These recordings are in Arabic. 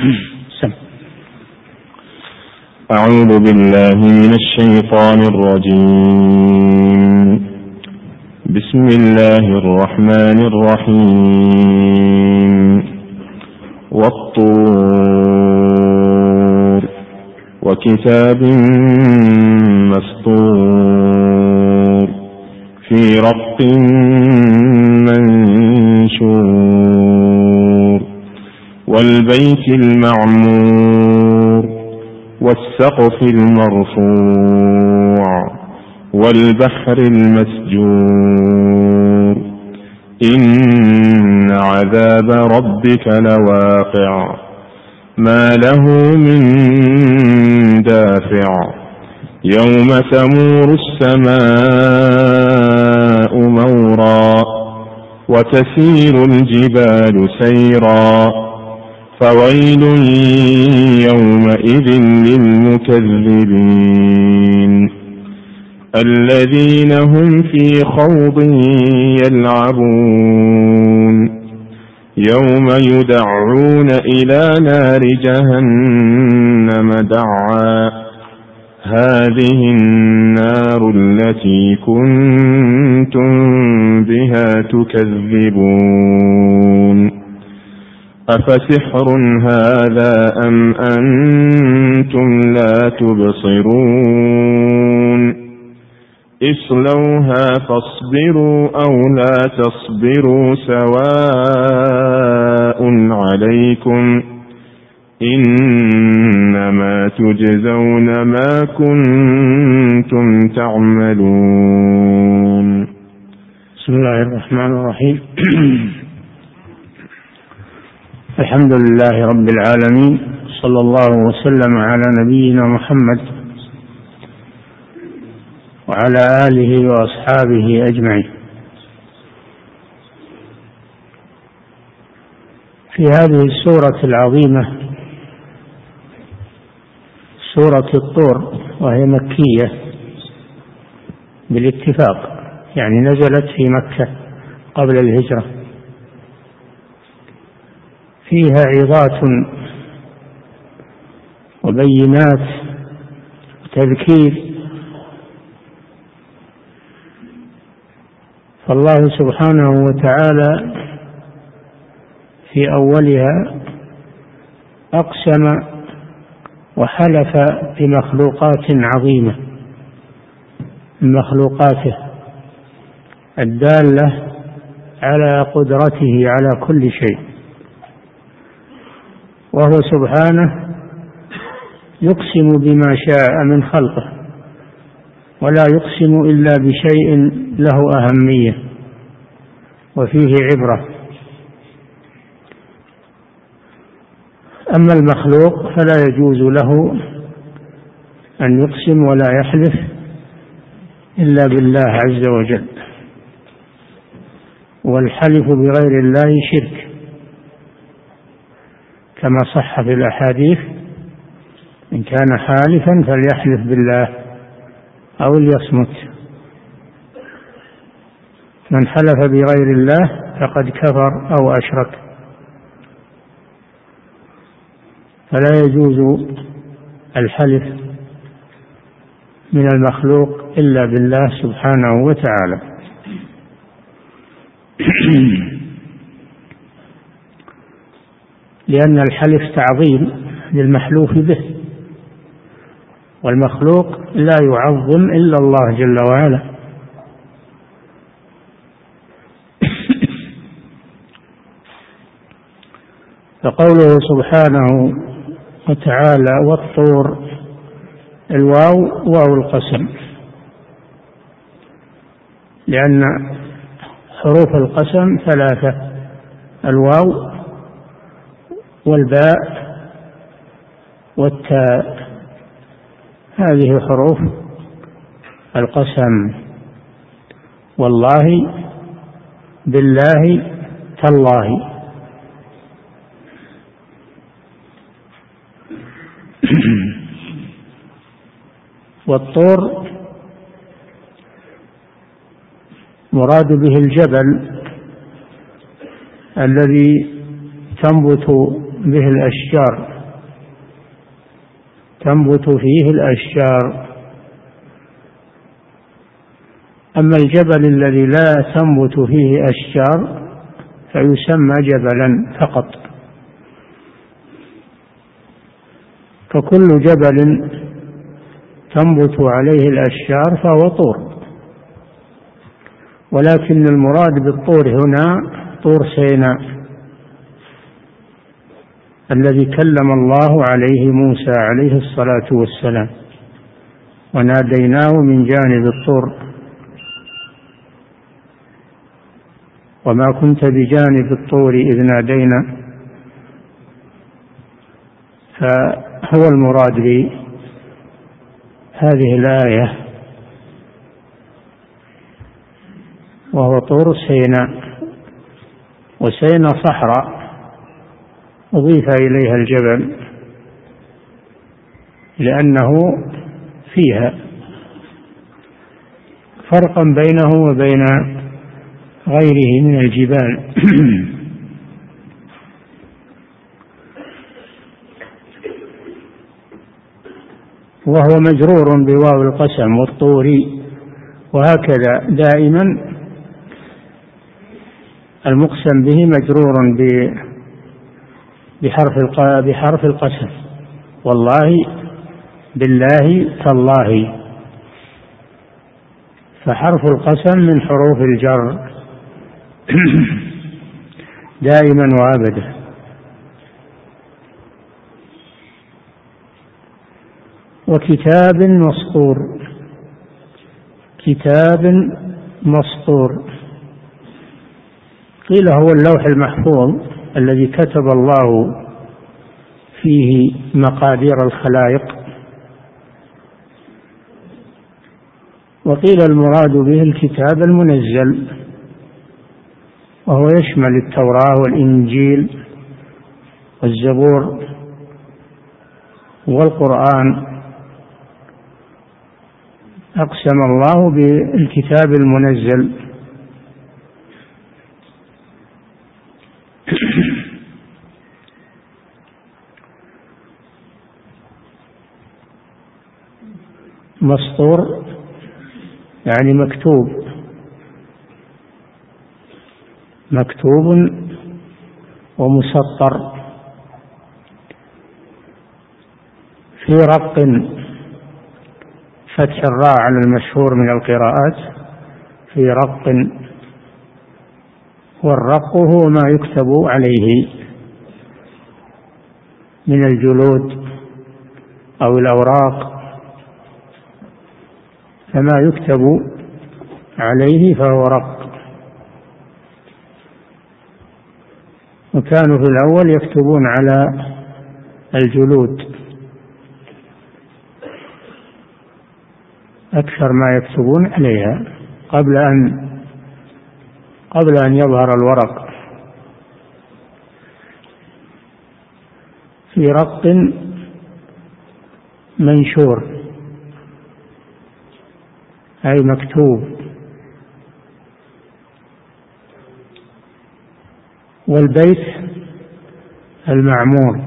أعوذ بالله من الشيطان الرجيم. بسم الله الرحمن الرحيم. والطور وكتاب مسطور في رق منشور والبيت المعمور والسقف المرفوع والبحر المسجور إن عذاب ربك لواقع ما له من دافع يوم تمور السماء مورا وتسير الجبال سيرا فويل يومئذ للمكذبين الذين هم في خوض يلعبون يوم يدعون إلى نار جهنم دعا هذه النار التي كنتم بها تكذبون أفسحر هذا أم أنتم لا تبصرون اصلوها فاصبروا أو لا تصبروا سواء عليكم إنما تجزون ما كنتم تعملون. بسم الله الرحمن الرحيم. الحمد لله رب العالمين، صلى الله وسلم على نبينا محمد وعلى آله وأصحابه أجمعين. في هذه السورة العظيمة، سورة الطور، وهي مكية بالاتفاق، يعني نزلت في مكة قبل الهجرة، فيها عظات وبينات وتذكير. فالله سبحانه وتعالى في أولها أقسم وحلف بمخلوقات عظيمة من مخلوقاته الدالة على قدرته على كل شيء، وهو سبحانه يقسم بما شاء من خلقه، ولا يقسم إلا بشيء له أهمية وفيه عبرة. أما المخلوق فلا يجوز له أن يقسم ولا يحلف إلا بالله عز وجل، والحلف بغير الله شرك، كما صح في الأحاديث: إن كان حالفا فليحلف بالله أو ليصمت. من حلف بغير الله فقد كفر أو أشرك. فلا يجوز الحلف من المخلوق إلا بالله سبحانه وتعالى. لأن الحلف تعظيم للمحلوف به، والمخلوق لا يعظم إلا الله جل وعلا. فقوله سبحانه وتعالى والطور، الواو واو القسم، لأن حروف القسم ثلاثة: الواو والباء والتاء، هذه حروف القسم. والله، بالله، تالله. والطور مراد به الجبل الذي تنبت به الأشجار تنبت فيه الأشجار. أما الجبل الذي لا تنبت فيه أشجار فيسمى جبلا فقط. فكل جبل تنبت عليه الأشجار فهو طور، ولكن المراد بالطور هنا طور سيناء الذي كلم الله عليه موسى عليه الصلاة والسلام، وناديناه من جانب الطور وما كنت بجانب الطور إذ نادينا. فهو المراد بهذه الآية وهو طور سيناء. وسيناء صحراء أضيف إليها الجبل لأنه فيها، فرقا بينه وبين غيره من الجبال. وهو مجرور بواو القسم والطور، وهكذا دائما المقسم به مجرور بحرف القسم، والله بالله تالله، فحرف القسم من حروف الجر دائما وابدا. وكتاب مسطور، كتاب مسطور قيل هو اللوح المحفوظ الذي كتب الله فيه مقادير الخلائق، وقيل المراد به الكتاب المنزل وهو يشمل التوراة والإنجيل والزبور والقرآن. أقسم الله بالكتاب المنزل. مسطور يعني مكتوب، مكتوب ومسطر في رق، فتح الراء على المشهور من القراءات، في رق، والرق هو ما يكتب عليه من الجلود أو الأوراق، فما يكتب عليه فهو رق. وكانوا في الأول يكتبون على الجلود أكثر ما يكتبون عليها قبل أن يظهر الورق. في رق منشور أي مكتوب. والبيت المعمور،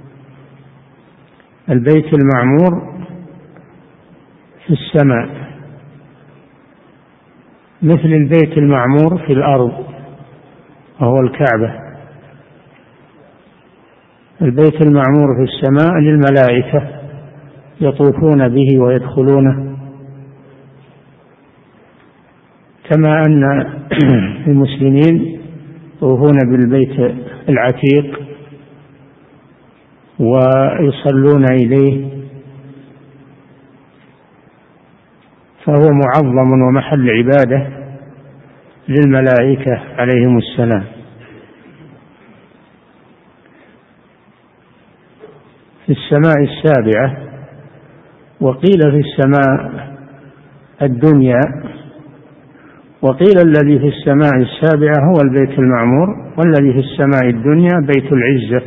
البيت المعمور في السماء مثل البيت المعمور في الأرض وهو الكعبة. البيت المعمور في السماء للملائكة يطوفون به ويدخلونه، كما أن المسلمين يطوفون بالبيت العتيق ويصلون إليه، فهو معظم ومحل عبادة للملائكة عليهم السلام. في السماء السابعة، وقيل في السماء الدنيا، وقيل الذي في السماء السابعة هو البيت المعمور، والذي في السماء الدنيا بيت العزة،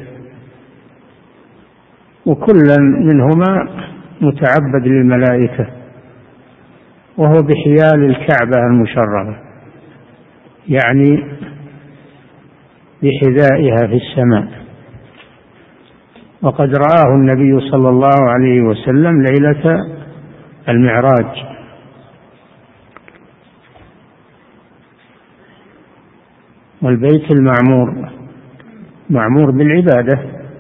وكلا منهما متعبد للملائكة، وهو بحيال الكعبة المشرفة، يعني بحذائها في السماء. وقد رآه النبي صلى الله عليه وسلم ليلة المعراج. والبيت المعمور معمور بالعبادة،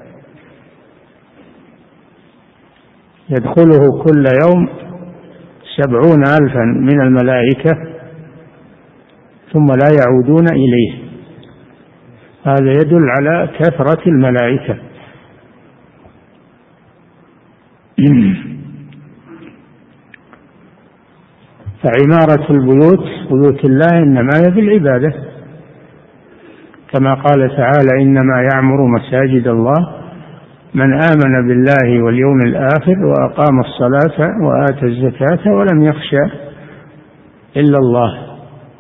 يدخله كل يوم 70,000 من الملائكة ثم لا يعودون إليه. هذا يدل على كثرة الملائكة. فعمارة البيوت بيوت الله إنما هي بالعبادة، كما قال تعالى: إنما يعمر مساجد الله من آمن بالله واليوم الآخر وأقام الصلاة وآتى الزكاة ولم يخشى إلا الله.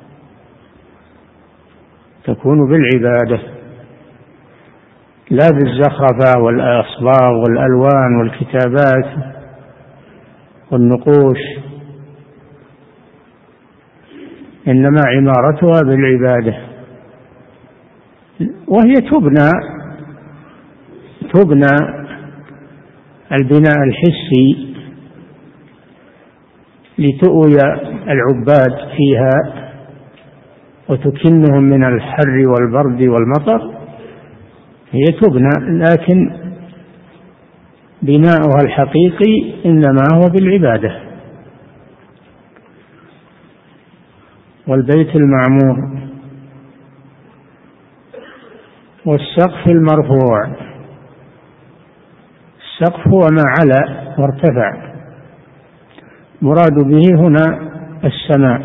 تكون بالعبادة لا بالزخرفة والأصباغ والألوان والكتابات والنقوش، إنما عمارتها بالعبادة. وهي تبنى البناء الحسي لتؤوي العباد فيها وتكنهم من الحر والبرد والمطر، هي تبنى، لكن بناؤها الحقيقي إنما هو بالعبادة. والبيت المعمور والسقف المرفوع، السقف هو ما علا وارتفع، مراد به هنا السماء،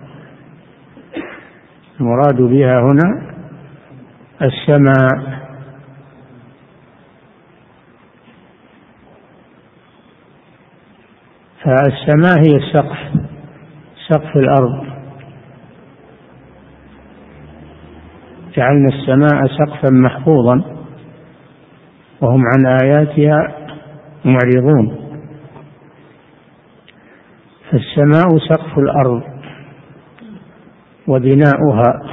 المراد بها هنا السماء. فالسماء هي السقف، سقف الأرض. جعلنا السماء سقفا محفوظا وهم عن آياتها معرضون. فالسماء سقف الأرض وبناؤها،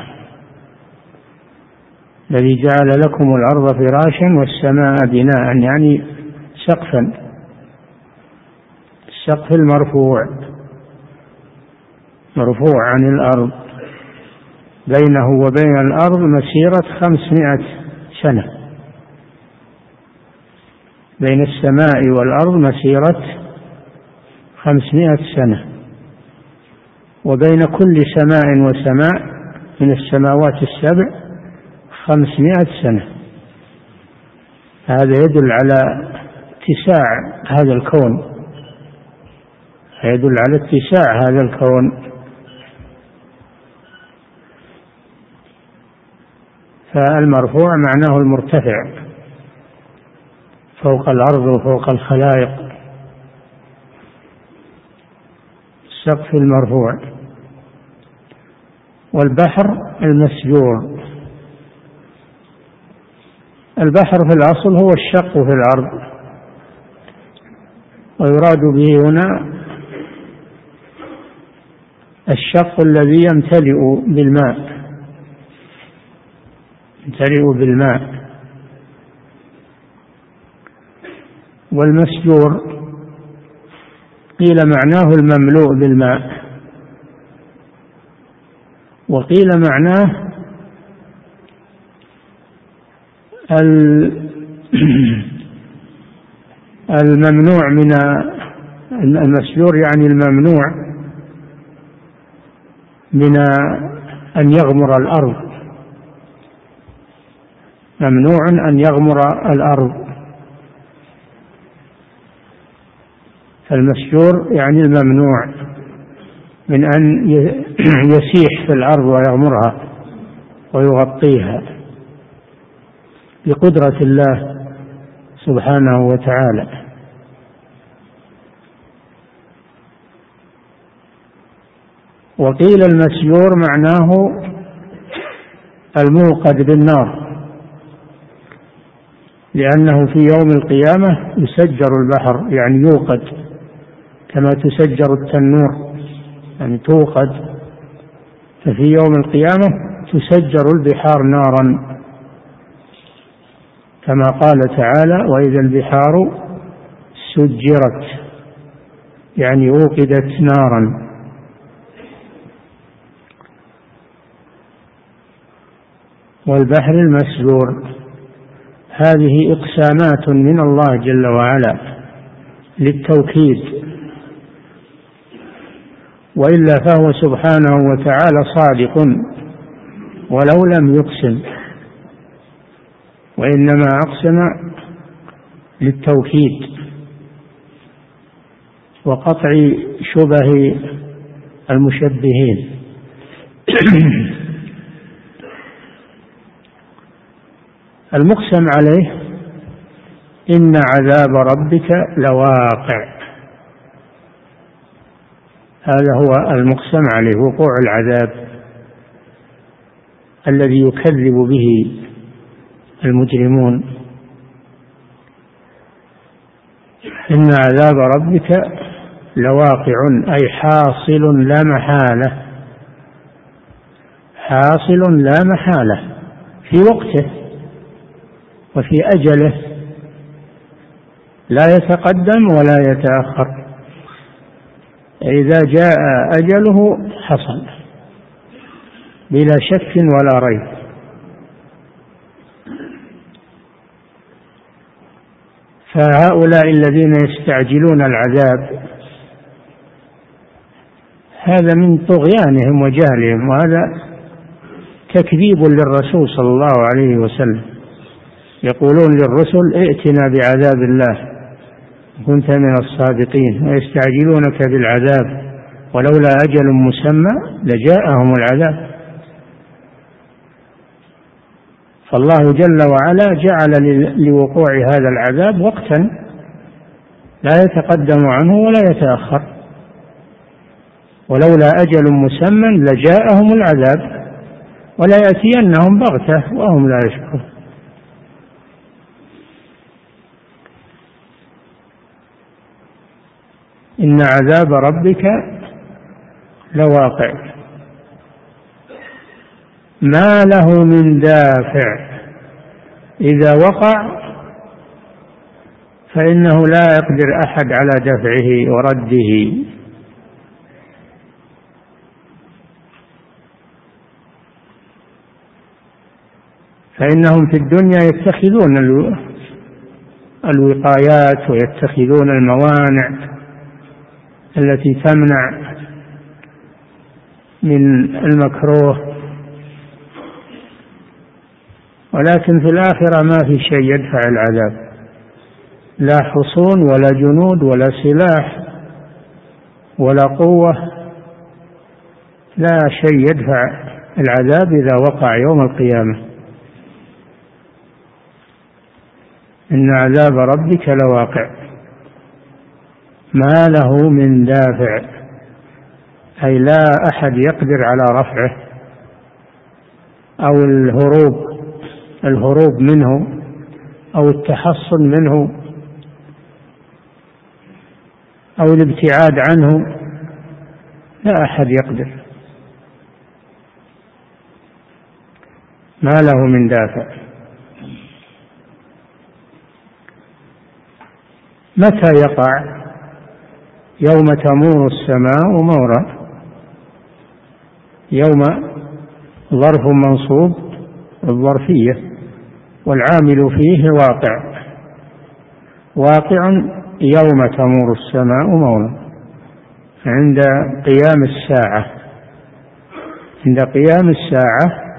الذي جعل لكم الأرض فراشا والسماء بناء، يعني سقفا. السقف المرفوع مرفوع عن الأرض، بينه وبين الأرض مسيرة 500 سنة، بين السماء والأرض مسيرة 500 سنة، وبين كل سماء وسماء من السماوات السبع 500 سنة. هذا يدل على اتساع هذا الكون، يدل على اتساع هذا الكون. فالمرفوع معناه المرتفع فوق الأرض وفوق الخلائق، السقف المرفوع. والبحر المسجور، البحر في الأصل هو الشق في الأرض، ويراد به هنا الشق الذي يمتلئ بالماء، يمتلئ بالماء. والمسجور قيل معناه المملوء بالماء، وقيل معناه الممنوع من المسجور، يعني الممنوع من أن يغمر الأرض، ممنوع أن يغمر الأرض. فالمسجور يعني الممنوع من أن يسيح في الأرض ويغمرها ويغطيها بقدرة الله سبحانه وتعالى. وقيل المسجور معناه الموقد بالنار، لأنه في يوم القيامة يسجر البحر، يعني يوقد كما تسجر التنور، يعني توقد. ففي يوم القيامة تسجر البحار نارا. كما قال تعالى: وإذا البحار سجرت، يعني أوقدت نارا. والبحر المسجور. هذه إقسامات من الله جل وعلا للتوكيد، وإلا فهو سبحانه وتعالى صادق ولو لم يقسم، وإنما أقسم للتوكيد وقطع شبه المشبهين. المقسم عليه: إن عذاب ربك لواقع. هذا هو المقسم عليه، وقوع العذاب الذي يكذب به المجرمون. إن عذاب ربك لواقع، أي حاصل لا محالة، حاصل لا محالة في وقته وفي أجله، لا يتقدم ولا يتأخر. إذا جاء أجله حصل بلا شك ولا ريب. فهؤلاء الذين يستعجلون العذاب هذا من طغيانهم وجهلهم، وهذا تكذيب للرسول صلى الله عليه وسلم. يقولون للرسل: ائتنا بعذاب الله كنت من الصادقين، ويستعجلونك بالعذاب ولولا أجل مسمى لجاءهم العذاب. فالله جل وعلا جعل لوقوع هذا العذاب وقتا لا يتقدم عنه ولا يتأخر، ولولا أجل مسمى لجاءهم العذاب ولا يأتينهم بغتة وهم لا يشعرون. إن عذاب ربك لواقع ما له من دافع. إذا وقع فإنه لا يقدر أحد على دفعه ورده. فإنهم في الدنيا يتخذون الوقايات ويتخذون الموانع التي تمنع من المكروه، ولكن في الآخرة ما في شيء يدفع العذاب، لا حصون ولا جنود ولا سلاح ولا قوة، لا شيء يدفع العذاب إذا وقع يوم القيامة. إن عذاب ربك لواقع ما له من دافع، أي لا أحد يقدر على رفعه أو الهروب منه أو التحصن منه أو الابتعاد عنه، لا أحد يقدر، ما له من دافع. متى يقع؟ يوم تمور السماء مورا. يوم ظرف منصوب الظرفية، والعامل فيه واقع. واقع يوم تمور السماء مورا، عند قيام الساعة. عند قيام الساعة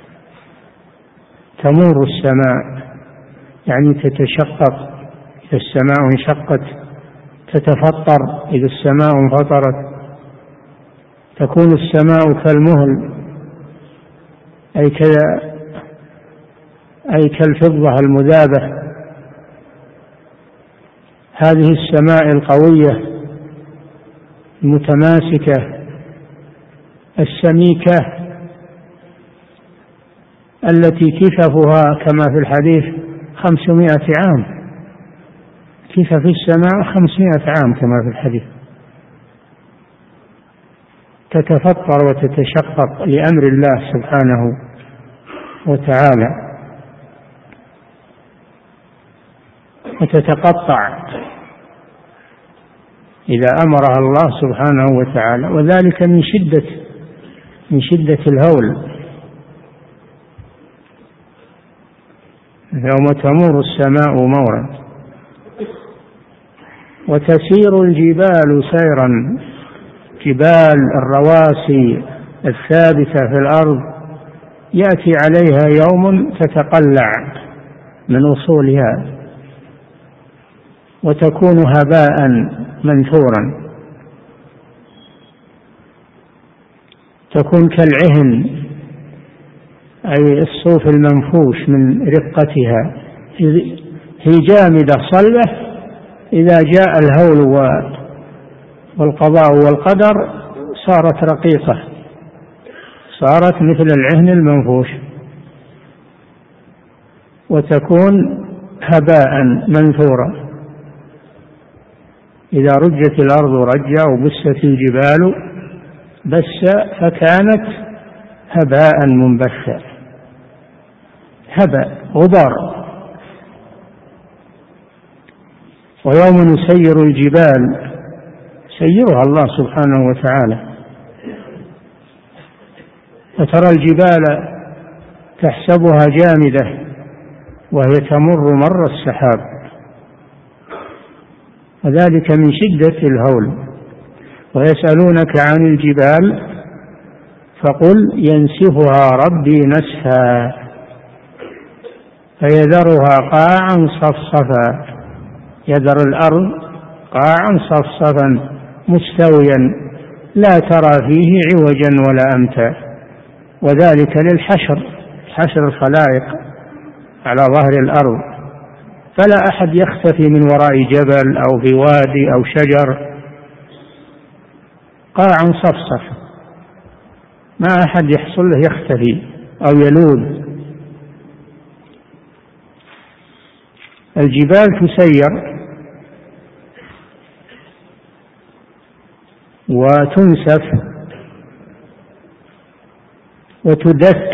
تمور السماء، يعني تتشقق. إذا السماء انشقت تتفطر، إذا السماء انفطرت تكون السماء كالمهل، أي كالفضة المذابة. هذه السماء القوية المتماسكة السميكة التي كففها كما في الحديث 500 عام، كفف السماء 500 عام كما في الحديث، تتفطر وتتشقق لأمر الله سبحانه وتعالى. وتتقطع إذا أمرها الله سبحانه وتعالى، وذلك من شدة الهول. يوم تمور السماء مورا وتسير الجبال سيرا، جبال الرواسي الثابتة في الأرض يأتي عليها يوم تتقلع من أصولها وتكون هباء منثورا، تكون كالعهن أي الصوف المنفوش من رقتها، هي جامدة صلبة، إذا جاء الهول والقضاء والقدر صارت رقيقة، صارت مثل العهن المنفوش، وتكون هباء منثورا. إذا رجت الأرض رجا وبست الجبال بسا فكانت هباء منبثا، هباء غبار. ويوم نسير الجبال سيرها الله سبحانه وتعالى، فترى الجبال تحسبها جامدة وهي تمر مر السحاب، وذلك من شدة الهول. ويسألونك عن الجبال فقل ينسفها ربي نسفا فيذرها قاعا صفصفا، يذر الأرض قاعا صفصفا مستويا لا ترى فيه عوجا ولا أمتا، وذلك للحشر، حشر الخلائق على ظهر الأرض، فلا أحد يختفي من وراء جبل أو في وادي أو شجر، قاعا صفصف ما أحد يحصل له يختفي أو يلوذ. الجبال تسير وتنسف وتدك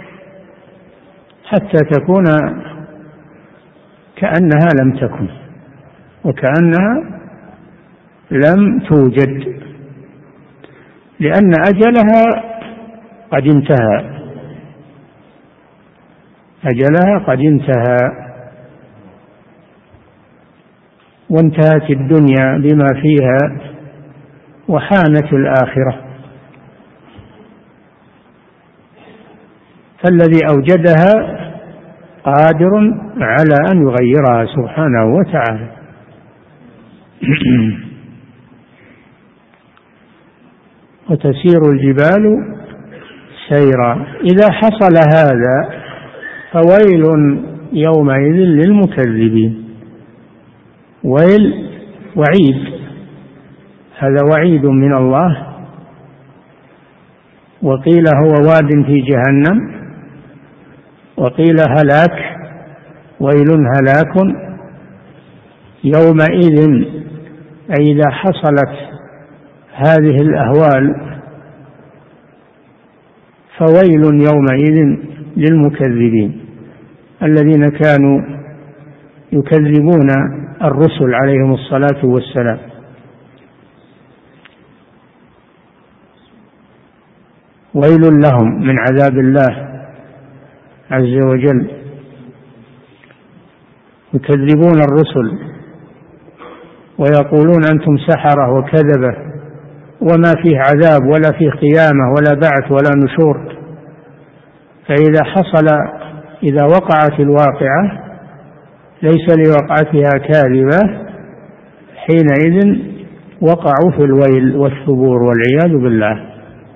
حتى تكون كأنها لم تكن وكأنها لم توجد، لأن أجلها قد انتهى، أجلها قد انتهى، وانتهت الدنيا بما فيها وحانت الآخرة. فالذي أوجدها قادر على أن يغيرها سبحانه وتعالى. وتسير الجبال سيرا. إذا حصل هذا فويل يومئذ للمكذبين. ويل وعيد، هذا وعيد من الله. وقيل هو واد في جهنم، وقيل هلاك، ويل هلاك يومئذ، أي إذا حصلت هذه الأهوال فويل يومئذ للمكذبين الذين كانوا يكذبون الرسل عليهم الصلاة والسلام. ويل لهم من عذاب الله عز وجل، يكذبون الرسل ويقولون أنتم سحرة وكذبة وما فيه عذاب ولا فيه قيامة ولا بعث ولا نشور. فإذا حصل، إذا وقعت الواقعة ليس لوقعتها كاذبة، حينئذ وقعوا في الويل والثبور والعياذ بالله.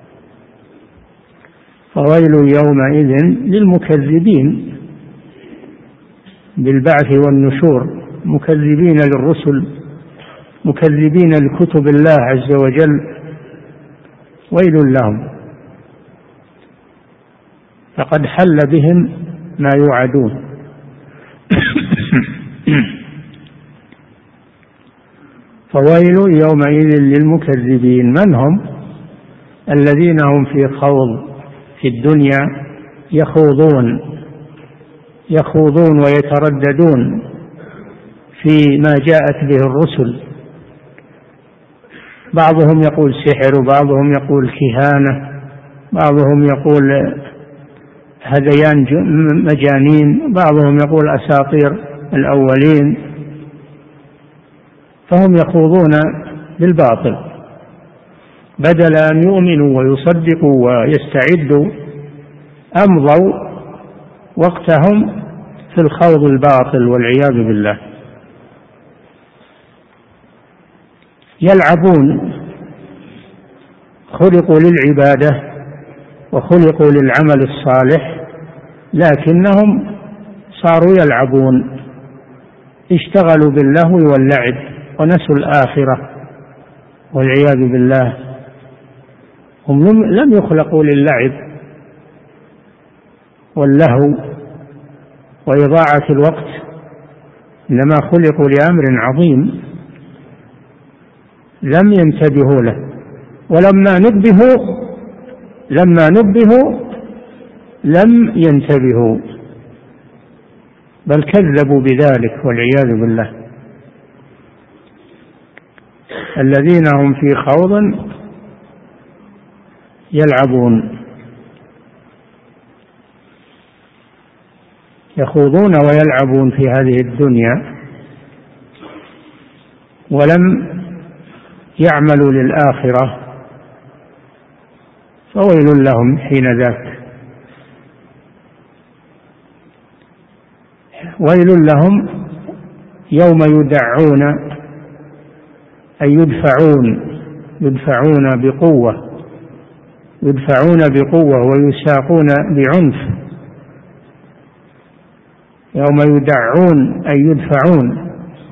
فويل يومئذ للمكذبين بالبعث والنشور، مكذبين للرسل، مكذبين لكتب الله عز وجل، ويل لهم، فقد حل بهم ما يوعدون. فويل يومئذ للمكذبين. من هم؟ الذين هم في خوض في الدنيا، يخوضون ويترددون في فيما جاءت به الرسل، بعضهم يقول سحر، وبعضهم يقول كهانة، بعضهم يقول هذيان مجانين، بعضهم يقول أساطير الأولين، فهم يخوضون بالباطل بدل أن يؤمنوا ويصدقوا ويستعدوا، أمضوا وقتهم في الخوض الباطل والعياذ بالله. يلعبون، خلقوا للعبادة وخلقوا للعمل الصالح، لكنهم صاروا يلعبون، اشتغلوا باللهو واللعب ونسوا الآخرة والعياذ بالله. هم لم يخلقوا للعب واللهو وإضاعة الوقت، إنما خلقوا لأمر عظيم لم ينتبهوا له، ولما نبهوا لم ينتبهوا، بل كذبوا بذلك والعياذ بالله. الذين هم في خوض يلعبون، يخوضون ويلعبون في هذه الدنيا ولم يعملوا للآخرة، فويل لهم حين ذاك، ويل لهم يوم يدعون أي يدفعون بقوة ويساقون بعنف. يوم يدعون أي يدفعون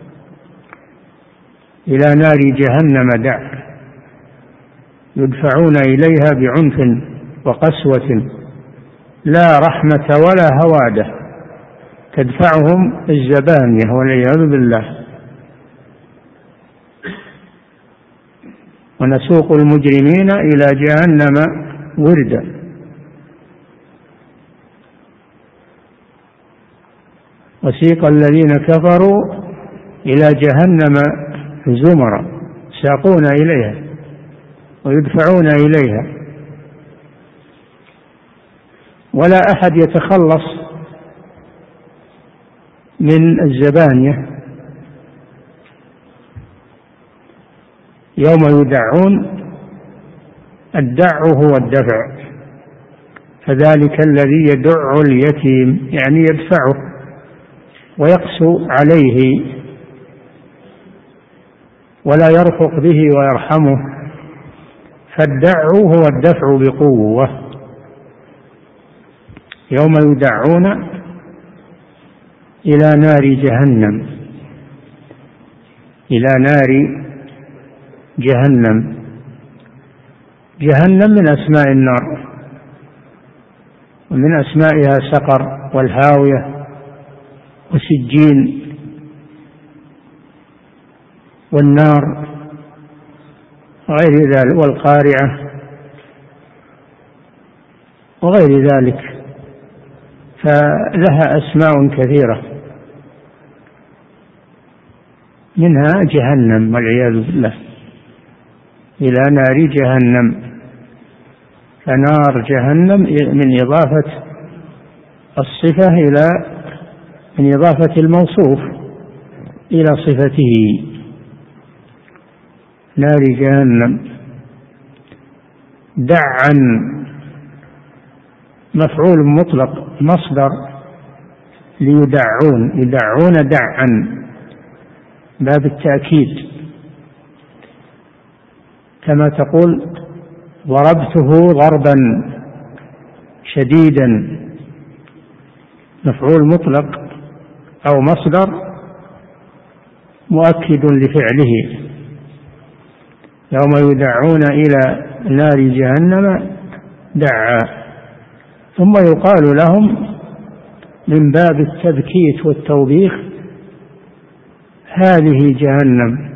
إلى نار جهنم دعا، يدفعون إليها بعنف وقسوة لا رحمة ولا هوادة، تدفعهم الزبانية والعياذ بالله. ونسوق المجرمين إلى جهنم وردا. وسيق الذين كفروا إلى جهنم زمرا، ساقون إليها ويدفعون إليها، ولا أحد يتخلص من الزبانية. يوم يدعون، الدع هو الدفع، فذلك الذي يدع اليتيم يعني يدفعه ويقسو عليه ولا يرفق به ويرحمه، فالدع هو الدفع بقوة. يوم يدعون إلى نار جهنم، إلى نار جهنم. جهنم من أسماء النار، ومن أسمائها سقر والهاوية وسجين والنار وغير ذلك والقارعة وغير ذلك، فلها أسماء كثيرة، منها جهنم والعياذ بالله، إلى نار جهنم. فنار جهنم من إضافة الصفة من إضافة الموصوف إلى صفته، نار جهنم. دعا مفعول مطلق مصدر ليدعون، يدعون دعا باب التأكيد، كما تقول ضربته ضربا شديدا، مفعول مطلق أو مصدر مؤكد لفعله. يوم يدعون إلى نار جهنم دعا، ثم يقال لهم من باب التبكيت والتوبيخ هذه جهنم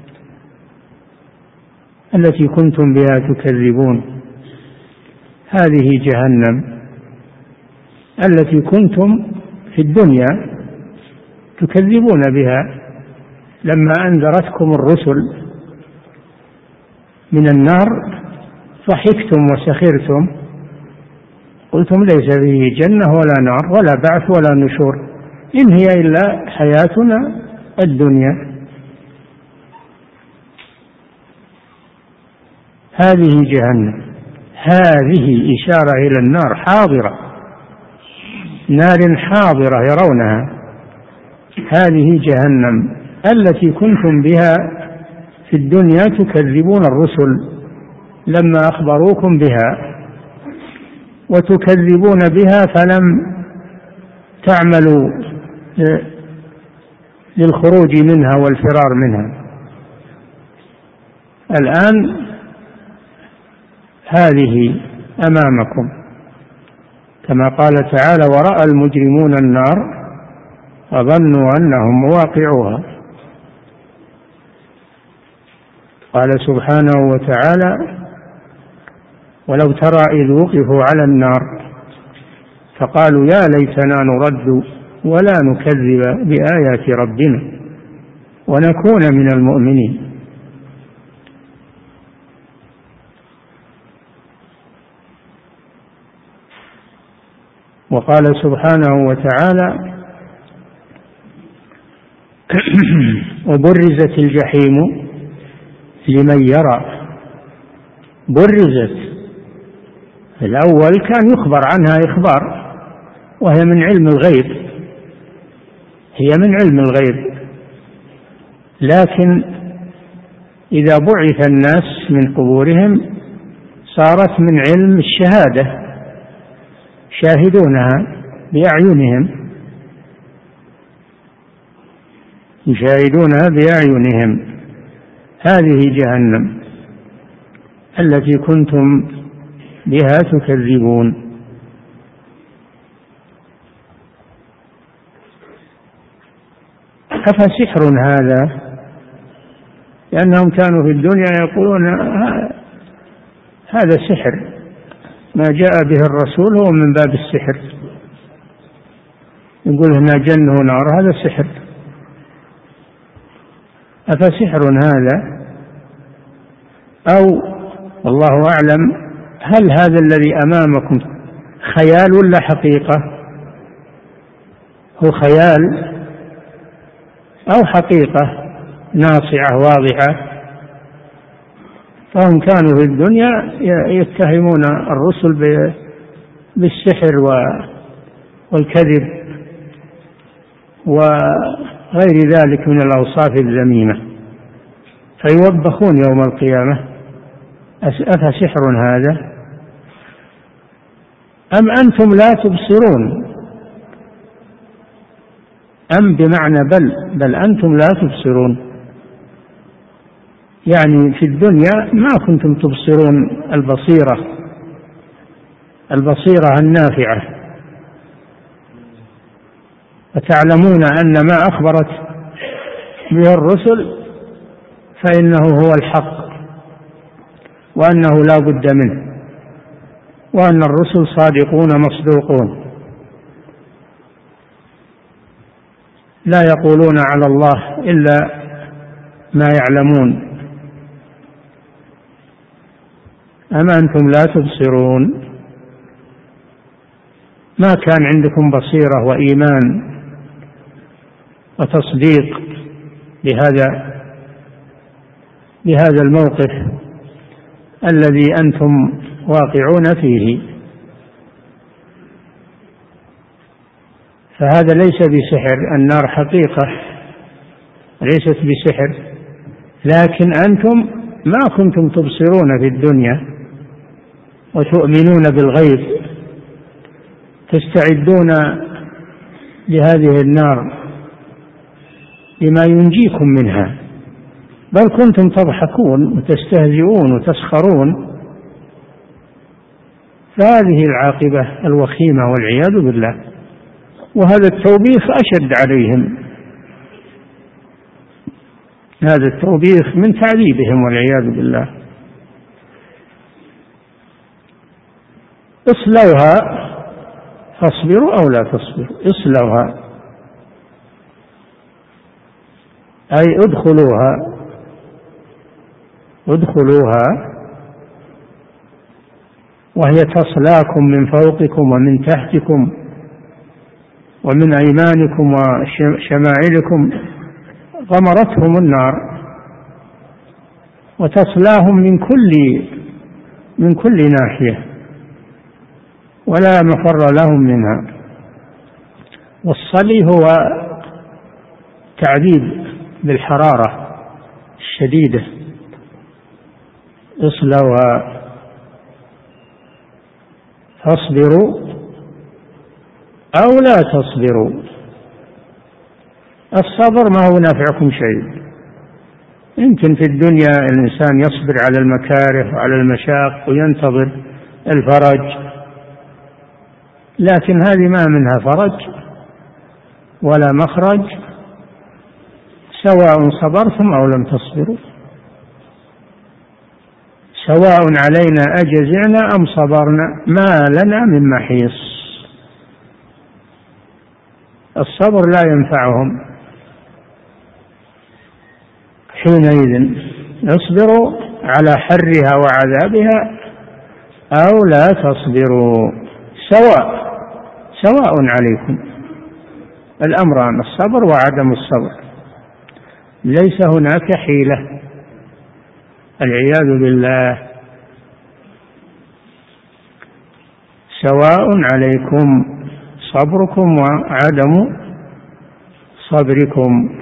التي كنتم بها تكذبون، هذه جهنم التي كنتم في الدنيا تكذبون بها، لما أنذرتكم الرسل من النار ضحكتم وسخرتم، قلتم ليس فيه جنة ولا نار ولا بعث ولا نشور، إن هي إلا حياتنا الدنيا. هذه جهنم، هذه إشارة إلى النار حاضرة، نار حاضرة يرونها، هذه جهنم التي كنتم بها في الدنيا تكذبون الرسل لما أخبروكم بها، وتكذبون بها فلم تعملوا للخروج منها والفرار منها. الآن هذه أمامكم، كما قال تعالى: ورأى المجرمون النار وظنوا أنهم مواقعوها. قال سبحانه وتعالى: ولو ترى إذ وقفوا على النار فقالوا يا ليتنا نرد ولا نكذب بآيات ربنا ونكون من المؤمنين. وقال سبحانه وتعالى: وبرزت الجحيم لمن يرى. برزت، الأول كان يخبر عنها إخبار، وهي من علم الغيب، هي من علم الغيب، لكن إذا بعث الناس من قبورهم صارت من علم الشهادة، يشاهدونها بأعينهم، يشاهدونها بأعينهم. هذه جهنم التي كنتم بها تكذبون. أفسحر هذا؟ لأنهم كانوا في الدنيا يقولون هذا سحر، ما جاء به الرسول هو من باب السحر، يقول هنا جنة ونار، هذا سحر. أفسحر هذا أو والله أعلم هل هذا الذي أمامكم خيال ولا حقيقة؟ هو خيال أو حقيقة ناصعة واضحة؟ فهم كانوا في الدنيا يتهمون الرسل بالسحر والكذب وغير ذلك من الأوصاف الذميمة، فيوبخون يوم القيامة. أفسحر هذا أم أنتم لا تبصرون؟ أم بمعنى بل أنتم لا تبصرون، يعني في الدنيا ما كنتم تبصرون البصيرة النافعة، وتعلمون أن ما أخبرت به الرسل فإنه هو الحق، وأنه لا بد منه، وأن الرسل صادقون مصدوقون، لا يقولون على الله إلا ما يعلمون. أما أنتم لا تبصرون؟ ما كان عندكم بصيرة وإيمان وتصديق بهذا الموقف الذي أنتم واقعون فيه. فهذا ليس بسحر، النار حقيقة ليست بسحر، لكن أنتم ما كنتم تبصرون في الدنيا وتؤمنون بالغيب، تستعدون لهذه النار لما ينجيكم منها، بل كنتم تضحكون وتستهزئون وتسخرون. فهذه العاقبة الوخيمة والعياذ بالله، وهذا التوبيخ أشد عليهم، هذا التوبيخ من تعذيبهم والعياذ بالله. اصلوها فاصبروا أو لا تصبروا، اصلوها أي ادخلوها وهي تصلاكم من فوقكم ومن تحتكم ومن أيمانكم وشمائلكم، غمرتهم النار وتصلاهم من كل ناحية ولا مفر لهم منها. والصلي هو تعذيب بالحرارة الشديدة، اصلوها فاصبروا أو لا تصبروا. الصبر ما هو نافعكم شيء. يمكن في الدنيا الإنسان يصبر على المكاره وعلى المشاق وينتظر الفرج، لكن هذه ما منها فرج ولا مخرج، سواء صبرتم أو لم تصبروا، سواء علينا أجزعنا أم صبرنا، ما لنا من محيص. الصبر لا ينفعهم حينئذ. اصبروا على حرها وعذابها أو لا تصبروا، سواء عليكم. الأمران الصبر وعدم الصبر، ليس هناك حيلة، العياذ بالله. سواء عليكم صبركم وعدم صبركم.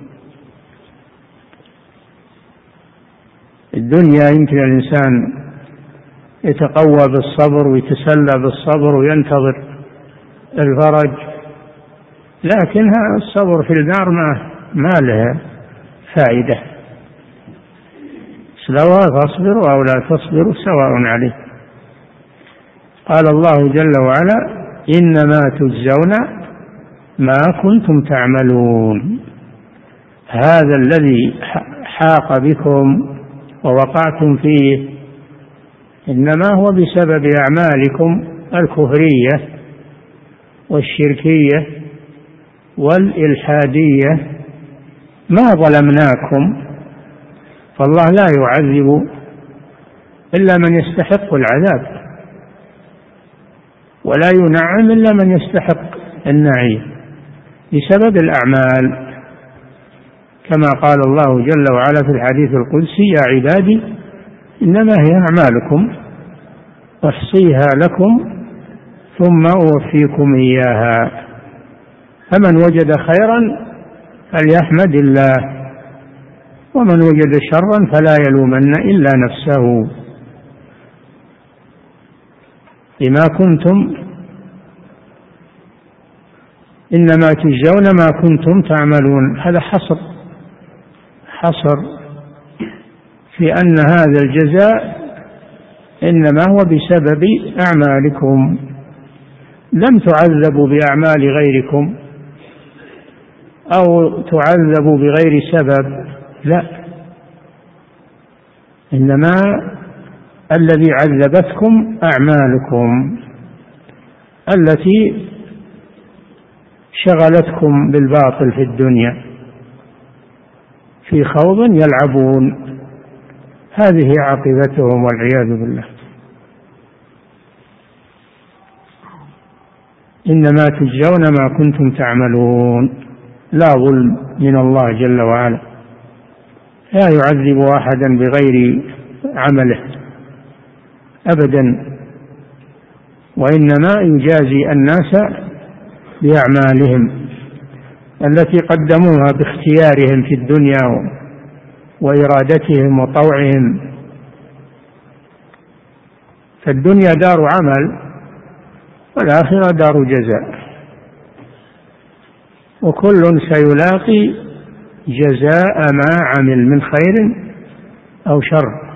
الدنيا يمكن الإنسان يتقوى بالصبر ويتسلى بالصبر وينتظر الفرج، لكن الصبر في النار ما له فائدة. سواء فاصبروا أو لا تصبروا سواء عليكم. قال الله جل وعلا: إنما تجزون ما كنتم تعملون. هذا الذي حاق بكم ووقعتم فيه إنما هو بسبب أعمالكم الكفرية والشركية والإلحادية. ما ظلمناكم، فالله لا يعذب إلا من يستحق العذاب، ولا ينعم إلا من يستحق النعيم بسبب الأعمال، كما قال الله جل وعلا في الحديث القدسي: يا عبادي إنما هي أعمالكم أحصيها لكم ثم أوفيكم إياها، فمن وجد خيرا فليحمد الله، ومن وجد شرا فلا يلومن إلا نفسه بما كنتم، إنما تجزون ما كنتم تعملون. هذا حصر في أن هذا الجزاء إنما هو بسبب أعمالكم، لم تعذبوا بأعمال غيركم أو تعذبوا بغير سبب، لا، إنما الذي عذبتكم أعمالكم التي شغلتكم بالباطل في الدنيا، في خوض يلعبون، هذه عاقبتهم والعياذ بالله. إنما تجزون ما كنتم تعملون، لا ظلم من الله جل وعلا، لا يعذب أحدا بغير عمله أبدا، وإنما يجازي الناس بأعمالهم التي قدموها باختيارهم في الدنيا وإرادتهم وطوعهم. فالدنيا دار عمل والآخرة دار جزاء، وكل سيلاقي جزاء ما عمل من خير أو شر.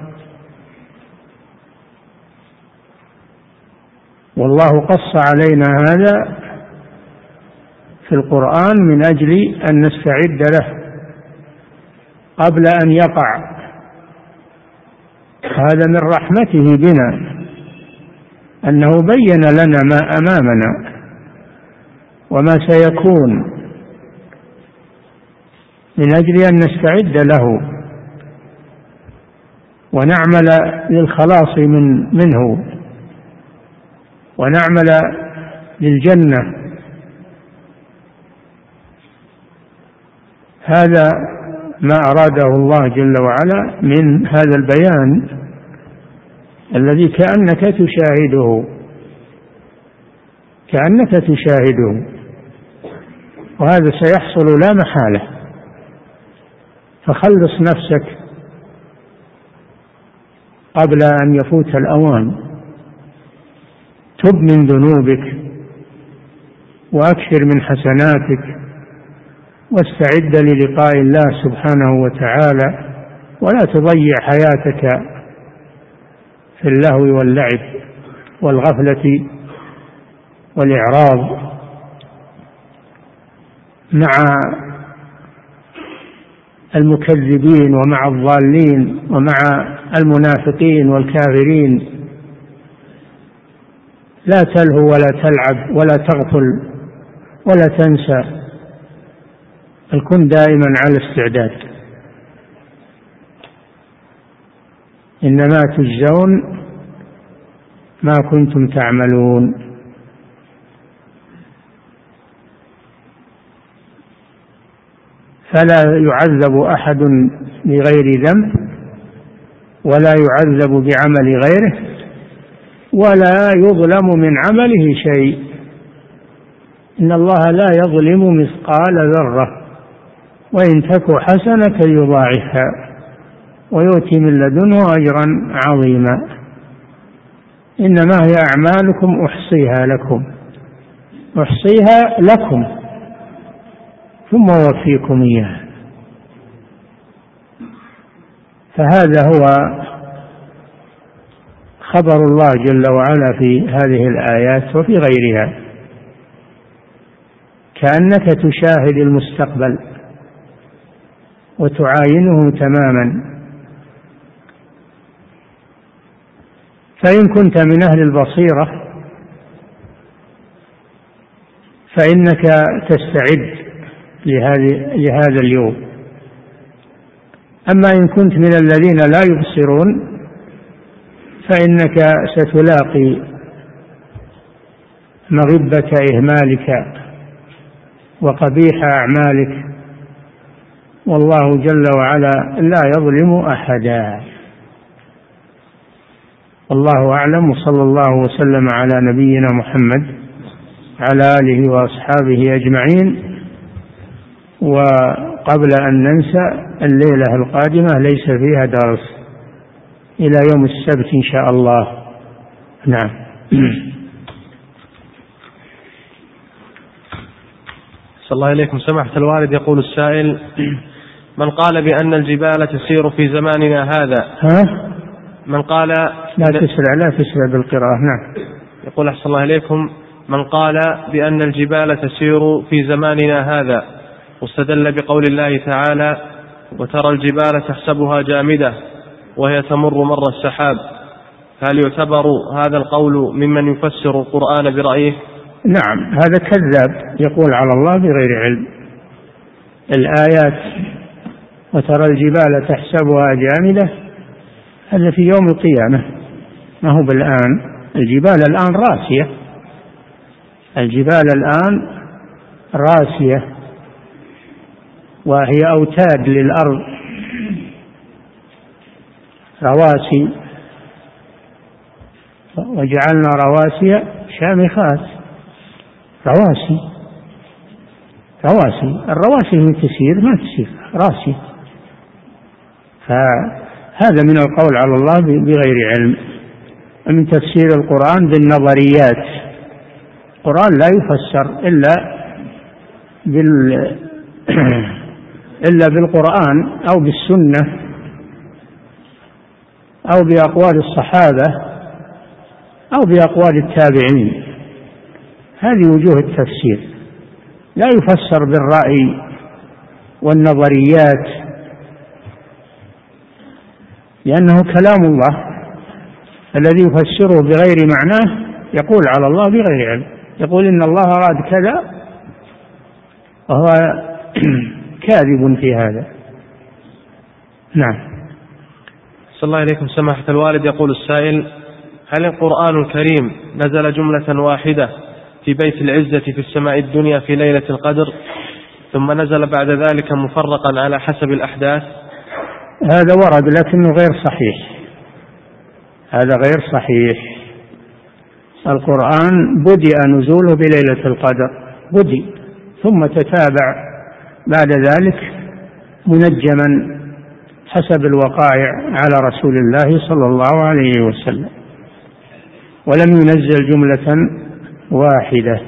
والله قص علينا هذا في القرآن من أجل أن نستعد له قبل أن يقع. هذا من رحمته بنا أنه بين لنا ما أمامنا وما سيكون من أجل أن نستعد له ونعمل للخلاص منه ونعمل للجنة. هذا ما أراده الله جل وعلا من هذا البيان الذي كأنك تشاهده، وهذا سيحصل لا محالة. فخلص نفسك قبل أن يفوت الأوان، تب من ذنوبك وأكثر من حسناتك واستعد للقاء الله سبحانه وتعالى، ولا تضيع حياتك في اللهو واللعب والغفلة والإعراض مع المكذبين ومع الضالين ومع المنافقين والكافرين. لا تلهو ولا تلعب ولا تغفل ولا تنسى، بل كن دائما على استعداد. إنما تجزون ما كنتم تعملون. فلا يعذب أحد بغير ذنب ولا يعذب بعمل غيره ولا يظلم من عمله شيء. إن الله لا يظلم مثقال ذرة وإن تك حسنة يضاعفها ويؤتي من لدنه أجرا عظيما. إنما هي أعمالكم أحصيها لكم ثم أوفيكم إياها. فهذا هو خبر الله جل وعلا في هذه الآيات وفي غيرها، كأنك تشاهد المستقبل وتعاينه تماما. فإن كنت من أهل البصيرة فإنك تستعد لهذا اليوم. أما إن كنت من الذين لا يبصرون فإنك ستلاقي مغبة إهمالك وقبيح أعمالك، والله جل وعلا لا يظلم أحدا. والله أعلم، وصلى الله وسلم على نبينا محمد على آله وأصحابه أجمعين. وقبل أن ننسى، الليلة القادمة ليس فيها درس إلى يوم السبت إن شاء الله. نعم. صلى الله عليكم سماحة الوالد. يقول السائل: من قال بأن الجبال تسير في زماننا هذا؟ من قال لا تسرع بالقراءة. نعم. يقول: أحسن الله إليكم، من قال بأن الجبال تسير في زماننا هذا واستدل بقول الله تعالى: وترى الجبال تحسبها جامدة وهي تمر مر السحاب، هل يعتبر هذا القول ممن يفسر القرآن برأيه؟ نعم، هذا كذاب يقول على الله بغير علم. الآيات وترى الجبال تحسبها جامدة هذا في يوم القيامة، ما هو بالآن. الجبال الآن راسية، الجبال الآن راسية وهي أوتاد للأرض، رواسي، وجعلنا رواسي شامخات. رواسي الرواسي من تسير ما تسير راسي. فهذا من القول على الله بغير علم، من تفسير القرآن بالنظريات. القرآن لا يفسر إلا بالقرآن أو بالسنة أو بأقوال الصحابة أو بأقوال التابعين. هذه وجوه التفسير. لا يفسر بالرأي والنظريات، لأنه كلام الله الذي يفسره بغير معناه يقول على الله بغير علم، يقول إن الله أراد كذا وهو كاذب في هذا. نعم. صلى الله عليكم سماحة الوالد. يقول السائل: هل القرآن الكريم نزل جملة واحدة في بيت العزة في السماء الدنيا في ليلة القدر، ثم نزل بعد ذلك مفرقا على حسب الأحداث؟ هذا ورد لكنه غير صحيح، هذا غير صحيح. القرآن بدأ نزوله بليلة القدر، بدأ ثم تتابع بعد ذلك منجما حسب الوقائع على رسول الله صلى الله عليه وسلم، ولم ينزل جملة واحدة.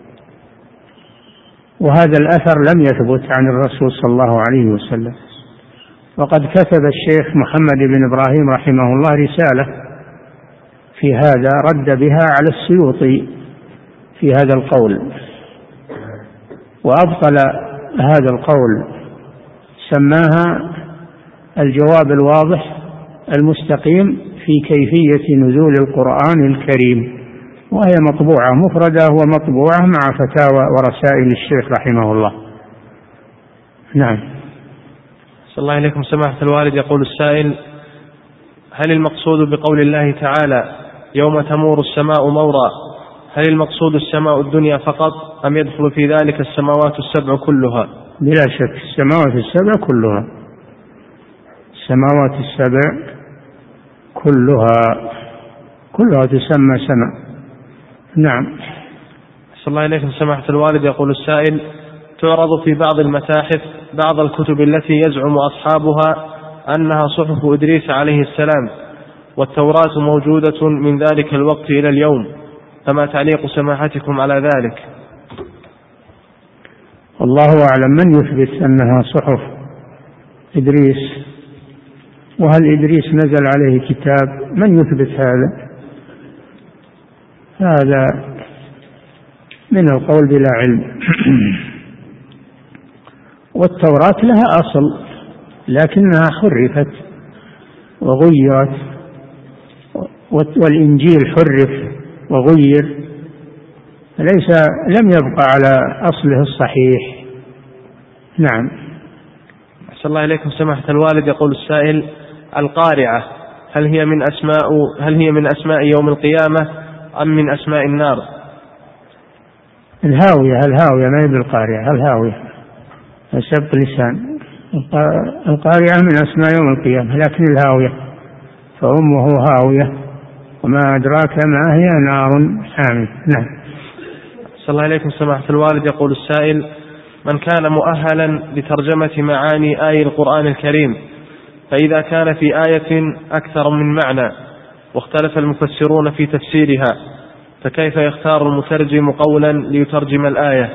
وهذا الأثر لم يثبت عن الرسول صلى الله عليه وسلم. وقد كتب الشيخ محمد بن إبراهيم رحمه الله رسالة في هذا رد بها على السيوطي في هذا القول، وأبطل هذا القول، سماها الجواب الواضح المستقيم في كيفية نزول القرآن الكريم، وهي مطبوعة مفردة ومطبوعة مع فتاوى ورسائل الشيخ رحمه الله. نعم. صلى الله عليكم سماحة الوالد. يقول السائل: هل المقصود بقول الله تعالى يوم تمور السماء مورا، هل المقصود السماء الدنيا فقط، أم يدخل في ذلك السماوات السبع كلها؟ بلا شك السماوات السبع كلها، السماوات السبع كلها تسمى سماء. نعم. صلى الله عليكم سماحة الوالد. يقول السائل: تعرض في بعض المتاحف بعض الكتب التي يزعم أصحابها أنها صحف إدريس عليه السلام، والتوراة موجودة من ذلك الوقت إلى اليوم، فما تعليق سماحتكم على ذلك؟ الله أعلم من يثبت أنها صحف إدريس، وهل إدريس نزل عليه كتاب؟ من يثبت هذا؟ هذا من القول بلا علم. والتوراة لها أصل لكنها حرفت وغيرت، والإنجيل حرف وغير، لم يبقى على أصله الصحيح. نعم. أحسن الله إليكم سماحة الوالد. يقول السائل: القارعة هل هي من أسماء يوم القيامة أم من أسماء النار؟ الهاوية ما هي بالقارعة، الهاوية سبق لسان. القارعة من أسماء يوم القيامة، لكن الهاوية فأمه هاوية وما أدراك ما هي، نار حامية. نعم. صلى الله عليكم سماحة الوالد. يقول السائل: من كان مؤهلا لترجمة معاني آي القرآن الكريم، فإذا كان في آية أكثر من معنى واختلف المفسرون في تفسيرها، فكيف يختار المترجم قولا ليترجم الآية؟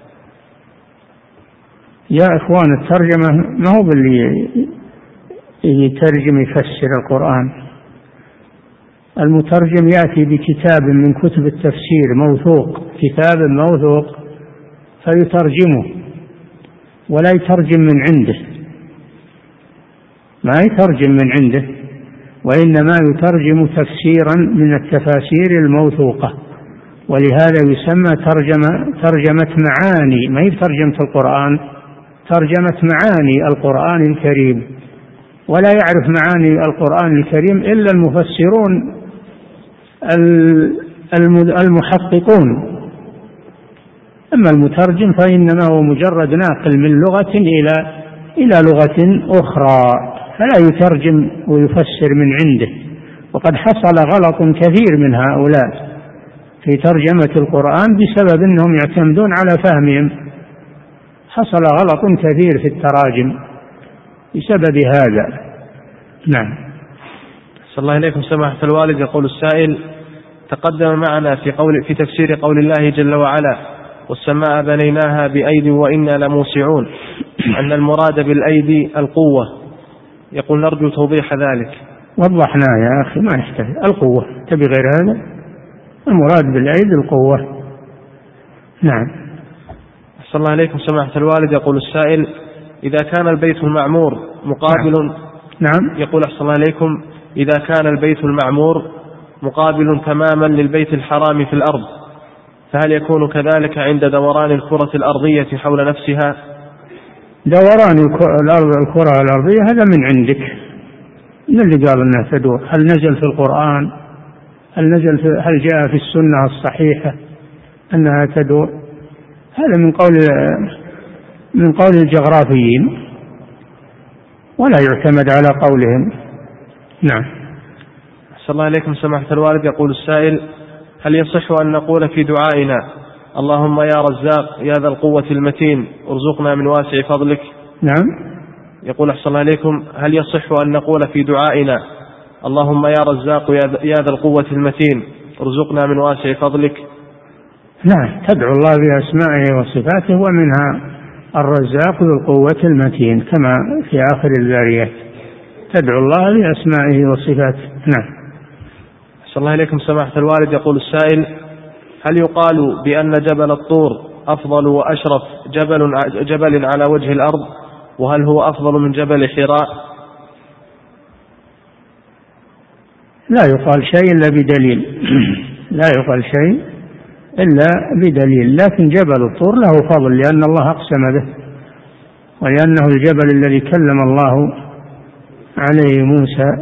يا إخوان، الترجمة ما هو باللي يترجم يفسر القرآن. المترجم يأتي بكتاب من كتب التفسير موثوق، كتاب موثوق، فيترجمه ولا يترجم من عنده، ما يترجم من عنده، وإنما يترجم تفسيرا من التفاسير الموثوقة، ولهذا يسمى ترجمة معاني، ما هي ترجمة القرآن، ترجمة معاني القرآن الكريم. ولا يعرف معاني القرآن الكريم إلا المفسرون المحققون. أما المترجم فإنما هو مجرد ناقل من لغة إلى لغة أخرى، فلا يترجم ويفسر من عنده. وقد حصل غلط كثير من هؤلاء في ترجمة القرآن بسبب أنهم يعتمدون على فهمهم، حصل غلط كثير في التراجم بسبب هذا. نعم. صلى الله عليكم سماحة الوالد. يقول السائل: تقدم معنا في تفسير قول الله جل وعلا: والسماء بنيناها بأيد وإنا لموسعون، أن المراد بالأيدي القوة. يقول: نرجو توضيح ذلك. وضحنا يا أخي، ما يحتاج القوة، تبي غير هذا؟ المراد بالأيدي القوة. نعم. صلى الله عليكم سماحة الوالد. يقول السائل: إذا كان البيت المعمور مقابل نعم. يقول: أحسن الله عليكم، إذا كان البيت المعمور مقابل تماما للبيت الحرام في الأرض، فهل يكون كذلك عند دوران الكرة الأرضية حول نفسها؟ دوران الكرة الأرضية هذا من عندك، من اللي قال أنها تدور؟ هل نزل في القرآن؟ هل جاء في السنة الصحيحة أنها تدور؟ هذا من قول الجغرافيين ولا يعتمد على قولهم. نعم. أحسن الله إليكم سماحة الوالد. يقول السائل: هل يصح أن نقول في دعائنا اللهم يا رزاق يا ذا القوة المتين ارزقنا من واسع فضلك؟ نعم. يقول أحسن الله إليكم: هل يصح أن نقول في دعائنا اللهم يا رزاق يا ذا القوة المتين ارزقنا من واسع فضلك؟ نعم، تدعو الله بأسمائه وصفاته، ومنها الرزاق ذو القوة المتين كما في آخر الذاريات، تدعو الله بأسمائه وصفاته. نعم. أحسن الله إليكم سماحة الوالد. يقول السائل: هل يقال بأن جبل الطور أفضل وأشرف جبل على وجه الأرض، وهل هو أفضل من جبل حراء؟ لا يقال شيء إلا بدليل، لا يقال شيء إلا بدليل، لكن جبل الطور له فضل لأن الله أقسم به، ولأنه الجبل الذي كلم الله عليه موسى.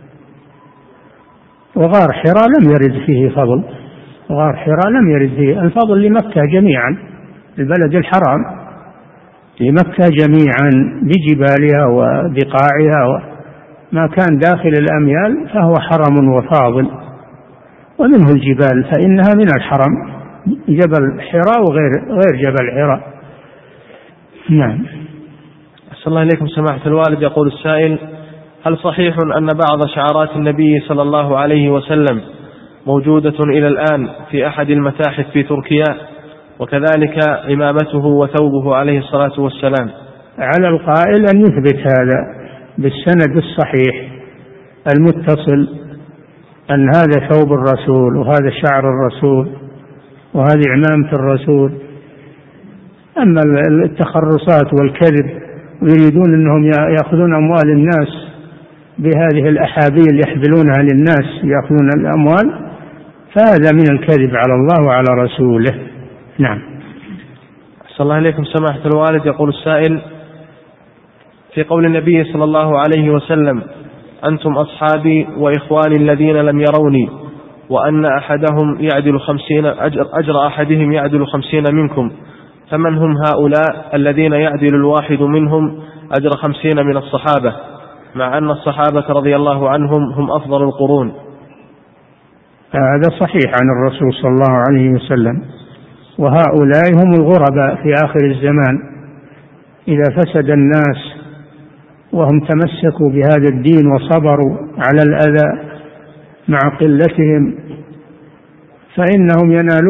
وغار حراء لم يرد فيه فضل، غار حراء لم يرد فيه الفضل لمكة جميعا، البلد الحرام لمكة جميعا بجبالها وبقاعها، وما كان داخل الأميال فهو حرم وفاضل، ومنه الجبال فإنها من الحرم، جبل حراء وغير جبل حراء. نعم. أحسن الله إليكم سماحة الوالد. يقول السائل: هل صحيح أن بعض شعارات النبي صلى الله عليه وسلم موجودة إلى الآن في أحد المتاحف في تركيا، وكذلك عمامته وثوبه عليه الصلاة والسلام؟ على القائل أن يثبت هذا بالسند الصحيح المتصل أن هذا ثوب الرسول وهذا شعر الرسول وهذه عمامة الرسول. أما التخرصات والكذب ويريدون أنهم يأخذون أموال الناس بهذه الأحابيل يحبلونها للناس يأخذون الأموال، فهذا من الكذب على الله وعلى رسوله. نعم. أحسن الله إليكم سماحة الوالد. يقول السائل: في قول النبي صلى الله عليه وسلم: أنتم أصحابي وإخواني الذين لم يروني، وأن أحدهم يعدل 50 أجر أحدهم يعدل 50 منكم، فمن هم هؤلاء الذين يعدل الواحد منهم أجر 50 من الصحابة، مع أن الصحابة رضي الله عنهم هم أفضل القرون؟ هذا صحيح عن الرسول صلى الله عليه وسلم، وهؤلاء هم الغرباء في آخر الزمان، إذا فسد الناس وهم تمسكوا بهذا الدين وصبروا على الأذى مع قلتهم فإنهم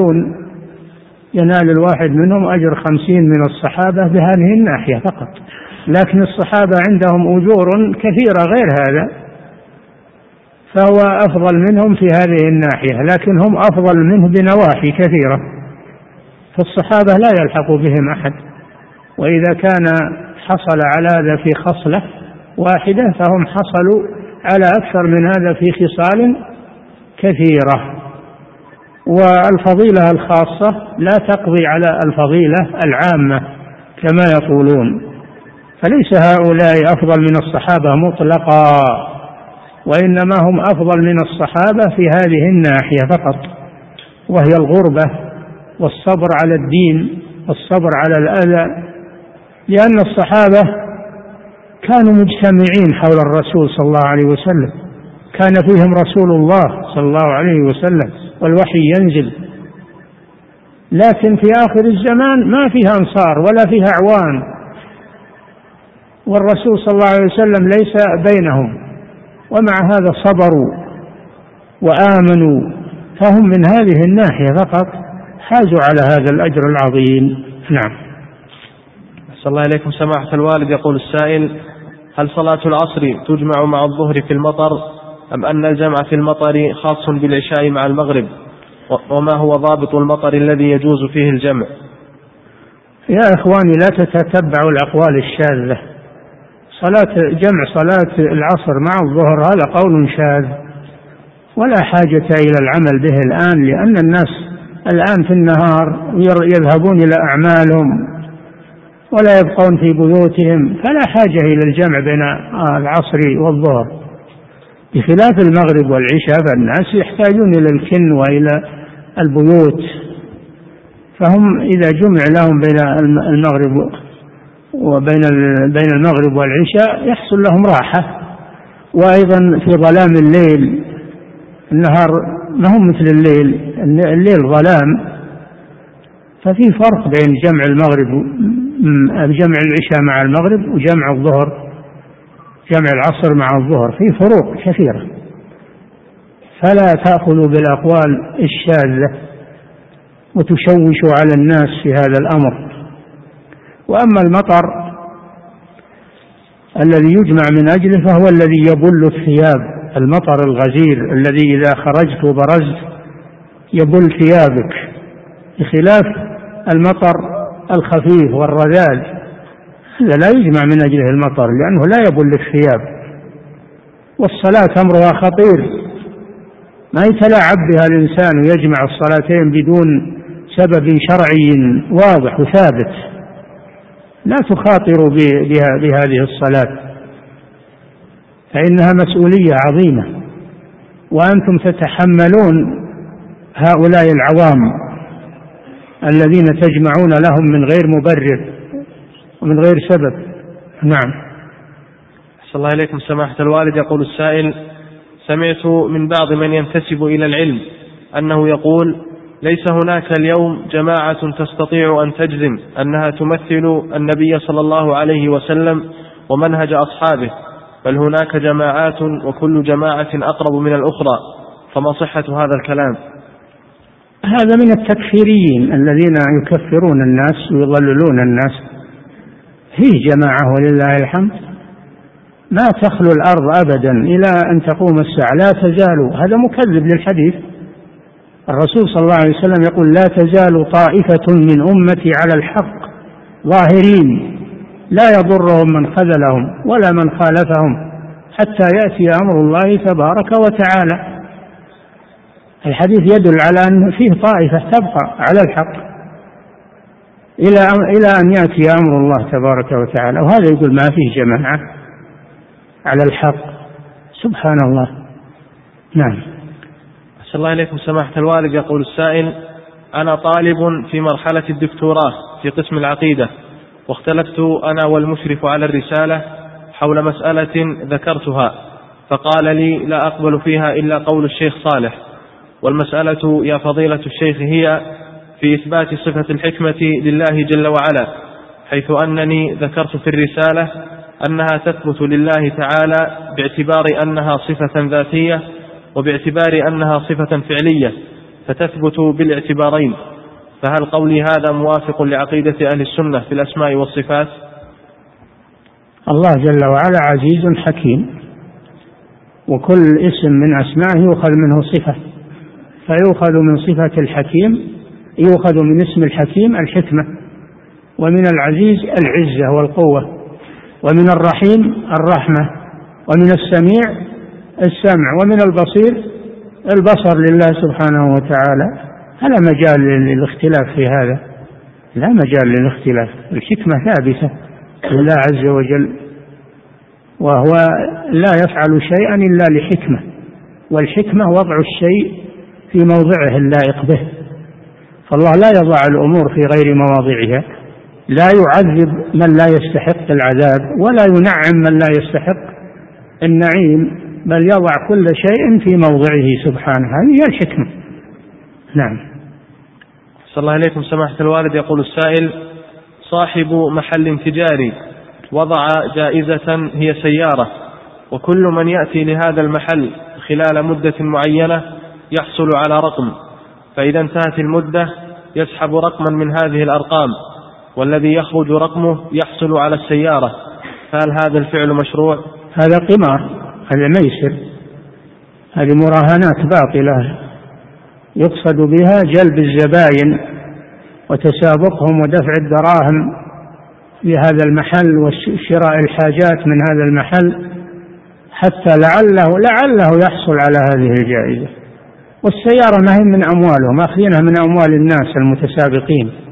ينال الواحد منهم أجر 50 من الصحابة بهذه الناحية فقط، لكن الصحابة عندهم أجور كثيرة غير هذا، فهو أفضل منهم في هذه الناحية، لكن هم أفضل منه بنواحي كثيرة، فالصحابة لا يلحق بهم أحد، وإذا كان حصل على هذا في خصلة واحدة فهم حصلوا على أكثر من هذا في خصال كثيرة. والفضيلة الخاصة لا تقضي على الفضيلة العامة كما يقولون، فليس هؤلاء أفضل من الصحابة مطلقا، وإنما هم أفضل من الصحابة في هذه الناحية فقط، وهي الغربة والصبر على الدين والصبر على الأذى، لأن الصحابة كانوا مجتمعين حول الرسول صلى الله عليه وسلم، كان فيهم رسول الله صلى الله عليه وسلم والوحي ينزل، لكن في آخر الزمان ما فيها أنصار ولا فيها أعوان، والرسول صلى الله عليه وسلم ليس بينهم، ومع هذا صبروا وآمنوا، فهم من هذه الناحية فقط حازوا على هذا الأجر العظيم. نعم. أحسن الله إليكم سماحة الوالد. يقول السائل: هل صلاة العصر تجمع مع الظهر في المطر، أم أن الجمع في المطر خاص بالعشاء مع المغرب، وما هو ضابط المطر الذي يجوز فيه الجمع؟ يا إخواني لا تتتبعوا الأقوال الشاذة، جمع صلاة العصر مع الظهر هذا قول شاذ ولا حاجة إلى العمل به الآن، لأن الناس الآن في النهار يذهبون إلى أعمالهم ولا يبقون في بيوتهم، فلا حاجة إلى الجمع بين العصر والظهر، بخلاف المغرب والعشاء فالناس يحتاجون إلى الكن وإلى البيوت، فهم إذا جمع لهم بين المغرب بين المغرب والعشاء يحصل لهم راحة. وأيضا في ظلام الليل، النهار ما هو مثل الليل ظلام، ففي فرق بين جمع العشاء مع المغرب وجمع الظهر، جمع العصر مع الظهر، في فروق كثيرة. فلا تأخذوا بالأقوال الشاذة وتشوشوا على الناس في هذا الأمر. وأما المطر الذي يجمع من أجله فهو الذي يبل الثياب، المطر الغزير الذي إذا خرجت وبرزت يبل ثيابك، بخلاف المطر الخفيف والرذاذ، هذا لا يجمع من أجله المطر لأنه لا يبل الثياب. والصلاة أمرها خطير، ما يتلاعب بها الإنسان ويجمع الصلاتين بدون سبب شرعي واضح وثابت. لا تخاطروا بهذه الصلاة فإنها مسؤولية عظيمة، وأنتم تتحملون هؤلاء العوام الذين تجمعون لهم من غير مبرر ومن غير سبب. نعم. أحسن الله إليكم سماحة الوالد. يقول السائل: سمعت من بعض من ينتسب إلى العلم أنه يقول: ليس هناك اليوم جماعة تستطيع أن تجزم أنها تمثل النبي صلى الله عليه وسلم ومنهج أصحابه، بل هناك جماعات وكل جماعة أقرب من الأخرى، فما صحة هذا الكلام؟ هذا من التكفيريين الذين يكفرون الناس ويضللون الناس. هي جماعة ولله الحمد، ما تخلو الأرض أبدا إلى أن تقوم الساعة، لا تزال. هذا مكذب للحديث. الرسول صلى الله عليه وسلم يقول: لا تزال طائفة من أمتي على الحق ظاهرين لا يضرهم من خذلهم ولا من خالفهم حتى يأتي أمر الله تبارك وتعالى. الحديث يدل على أن فيه طائفة تبقى على الحق إلى أن يأتي أمر الله تبارك وتعالى، وهذا يقول ما فيه جماعة على الحق. سبحان الله. نعم. أحسن الله إليكم سماحة الوالد. يقول السائل: أنا طالب في مرحلة الدكتوراه في قسم العقيدة، واختلفت أنا والمشرف على الرسالة حول مسألة ذكرتها، فقال لي: لا أقبل فيها إلا قول الشيخ صالح. والمسألة يا فضيلة الشيخ هي في إثبات صفة الحكمة لله جل وعلا، حيث أنني ذكرت في الرسالة أنها تثبت لله تعالى باعتبار أنها صفة ذاتية وباعتبار أنها صفة فعلية، فتثبت بالاعتبارين، فهل قولي هذا موافق لعقيدة أهل السنة في الأسماء والصفات؟ الله جل وعلا عزيز حكيم، وكل اسم من أسمائه يؤخذ منه صفة، فيؤخذ من صفة الحكيم، يؤخذ من اسم الحكيم الحكمة، ومن العزيز العزة والقوة، ومن الرحيم الرحمة، ومن السميع السمع، ومن البصير البصر لله سبحانه وتعالى. هل مجال للاختلاف في هذا؟ لا مجال للاختلاف. الحكمة ثابتة لله عز وجل، وهو لا يفعل شيئا إلا لحكمة، والحكمة وضع الشيء في موضعه اللائق به، فالله لا يضع الأمور في غير مواضعها، لا يعذب من لا يستحق العذاب ولا ينعم من لا يستحق النعيم، بل يضع كل شيء في موضعه سبحانه. هذه هي الحكمة. نعم. صلى الله عليكم سماحة الوالد. يقول السائل: صاحب محل تجاري وضع جائزة هي سيارة، وكل من يأتي لهذا المحل خلال مدة معينة يحصل على رقم، فإذا انتهت المدة يسحب رقما من هذه الأرقام، والذي يخرج رقمه يحصل على السيارة، فهل هذا الفعل مشروع؟ هذا قمار، هذا ميسر، هذه مراهنات باطلة يقصد بها جلب الزبائن وتسابقهم ودفع الدراهم لهذا المحل وشراء الحاجات من هذا المحل حتى لعله يحصل على هذه الجائزة. والسيارة ما هي من أموالهم، أخذينها من أموال الناس المتسابقين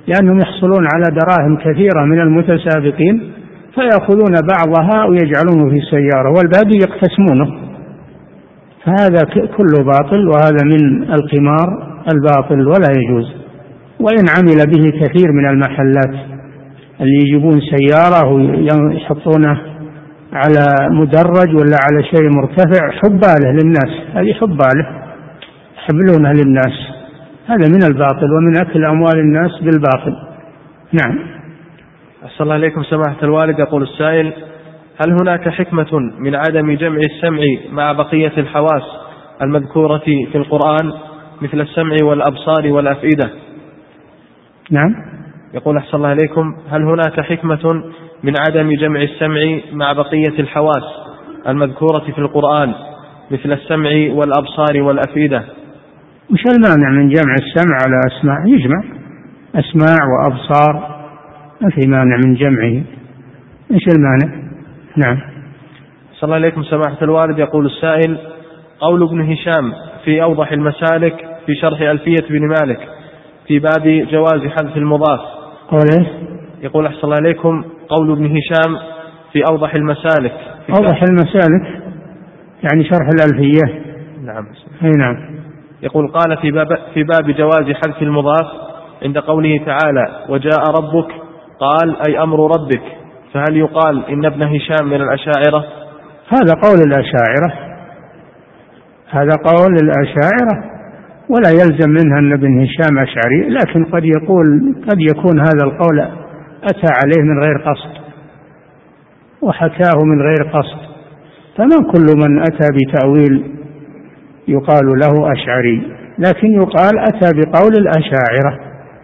لأنهم يحصلون على دراهم كثيرة من المتسابقين فيأخذون بعضها ويجعلونه في سيارة والباقي يقتسمونه، فهذا كله باطل، وهذا من القمار الباطل ولا يجوز. وإن عمل به كثير من المحلات اللي يجيبون سيارة ويحطونه على مدرج ولا على شيء مرتفع حباله للناس، هذه حباله يحبلونها للناس، هذا من الباطل ومن أكل أموال الناس بالباطل. نعم. أحسن الله إليكم سماحة الوالد. يقول السائل: هل هناك حكمة من عدم جمع السمع مع بقية الحواس المذكورة في القرآن مثل السمع والأبصار والأفئدة؟ نعم. يقول أحسن الله إليكم: هل هناك حكمة من عدم جمع السمع مع بقية الحواس المذكورة في القرآن مثل السمع والأبصار والأفئدة؟ وش المانع من جمع السمع على أسماع؟ يجمع أسماع وأبصار، ما في مانع من جمعه، إيش المانع؟ نعم. صلى الله عليكم سماحة الوالد. يقول السائل: قول ابن هشام في أوضح المسالك في شرح ألفية بن مالك في باب جواز حذف المضاف. قوله؟ يقول أحسن الله عليكم: قول ابن هشام في أوضح المسالك. أوضح المسالك يعني شرح الألفية. نعم. أي نعم. يقول: قال في باب جواز حذف المضاف عند قوله تعالى: وجاء ربك، قال أي أمر ربك، فهل يقال إن ابن هشام من الأشاعرة؟ هذا قول الأشاعرة، هذا قول الأشاعرة، ولا يلزم منها أن ابن هشام أشعري، لكن قد يكون هذا القول أتى عليه من غير قصد وحكاه من غير قصد، فما كل من أتى بتأويل يقال له أشعري، لكن يقال أتى بقول الأشاعرة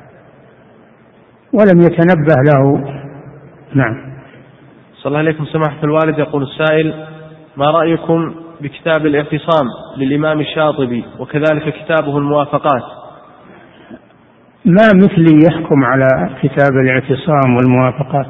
ولم يتنبه له. نعم. صلى الله عليكم سماحة الوالد. يقول السائل: ما رأيكم بكتاب الاعتصام للإمام الشاطبي وكذلك كتابه الموافقات؟ ما مثلي يحكم على كتاب الاعتصام والموافقات.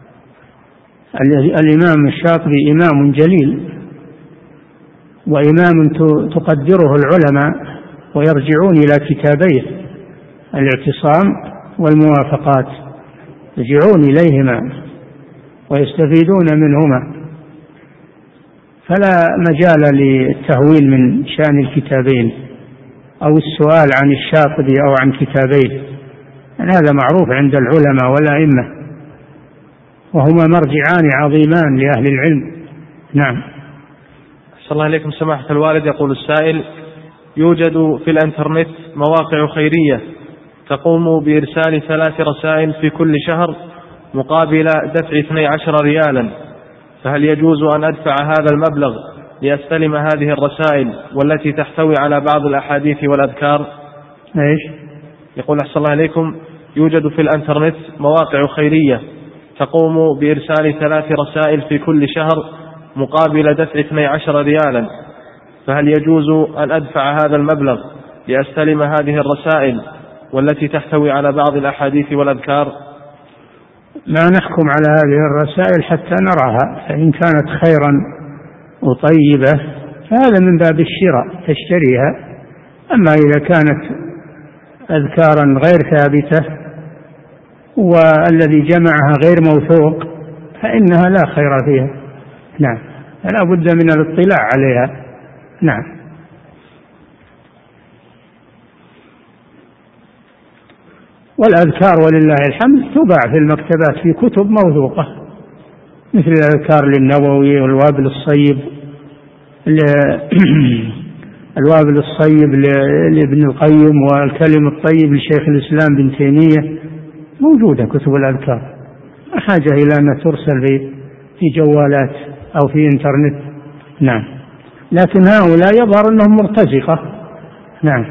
الإمام الشاطبي إمام جليل وإمام تقدره العلماء ويرجعون إلى كتابيه الاعتصام والموافقات، يرجعون إليهما ويستفيدون منهما، فلا مجال للتهويل من شأن الكتابين أو السؤال عن الشاطبي أو عن كتابيه، يعني هذا معروف عند العلماء والأئمة، وهما مرجعان عظيمان لأهل العلم. نعم. صلى الله عليكم سماحة الوالد. يقول السائل: يوجد في الانترنت مواقع خيرية تقوم بإرسال 3 رسائل في كل شهر مقابل دفع 12 ريالا، فهل يجوز أن أدفع هذا المبلغ لأستلم هذه الرسائل والتي تحتوي على بعض الأحاديث والأذكار؟ إيش؟ يقول أحسن الله عليكم: يوجد في الانترنت مواقع خيرية تقوم بإرسال 3 رسائل في كل شهر مقابل دفع 12 ريالا، فهل يجوز أن أدفع هذا المبلغ لأستلم هذه الرسائل والتي تحتوي على بعض الأحاديث والأذكار؟ لا نحكم على هذه الرسائل حتى نراها، فإن كانت خيرا وطيبة فهذا من باب الشراء تشتريها، أما إذا كانت أذكارا غير ثابتة والذي جمعها غير موثوق فإنها لا خير فيها. نعم، فلا بد من الاطلاع عليها. نعم. والأذكار ولله الحمد تباع في المكتبات في كتب موثوقة، مثل الأذكار للنووي والوابل الصيب الوابل الصيب لابن القيم والكلم الطيب لشيخ الإسلام بن تيمية، موجودة كتب الأذكار، لا حاجة إلى أن ترسل في جوالات أو في إنترنت. نعم، لكن هؤلاء يظهر أنهم مرتزقة. نعم.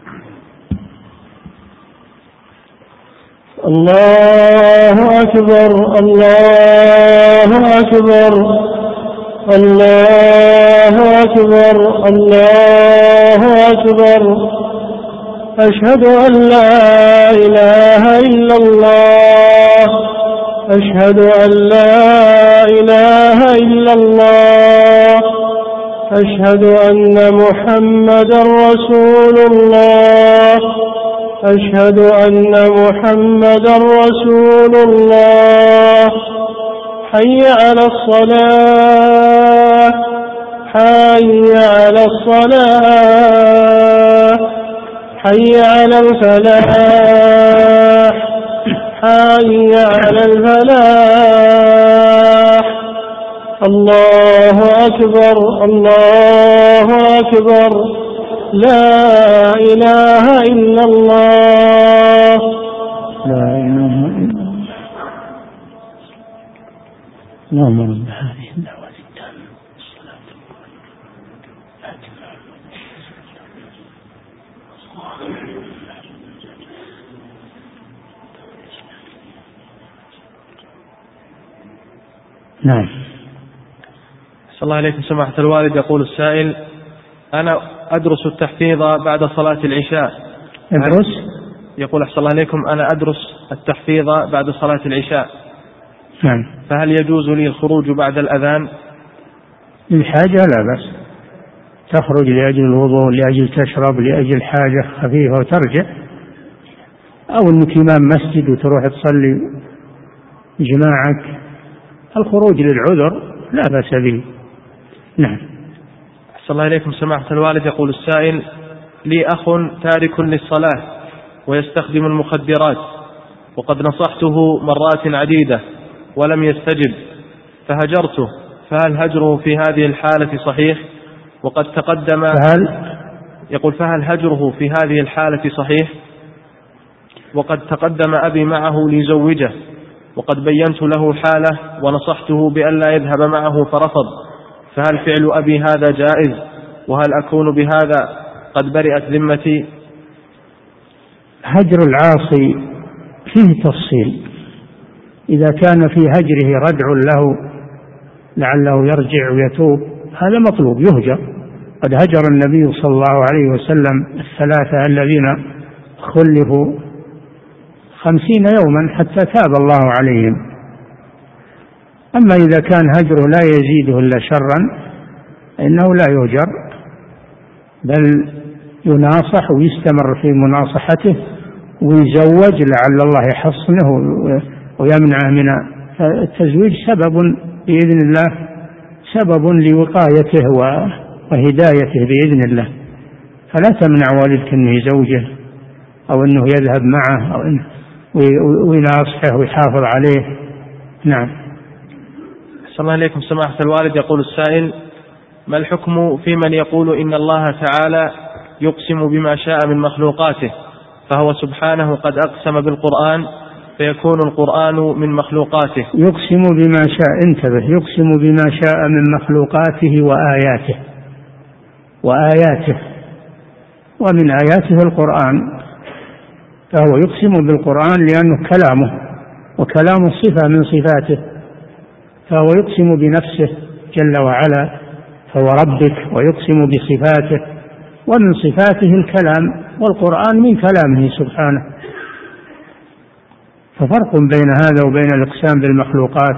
الله أكبر الله أكبر الله أكبر الله أكبر، أشهد أن لا إله إلا الله، أشهد أن لا إله إلا الله، أشهد أن محمدا رسول الله، أشهد أن محمدا رسول الله. حي على الصلاة حي على الصلاة حي على الفلاح حي على الفلاح. الله أكبر الله أكبر لا إله إلا الله. لا إله إلا الله. اللهم رب هذه الدعوة التامة والصلاة نعم. صلى الله عليكم سماحة الوالد. يقول السائل: أنا أدرس التحفيظ بعد صلاة العشاء. أدرس؟ يقول أحسن الله عليكم: أنا أدرس التحفيظ بعد صلاة العشاء. نعم. فهل يجوز لي الخروج بعد الأذان؟ للحاجة لا بأس، تخرج لأجل الوضوء، لأجل تشرب، لأجل حاجة خفيفة وترجع، أو أنك إمام مسجد وتروح تصلي جماعك. الخروج للعذر لا بأس به. نعم. أحسن الله إليكم سماحة الوالد. يقول السائل: لي أخ تارك للصلاة ويستخدم المخدرات، وقد نصحته مرات عديدة ولم يستجب فهجرته، فهل هجره في هذه الحالة صحيح؟ وقد تقدم يقول: فهل هجره في هذه الحالة صحيح؟ وقد تقدم أبي معه ليزوجه، وقد بينت له حاله ونصحته بأن لا يذهب معه فرفض، فهل فعل أبي هذا جائز؟ وهل أكون بهذا قد برئت ذمتي؟ هجر العاصي فيه تفصيل. إذا كان في هجره ردع له لعله يرجع ويتوب هذا مطلوب يهجر. قد هجر النبي صلى الله عليه وسلم 3 الذين خلفوا 50 يوما حتى تاب الله عليهم. أما إذا كان هجره لا يزيده إلا شرا إنه لا يهجر، بل يناصح ويستمر في مناصحته ويزوج لعل الله يحصنه ويمنعه من التزويج. سبب بإذن الله، سبب لوقايته وهدايته بإذن الله. فلا تمنع والدك أنه يزوجه أو أنه يذهب معه أو أنه ويناصحه ويحافظ عليه. نعم. أحسن الله إليكم سماحة الوالد. يقول السائل: ما الحكم في من يقول إن الله تعالى يقسم بما شاء من مخلوقاته، فهو سبحانه قد أقسم بالقرآن فيكون القرآن من مخلوقاته؟ يقسم بما شاء، انتبه، يقسم بما شاء من مخلوقاته وآياته ومن آياته القرآن، فهو يقسم بالقرآن لأنه كلامه، وكلام صفة من صفاته، فهو يقسم بنفسه جل وعلا فهو ربك، ويقسم بصفاته، ومن صفاته الكلام، والقرآن من كلامه سبحانه. ففرق بين هذا وبين الإقسام بالمخلوقات،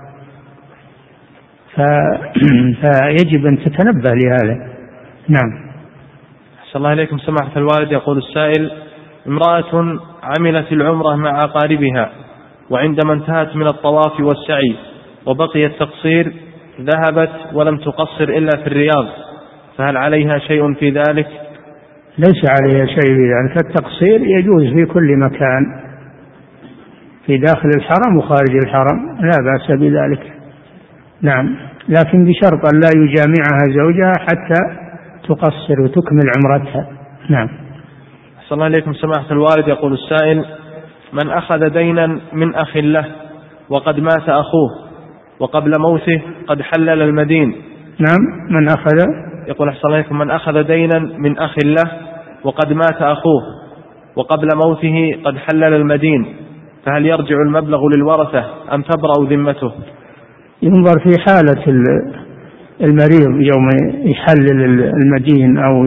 فيجب أن تتنبه لهذا. نعم. أحسن الله إليكم سماحة الوالد. يقول السائل: امرأة عملت العمرة مع أقاربها، وعندما انتهت من الطواف والسعي وبقي التقصير ذهبت ولم تقصر إلا في الرياض، فهل عليها شيء في ذلك؟ ليس عليها شيء في ذلك. التقصير يجوز في كل مكان، في داخل الحرم وخارج الحرم لا بأس بذلك. نعم، لكن بشرط أن لا يجامعها زوجها حتى تقصر وتكمل عمرتها. نعم. أحسن الله إليكم سماحة الوالد. يقول السائل: من أخذ دينا من أخ له وقد مات أخوه وقبل موته قد حلل المدين. نعم. من أخذ، يقول أحسن الله إليكم: من أخذ دينا من أخ له وقد مات أخوه وقبل موته قد حلل المدين، فهل يرجع المبلغ للورثة أم تبرأ ذمته؟ ينظر في حالة المريض يوم يحلل المدين أو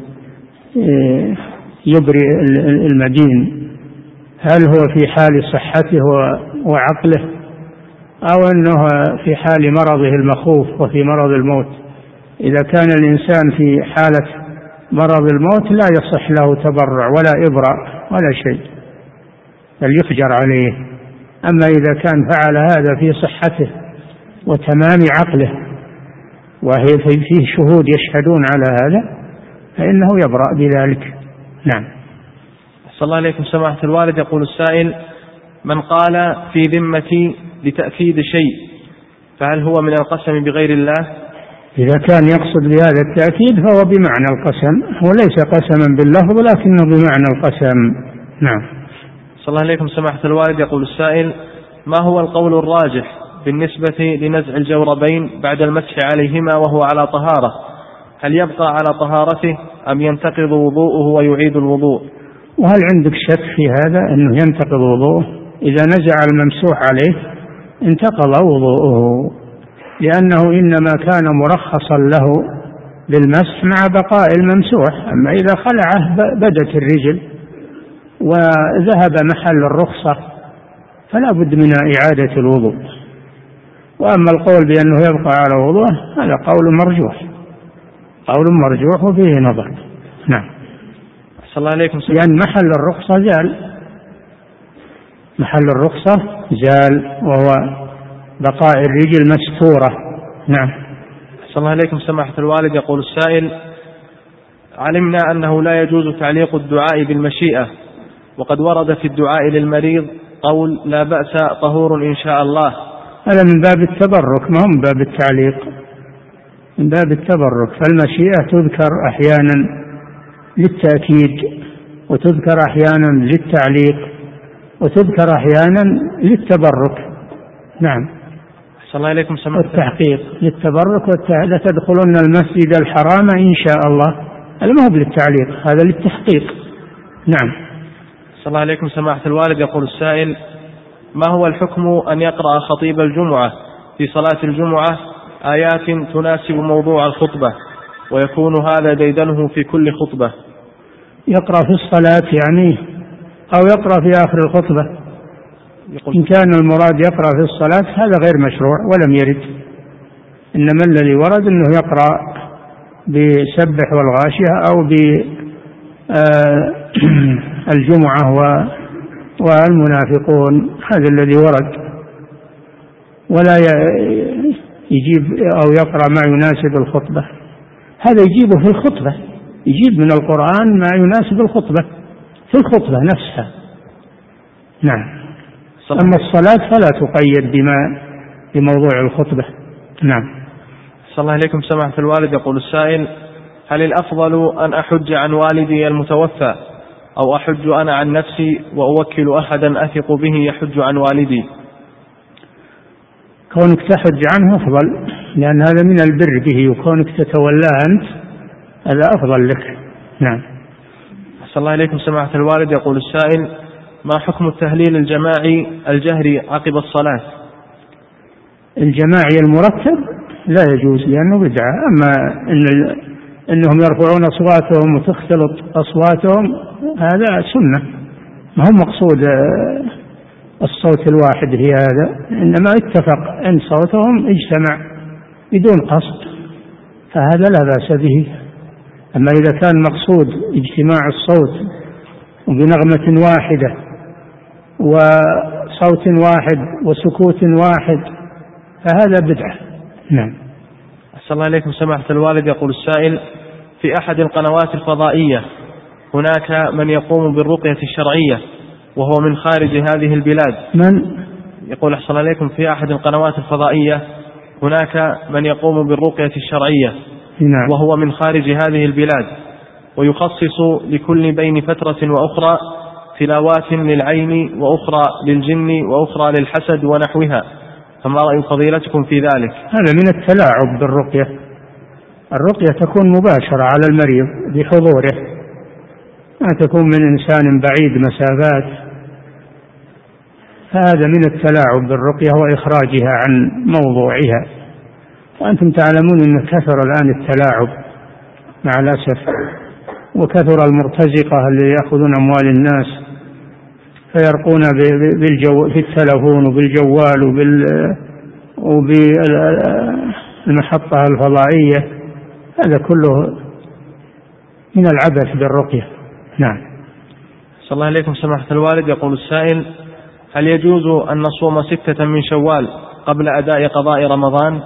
يبرئ المدين، هل هو في حال صحته وعقله أو أنه في حال مرضه المخوف وفي مرض الموت؟ إذا كان الإنسان في حالة مرض الموت لا يصح له تبرع ولا إبراء، ولا شيء، بل يحجر عليه. أما إذا كان فعل هذا في صحته وتمام عقله وهي فيه شهود يشهدون على هذا فإنه يبرأ بذلك. نعم. صلى الله عليكم سماحة الوالد. يقول السائل: من قال في ذمتي لتأكيد شيء فهل هو من القسم بغير الله؟ إذا كان يقصد بهذا التأكيد فهو بمعنى القسم، وليس قسما باللفظ لكنه بمعنى القسم. نعم. صلى الله عليكم سماحة الوالد. يقول السائل: ما هو القول الراجح بالنسبة لنزع الجوربين بعد المسح عليهما وهو على طهارة؟ هل يبقى على طهارته أم ينتقض وضوءه ويعيد الوضوء؟ وهل عندك شك في هذا أنه ينتقض وضوءه؟ إذا نزع الممسوح عليه انتقض وضوءه، لأنه إنما كان مرخصا له بالمسح مع بقاء الممسوح. أما إذا خلعه بدت الرجل وذهب محل الرخصة فلا بد من إعادة الوضوء. وأما القول بأنه يبقى على وضوءه هذا قول مرجوح وفيه نظر. نعم. صلى الله عليكم. لأن محل الرخصة زال وهو بقاء الرجل مستورة. نعم. صلى الله عليكم سماحة الوالد. يقول السائل: علمنا أنه لا يجوز تعليق الدعاء بالمشيئة، وقد ورد في الدعاء للمريض قول لا بأس طهور إن شاء الله. هذا من باب التبرك، ما هو من باب التعليق، من باب التبرك. فالمشيئة تذكر أحيانا للتأكيد، وتذكر أحيانا للتعليق، وتذكر أحيانا للتبرك. نعم. صلى الله عليكم سماحة. والتحقيق للتبرك لتدخلن المسجد الحرام إن شاء الله، هذا ما هو للتعليق، هذا للتحقيق. نعم. صلى الله عليكم سماحة الوالد. يقول السائل: ما هو الحكم أن يقرأ خطيب الجمعة في صلاة الجمعة آيات تناسب موضوع الخطبة ويكون هذا ديدنه في كل خطبة؟ يقرأ في الصلاة يعني أو يقرأ في آخر الخطبة؟ إن كان المراد يقرأ في الصلاة هذا غير مشروع ولم يرد، إنما الذي ورد أنه يقرأ بسبح والغاشية أو بالجمعة والمنافقون، هذا الذي ورد. ولا يجيب أو يقرأ ما يناسب الخطبة، هذا يجيبه في الخطبة، يجيب من القرآن ما يناسب الخطبة في الخطبة نفسها. نعم. أما الصلاة فلا تقيد بموضوع الخطبة. نعم. صلى الله عليكم سماحة الوالد. يقول السائل: هل الأفضل أن أحج عن والدي المتوفى أو أحج أنا عن نفسي وأوكل أحدا أثق به يحج عن والدي؟ كونك تحج عنه أفضل، لأن هذا من البر به، وكونك تتولاه أنت هذا أفضل لك. نعم. صلى الله عليكم سماحة الوالد. يقول السائل: ما حكم التهليل الجماعي الجهري عقب الصلاة؟ الجماعي المرتب لا يجوز لأنه بدعة. أما إنهم يرفعون أصواتهم وتختلط أصواتهم هذا سنة، ما هو مقصود الصوت الواحد في هذا، إنما اتفق أن صوتهم اجتمع بدون قصد فهذا لا بأس به. أما إذا كان مقصود اجتماع الصوت وبنغمة واحدة وصوت واحد وسكوت واحد فهذا بدعة. نعم. أحسن الله عليكم سماحة الوالد. يقول السائل: في أحد القنوات الفضائية هناك من يقوم بالرقية الشرعية وهو من خارج هذه البلاد. من؟ يقول أحسن الله عليكم: في أحد القنوات الفضائية هناك من يقوم بالرقية الشرعية وهو من خارج هذه البلاد، ويخصص لكل بين فترة وأخرى تلاوات للعين وأخرى للجن وأخرى للحسد ونحوها، فما رأي فضيلتكم في ذلك؟ هذا من التلاعب بالرقية. الرقية تكون مباشرة على المريض بحضوره، ما تكون من إنسان بعيد مسافات، فهذا من التلاعب بالرقية وإخراجها عن موضوعها. وأنتم تعلمون أن كثر الآن التلاعب مع الأسف، وكثر المرتزقة اللي يأخذون أموال الناس فيرقون في التلفون وبالجوال وبالمحطة الفضائية، هذا كله من العبث بالرقية. نعم. صلى الله عليكم سماحة الوالد. يقول السائل: هل يجوز أن نصوم 6 من شوال قبل أداء قضاء رمضان؟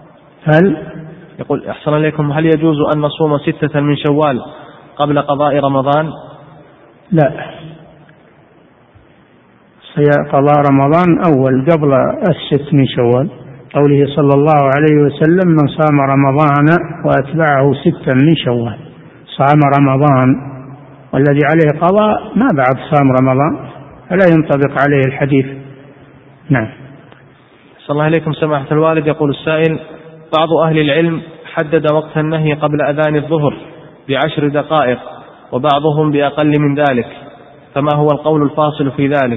يقول أحسن عليكم: هل يجوز أن نصوم 6 من شوال قبل قضاء رمضان؟ لا، قضاء رمضان أول قبل 6 من شوال، قوله صلى الله عليه وسلم: من صام رمضان وأتبعه 6 من شوال. صام رمضان والذي عليه قضاء ما بعد صام رمضان، فلا ينطبق عليه الحديث. نعم. صلى الله عليكم سماحة الوالد. يقول السائل: بعض أهل العلم حدد وقت النهي قبل أذان الظهر ب10 دقائق، وبعضهم بأقل من ذلك، فما هو القول الفاصل في ذلك؟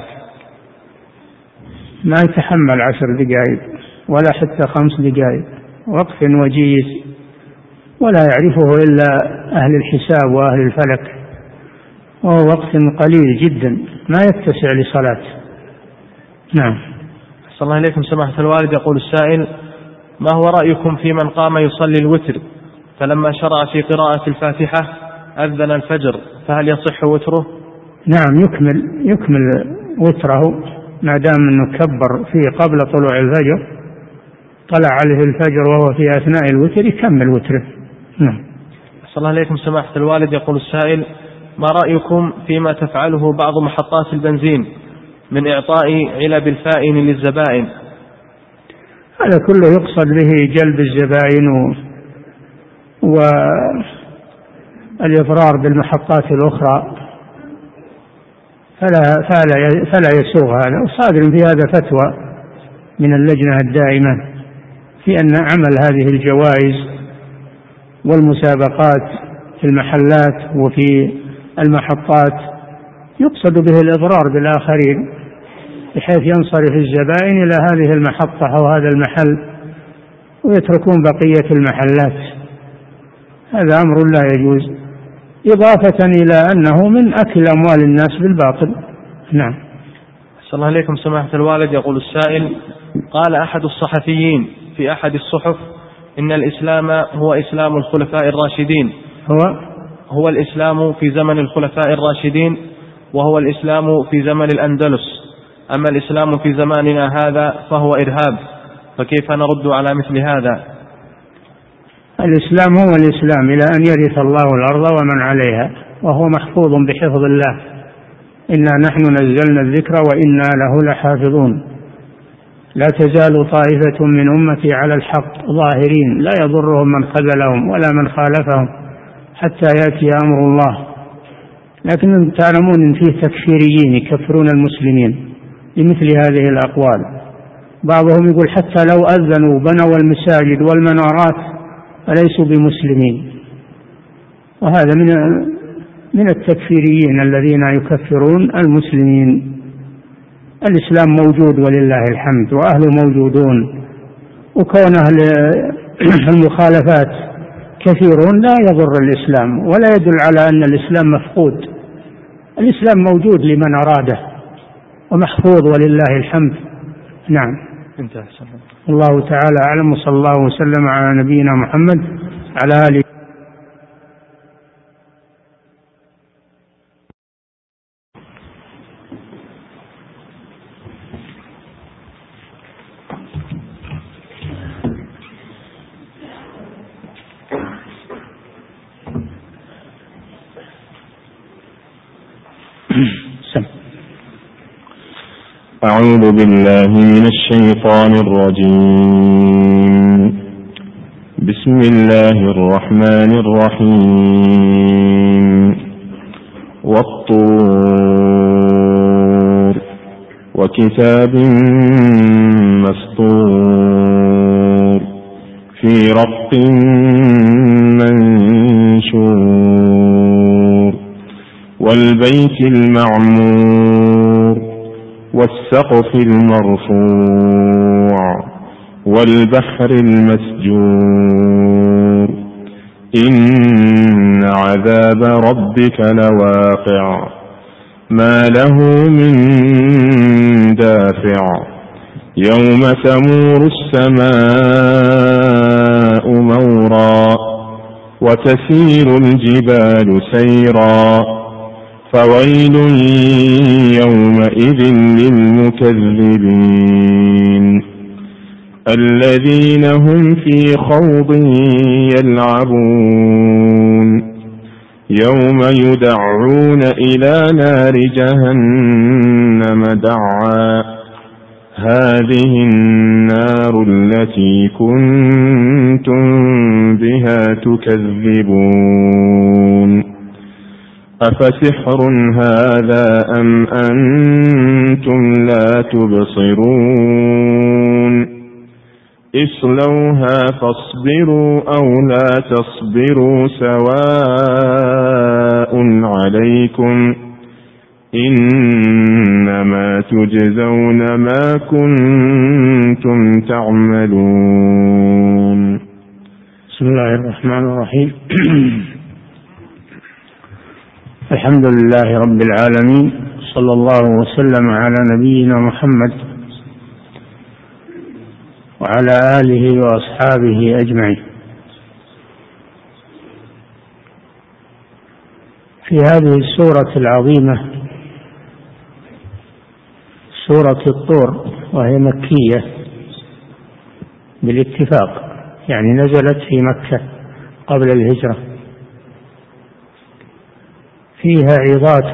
ما يتحمل 10 دقائق ولا حتى 5 دقائق، وقت وجيز ولا يعرفه إلا أهل الحساب وأهل الفلك، وهو وقت قليل جدا ما يتسع لصلاة. نعم. صلى الله عليكم سماحة الوالد. يقول السائل: ما هو رأيكم في من قام يصلي الوتر فلما شرع في قراءة الفاتحة أذن الفجر، فهل يصح وتره؟ نعم، يكمل وتره ما دام أنه كبر فيه قبل طلوع الفجر، طلع عليه الفجر وهو في أثناء الوتر، يكمل وتره. نعم. صلى الله عليكم سماحة الوالد. يقول السائل: ما رأيكم فيما تفعله بعض محطات البنزين من إعطاء علب الفائن للزبائن؟ هذا كله يقصد به جلب الزبائن والإضرار بالمحطات الأخرى، فلا يسوغ هذا. وصادر في هذا فتوى من اللجنة الدائمة في أن عمل هذه الجوائز والمسابقات في المحلات وفي المحطات يقصد به الإضرار بالآخرين، بحيث ينصرف الزبائن إلى هذه المحطة أو هذا المحل ويتركون بقية المحلات. هذا أمر لا يجوز، إضافة إلى أنه من أكل أموال الناس بالباطل. نعم. صلى الله عليكم سماحة الوالد. يقول السائل: قال أحد الصحفيين في أحد الصحف إن الإسلام هو إسلام الخلفاء الراشدين، هو الإسلام في زمن الخلفاء الراشدين، وهو الإسلام في زمن الأندلس، أما الإسلام في زماننا هذا فهو إرهاب، فكيف نرد على مثل هذا؟ الإسلام هو الإسلام إلى أن يرث الله الأرض ومن عليها، وهو محفوظ بحفظ الله. إنا نحن نزلنا الذكر وإنا له لحافظون. لا تزال طائفة من أمتي على الحق ظاهرين لا يضرهم من خذلهم ولا من خالفهم حتى يأتي أمر الله. لكن تعلمون أن فيه تكفيريين يكفرون المسلمين بمثل هذه الأقوال. بعضهم يقول حتى لو أذنوا بنوا المساجد والمنارات فليسوا بمسلمين، وهذا من التكفيريين الذين يكفرون المسلمين. الإسلام موجود ولله الحمد، وأهله موجودون، وكون أهل المخالفات كثيرون لا يضر الإسلام ولا يدل على أن الإسلام مفقود. الإسلام موجود لمن أراده ومحفوظ ولله الحمد. نعم. الله تعالى أعلم، وصلى الله وسلم على نبينا محمد على آله. أعوذ بالله من الشيطان الرجيم. بسم الله الرحمن الرحيم. والطور وكتاب مسطور في رق منشور والبيت المعمور والسقف المرفوع والبحر المسجور إن عذاب ربك لواقع ما له من دافع يوم تمور السماء مورا وتسير الجبال سيرا فويل يومئذ للمكذبين الذين هم في خوض يلعبون يوم يدعون إلى نار جهنم دعا هذه النار التي كنتم بها تكذبون أفسحر هذا أم أنتم لا تبصرون اصلوها فاصبروا أو لا تصبروا سواء عليكم إنما تجزون ما كنتم تعملون. بسم الله الرحمن الرحيم. الحمد لله رب العالمين، صلى الله وسلم على نبينا محمد وعلى آله وأصحابه أجمعين. في هذه السورة العظيمة سورة الطور، وهي مكية بالاتفاق، يعني نزلت في مكة قبل الهجرة، فيها عظات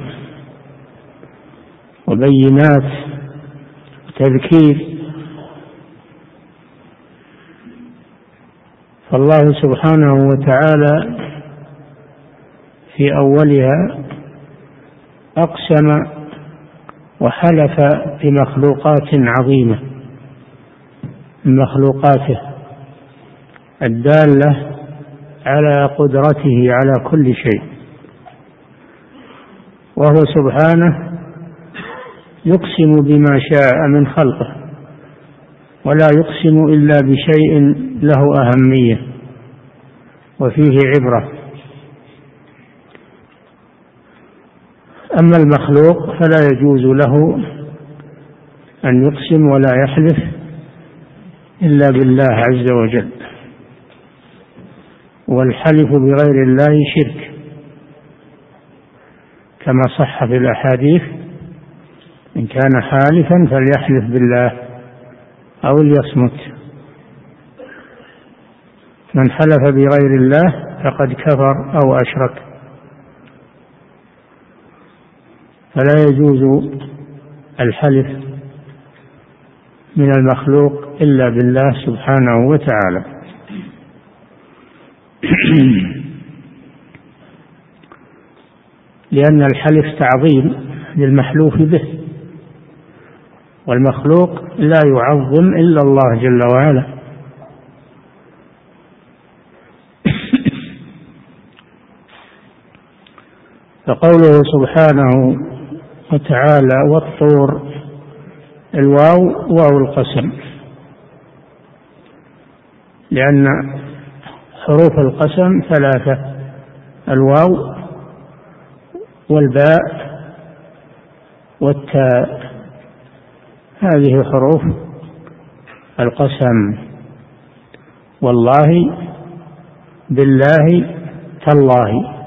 وبينات وتذكير. فالله سبحانه وتعالى في أولها أقسم وحلف بمخلوقات عظيمة من مخلوقاته الدالة على قدرته على كل شيء، وهو سبحانه يقسم بما شاء من خلقه، ولا يقسم إلا بشيء له أهمية وفيه عبرة. أما المخلوق فلا يجوز له أن يقسم ولا يحلف إلا بالله عز وجل، والحلف بغير الله شرك، كما صح في الأحاديث: إن كان حالفا فليحلف بالله أو ليصمت. من حلف بغير الله فقد كفر أو أشرك. فلا يجوز الحلف من المخلوق إلا بالله سبحانه وتعالى. لأن الحلف تعظيم للمحلوف به، والمخلوق لا يعظم إلا الله جل وعلا. فقوله سبحانه وتعالى والطور، الواو واو القسم، لأن حروف القسم ثلاثة: الواو والباء والتاء، هذه حروف القسم. والله، بالله، تالله.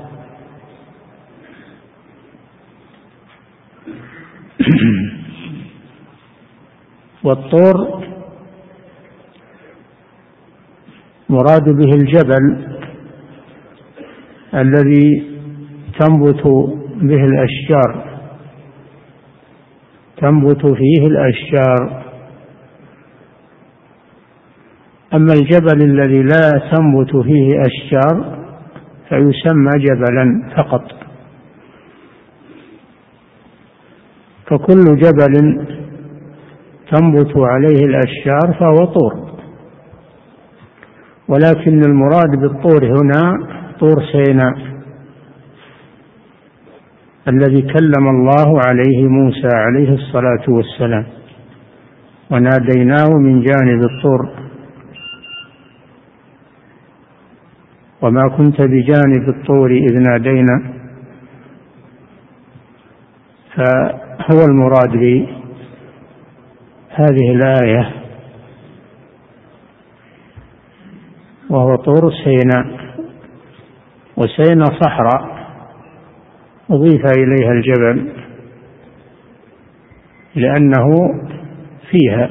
والطور مراد به الجبل الذي تنبت به الأشجار، تنبت فيه الأشجار. أما الجبل الذي لا تنبت فيه أشجار فيسمى جبلا فقط. فكل جبل تنبت عليه الأشجار فهو طور، ولكن المراد بالطور هنا طور سيناء الذي كلم الله عليه موسى عليه الصلاة والسلام، وناديناه من جانب الطور وما كنت بجانب الطور إذ نادينا. فهو المراد بهذه الآية، وهو طور سيناء. وسيناء صحراء أضيف إليها الجبل لأنه فيها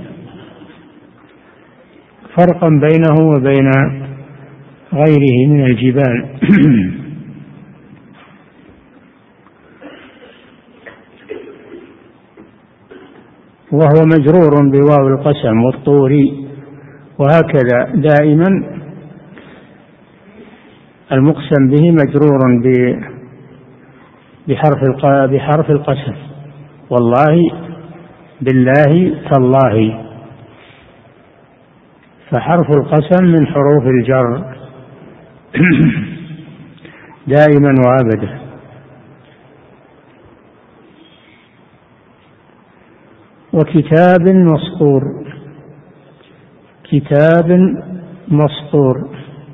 فرقا بينه وبين غيره من الجبال. وهو مجرور بواو القسم والطور، وهكذا دائما المقسم به مجرور بحرف القسم، والله بالله تالله، فحرف القسم من حروف الجر دائما وابدا. وكتاب مسطور، كتاب مسطور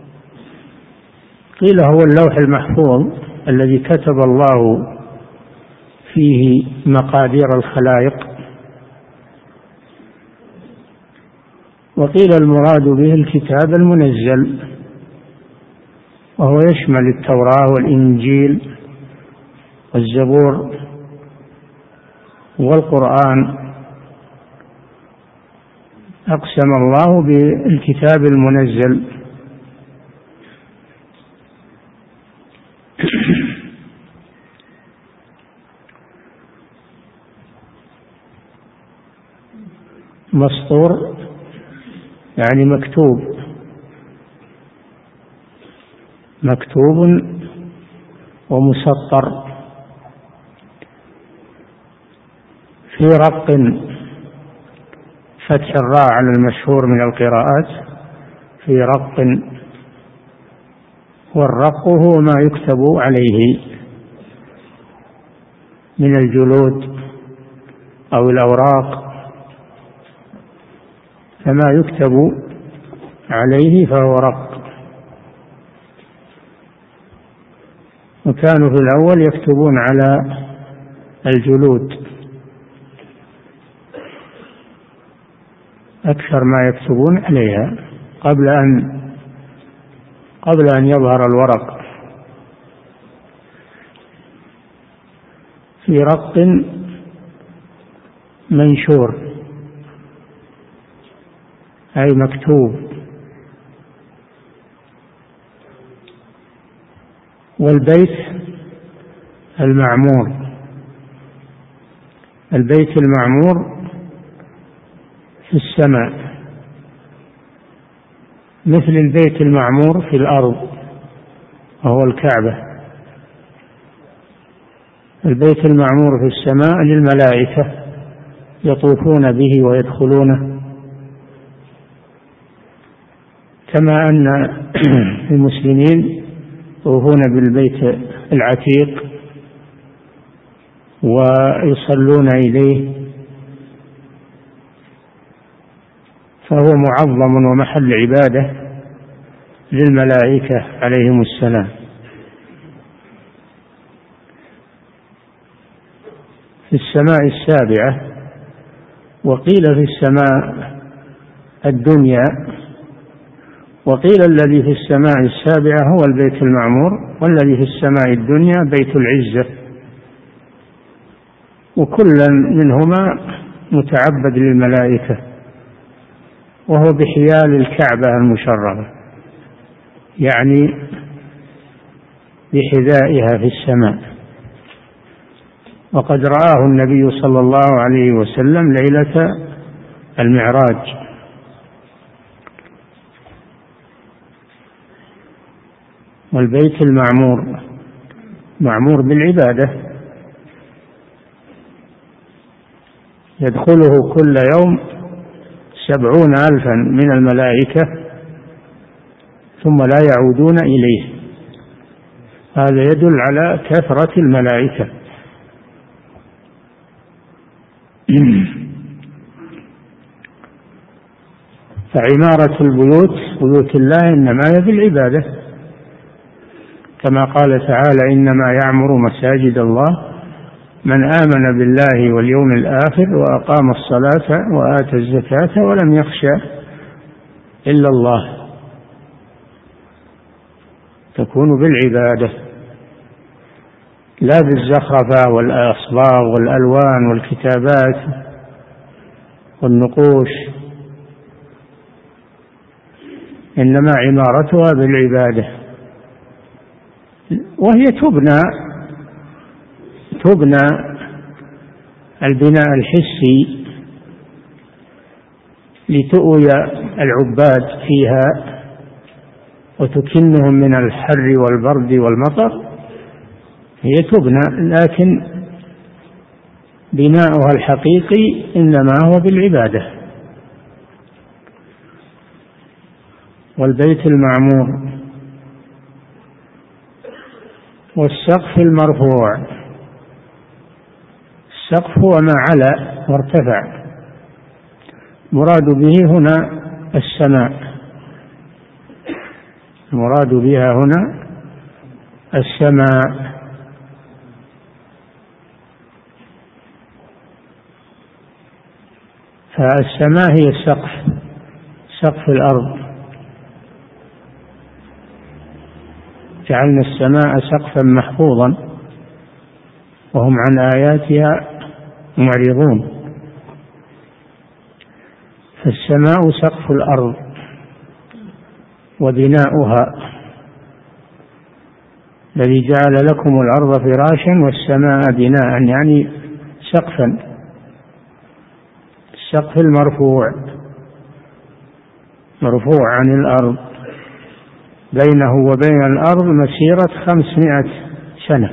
قيل هو اللوح المحفوظ الذي كتب الله فيه مقادير الخلائق، وقيل المراد به الكتاب المنزل، وهو يشمل التوراة والإنجيل والزبور والقرآن. أقسم الله بالكتاب المنزل. مسطور يعني مكتوب، مكتوب ومسطر في رق، فتح الراء على المشهور من القراءات، في رق، والرق هو ما يكتب عليه من الجلود أو الأوراق، فما يكتب عليه فهو رق. وكانوا في الأول يكتبون على الجلود أكثر ما يكتبون عليها قبل أن يظهر الورق، في رق منشور أي مكتوب. والبيت المعمور، البيت المعمور في السماء مثل البيت المعمور في الأرض وهو الكعبة. البيت المعمور في السماء للملائكة يطوفون به ويدخلونه، كما أن المسلمين يطوفون بالبيت العتيق ويصلون إليه، فهو معظم ومحل عبادة للملائكة عليهم السلام. في السماء السابعة، وقيل في السماء الدنيا، وقيل الذي في السماء السابعة هو البيت المعمور، والذي في السماء الدنيا بيت العزة، وكلا منهما متعبد للملائكة، وهو بحيال الكعبة المشرفة، يعني بحذائها في السماء. وقد رآه النبي صلى الله عليه وسلم ليلة المعراج. والبيت المعمور معمور بالعبادة، يدخله كل يوم 70,000 من الملائكة ثم لا يعودون إليه. هذا يدل على كثرة الملائكة. فعمارة البيوت، بيوت الله، إنما هي بالعبادة، كما قال تعالى: إنما يعمر مساجد الله من آمن بالله واليوم الآخر وأقام الصلاة وآتى الزكاة ولم يخشى إلا الله. تكون بالعبادة. لا بالزخرفة والأصباغ والألوان والكتابات والنقوش، إنما عمارتها بالعبادة. وهي تبنى البناء الحسي لتؤوي العباد فيها وتكنهم من الحر والبرد والمطر، هي تبنى، لكن بناؤها الحقيقي إنما هو بالعبادة. والبيت المعمور والسقف المرفوع، السقف هو ما علا وارتفع، مراد به هنا السماء، المراد بها هنا السماء. فالسماء هي السقف، سقف الأرض، جعلنا السماء سقفا محفوظا وهم عن آياتها معرضون. فالسماء سقف الأرض وبناؤها، الذي جعل لكم الأرض فراشا والسماء بناء، يعني سقفا. السقف المرفوع مرفوع عن الأرض، بينه وبين الأرض مسيرة 500 سنة،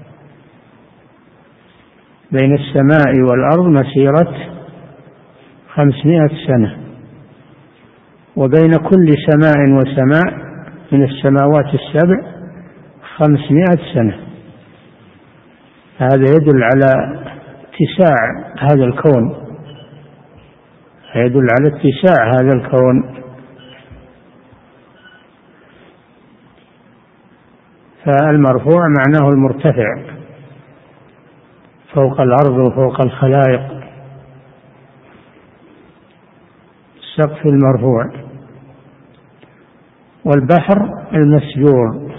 بين السماء والأرض مسيرة 500 سنة، وبين كل سماء وسماء من السماوات السبع 500 سنة. هذا يدل على اتساع هذا الكون، يدل على اتساع هذا الكون. فالمرفوع معناه المرتفع فوق الأرض وفوق الخلائق، السقف المرفوع. والبحر المسجور،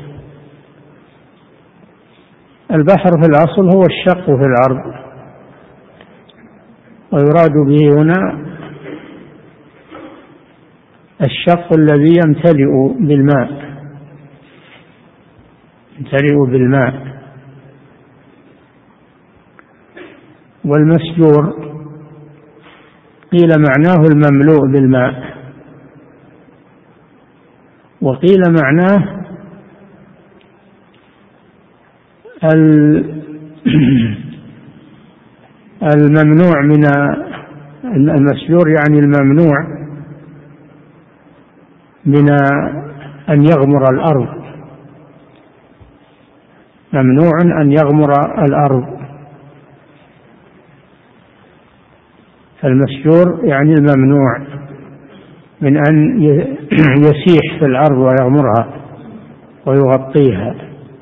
البحر في الأصل هو الشق في الأرض، ويراد به هنا الشق الذي يمتلئ بالماء، يمتلئ بالماء. والمسجور قيل معناه المملوء بالماء، وقيل معناه الممنوع من المسجور، يعني الممنوع من أن يغمر الأرض، ممنوع أن يغمر الأرض. فالمسجور يعني الممنوع من أن يسيح في الأرض ويغمرها ويغطيها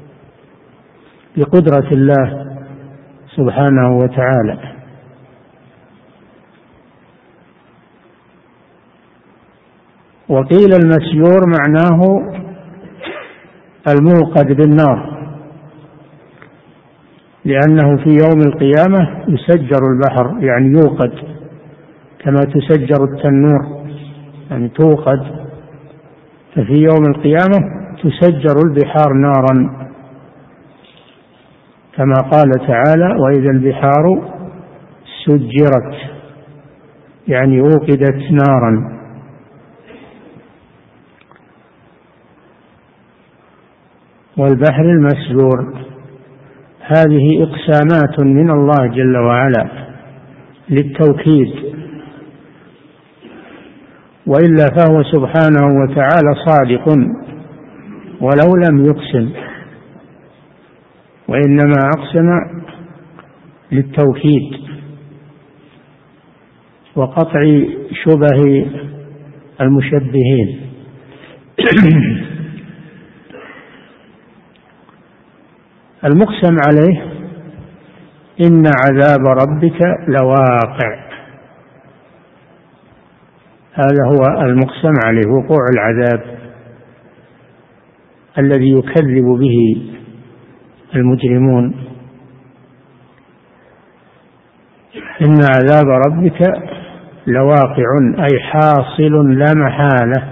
بقدرة الله سبحانه وتعالى. وقيل المسجور معناه الموقد بالنار، لأنه في يوم القيامة يسجر البحر، يعني يوقد كما تسجر التنور، يعني توقد. ففي يوم القيامة تسجر البحار نارا، كما قال تعالى: وإذا البحار سجرت، يعني أوقدت نارا. والبحر المسجور هذه إقسامات من الله جل وعلا للتوكيد، وإلا فهو سبحانه وتعالى صادق ولو لم يقسم، وإنما أقسم للتوكيد وقطع شبه المشبهين. المقسم عليه: إن عذاب ربك لواقع، هذا هو المقسم عليه، وقوع العذاب الذي يكذب به المجرمون. إن عذاب ربك لواقع أي حاصل لا محالة،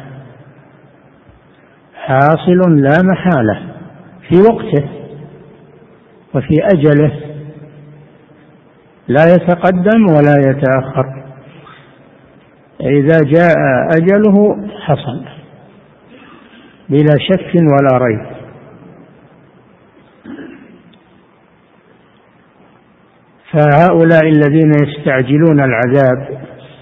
حاصل لا محالة في وقته وفي أجله، لا يتقدم ولا يتأخر، إذا جاء أجله حصل بلا شك ولا ريب. فهؤلاء الذين يستعجلون العذاب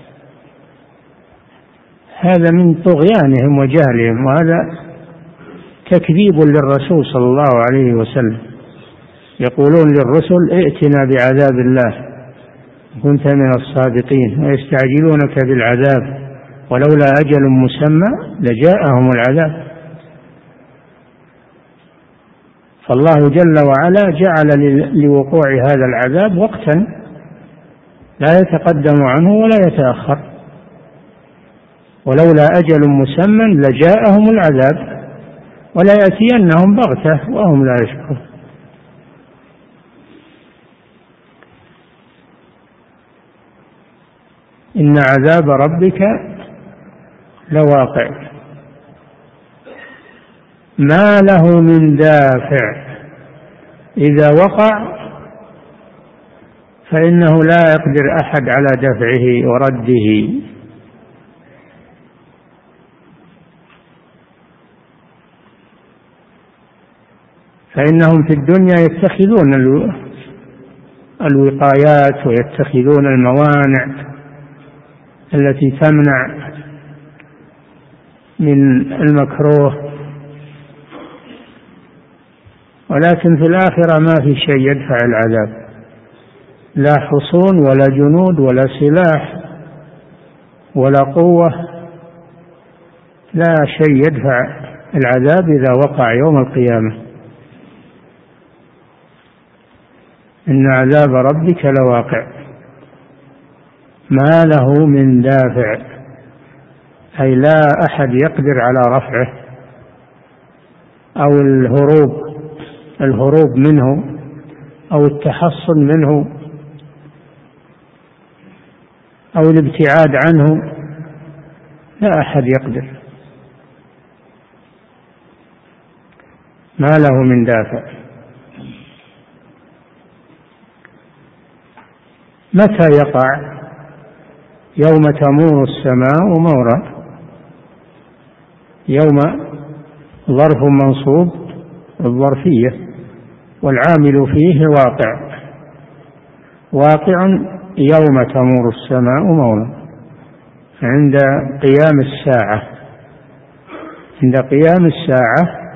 هذا من طغيانهم وجهلهم، وهذا تكذيب للرسول صلى الله عليه وسلم. يقولون للرسل ائتنا بعذاب الله كنت من الصادقين، ويستعجلونك بالعذاب ولولا أجل مسمى لجاءهم العذاب. فالله جل وعلا جعل لوقوع هذا العذاب وقتا لا يتقدم عنه ولا يتأخر، ولولا أجل مسمى لجاءهم العذاب ولا يأتينهم بغتة وهم لا يشعرون. إن عذاب ربك لواقع ما له من دافع، إذا وقع فإنه لا يقدر أحد على دفعه ورده. فإنهم في الدنيا يتخذون الوقايات ويتخذون الموانع التي تمنع من المكروه، ولكن في الآخرة ما في شيء يدفع العذاب، لا حصون ولا جنود ولا سلاح ولا قوة، لا شيء يدفع العذاب إذا وقع يوم القيامة. إن عذاب ربك لواقع ما له من دافع، أي لا أحد يقدر على رفعه أو الهروب منه أو التحصن منه أو الابتعاد عنه، لا أحد يقدر، ما له من دافع. متى يقع؟ يوم تمور السماء مورا، يوم ظرف منصوب الظرفية، والعامل فيه واقع، واقع يوم تمور السماء مورا، عند قيام الساعة، عند قيام الساعة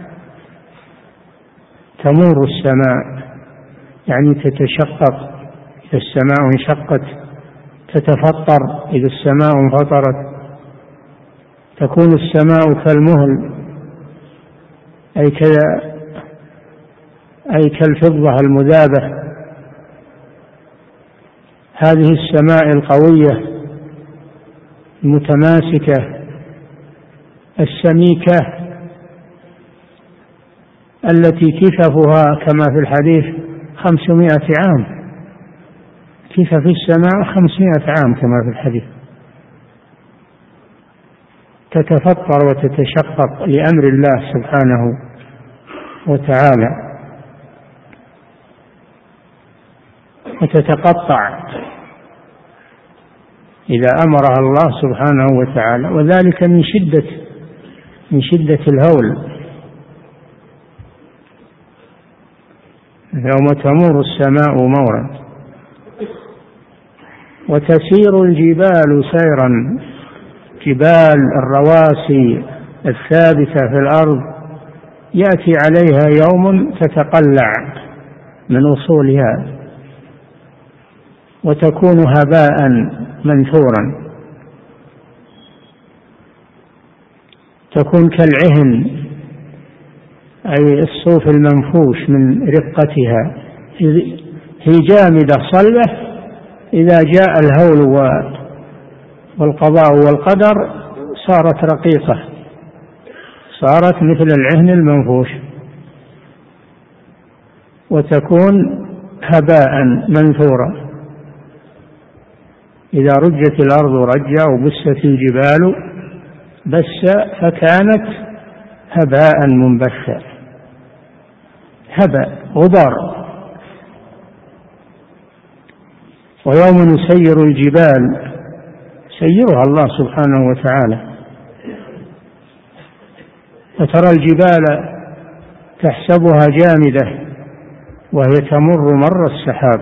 تمور السماء، يعني تتشقق، إذا السماء انشقت تتفطر، إذا السماء انفطرت تكون السماء كالمهل، أي كالفضة المذابة. هذه السماء القوية المتماسكة السميكة التي كففها كما في الحديث 500 عام، كفف السماء 500 عام كما في الحديث، تتفطر وتتشقق لأمر الله سبحانه وتعالى وتتقطع إذا أمرها الله سبحانه وتعالى، وذلك من شدة الهول. يوم تمور السماء مورا وتسير الجبال سيرا، جبال الرواسي الثابتة في الأرض يأتي عليها يوم تتقلع من أصولها وتكون هباء منثورا، تكون كالعهن، أي الصوف المنفوش من رقتها، هي جامدة صلبة، إذا جاء الهول والقضاء والقدر صارت رقيقة، صارت مثل العهن المنفوش، وتكون هباء منثورا. إذا رجت الأرض رجا وبست الجبال بسا فكانت هباء منبثا. هباء غبار. ويوم نسير الجبال سيرها الله سبحانه وتعالى، فترى الجبال تحسبها جامدة وهي تمر مر السحاب،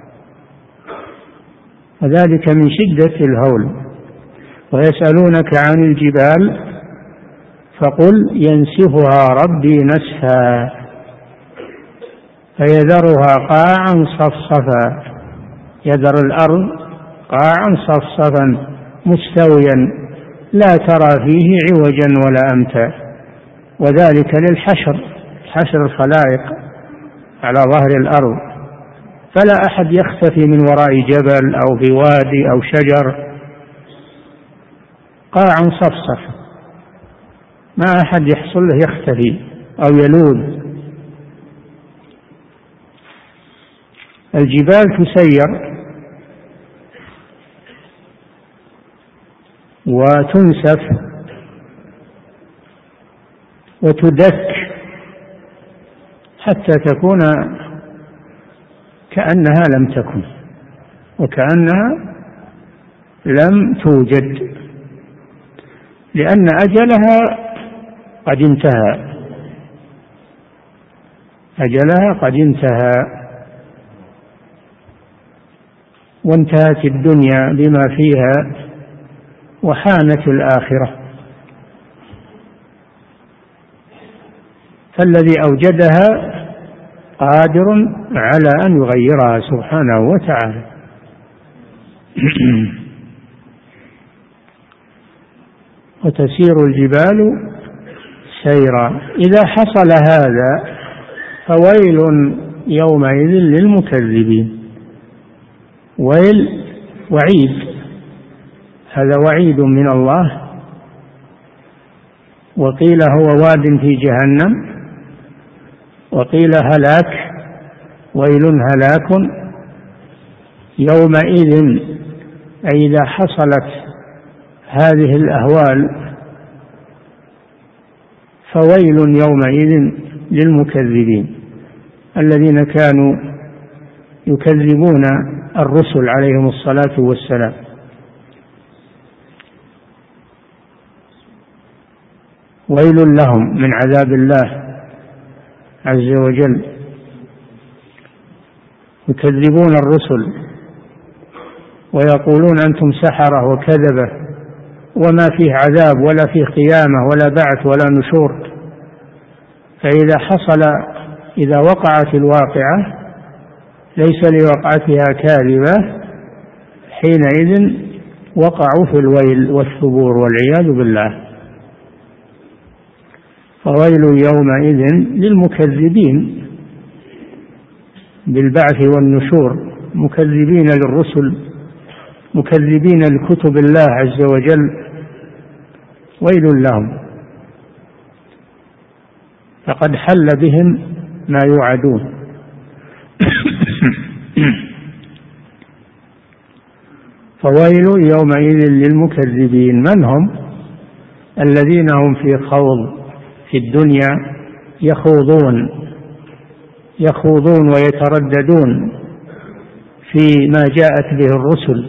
وذلك من شدة الهول. ويسألونك عن الجبال فقل ينسفها ربي نسفا فيذرها قاعا صفصفا. يذر الأرض قاعا صفصفا مستويا لا ترى فيه عوجا ولا أمتا، وذلك للحشر، حشر الخلائق على ظهر الأرض، فلا أحد يختفي من وراء جبل أو في وادي أو شجر. قاعا صفصفا ما أحد يحصل له يختفي أو يلوذ. الجبال تسير وتنسف وتدك حتى تكون كأنها لم تكن وكأنها لم توجد، لأن أجلها قد انتهى. أجلها قد انتهى وانتهت الدنيا بما فيها وحانت الآخرة. فالذي أوجدها قادر على أن يغيرها سبحانه وتعالى. وتسير الجبال سيرا. إذا حصل هذا فويل يومئذ للمكذبين. ويل وعيد، هذا وعيد من الله. وقيل هو واد في جهنم، وقيل هلاك، ويل هلاك يومئذ، أي إذا حصلت هذه الأهوال فويل يومئذ للمكذبين الذين كانوا يكذبون الرسل عليهم الصلاة والسلام. ويل لهم من عذاب الله عز وجل. يكذبون الرسل ويقولون أنتم سحرة وكذبة وما فيه عذاب ولا فيه قيامة ولا بعث ولا نشور. فإذا حصل، إذا وقعت الواقعة ليس لوقعتها كاذبة، حينئذ وقعوا في الويل والثبور والعياذ بالله. فويل يومئذ للمكذبين بالبعث والنشور، مكذبين للرسل، مكذبين لكتب الله عز وجل، ويل لهم. فقد حل بهم ما يوعدون. فويل يومئذ للمكذبين. من هم؟ الذين هم في خوض في الدنيا، يخوضون ويترددون في ما جاءت به الرسل.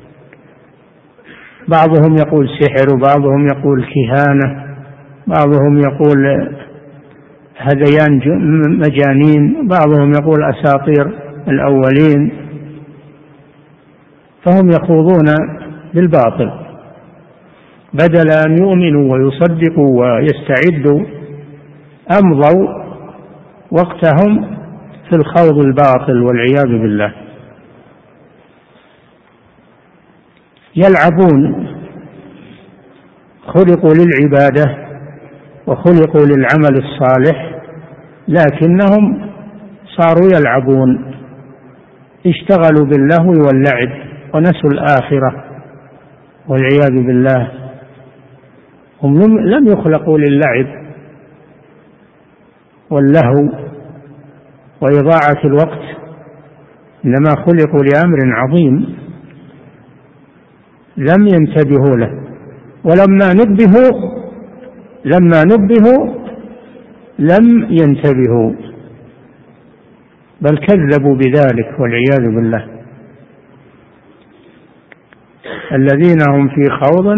بعضهم يقول سحر، وبعضهم يقول كهانة، بعضهم يقول هذيان مجانين، بعضهم يقول أساطير الأولين. فهم يخوضون بالباطل بدل أن يؤمنوا ويصدقوا ويستعدوا، أمضوا وقتهم في الخوض الباطل والعياذ بالله. يلعبون، خلقوا للعبادة وخلقوا للعمل الصالح، لكنهم صاروا يلعبون، اشتغلوا باللهو واللعب ونسوا الآخرة والعياذ بالله. هم لم يخلقوا للعب واللهو وإضاعة الوقت، إنما خلقوا لأمر عظيم. لم ينتبهوا له، ولما نبهوا لم ينتبهوا، بل كذبوا بذلك والعياذ بالله. الذين هم في خوض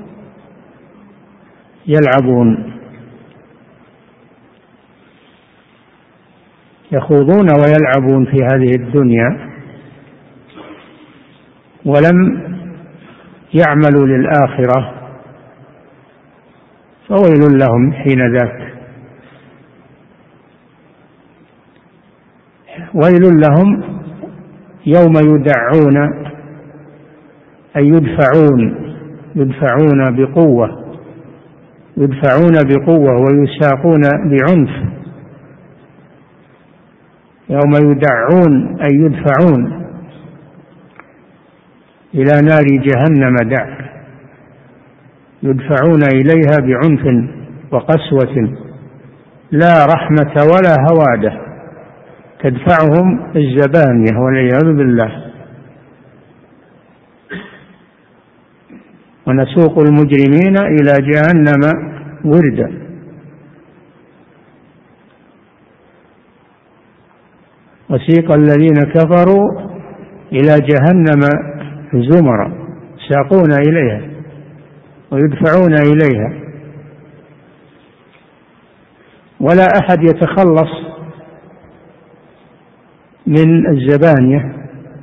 يلعبون، يخوضون ويلعبون في هذه الدنيا ولم يعملوا للآخرة، فويل لهم حين ذاك، ويل لهم يوم يدعون أي يدفعون بقوة ويساقون بعنف. يوم يدعون أي يدفعون إلى نار جهنم دعا، يدفعون إليها بعنف وقسوة لا رحمة ولا هوادة، تدفعهم الزبانية والعياذ بالله. ونسوق المجرمين إلى جهنم وردا. وسيق الذين كفروا إلى جهنم زمرا ساقون إليها ويدفعون إليها، ولا أحد يتخلص من الزبانية.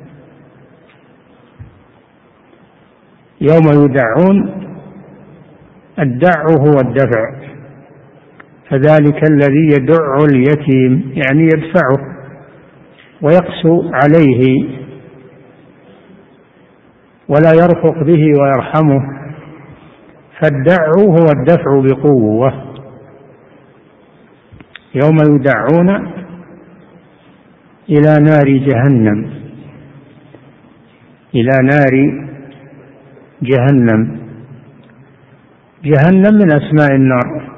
يوم يدعون، الدع هو الدفع، فذلك الذي يدع اليتيم يعني يدفعه ويقسو عليه ولا يرفق به ويرحمه، فالدع هو الدفع بقوة. يوم يدعون إلى نار جهنم، إلى نار جهنم. جهنم من أسماء النار،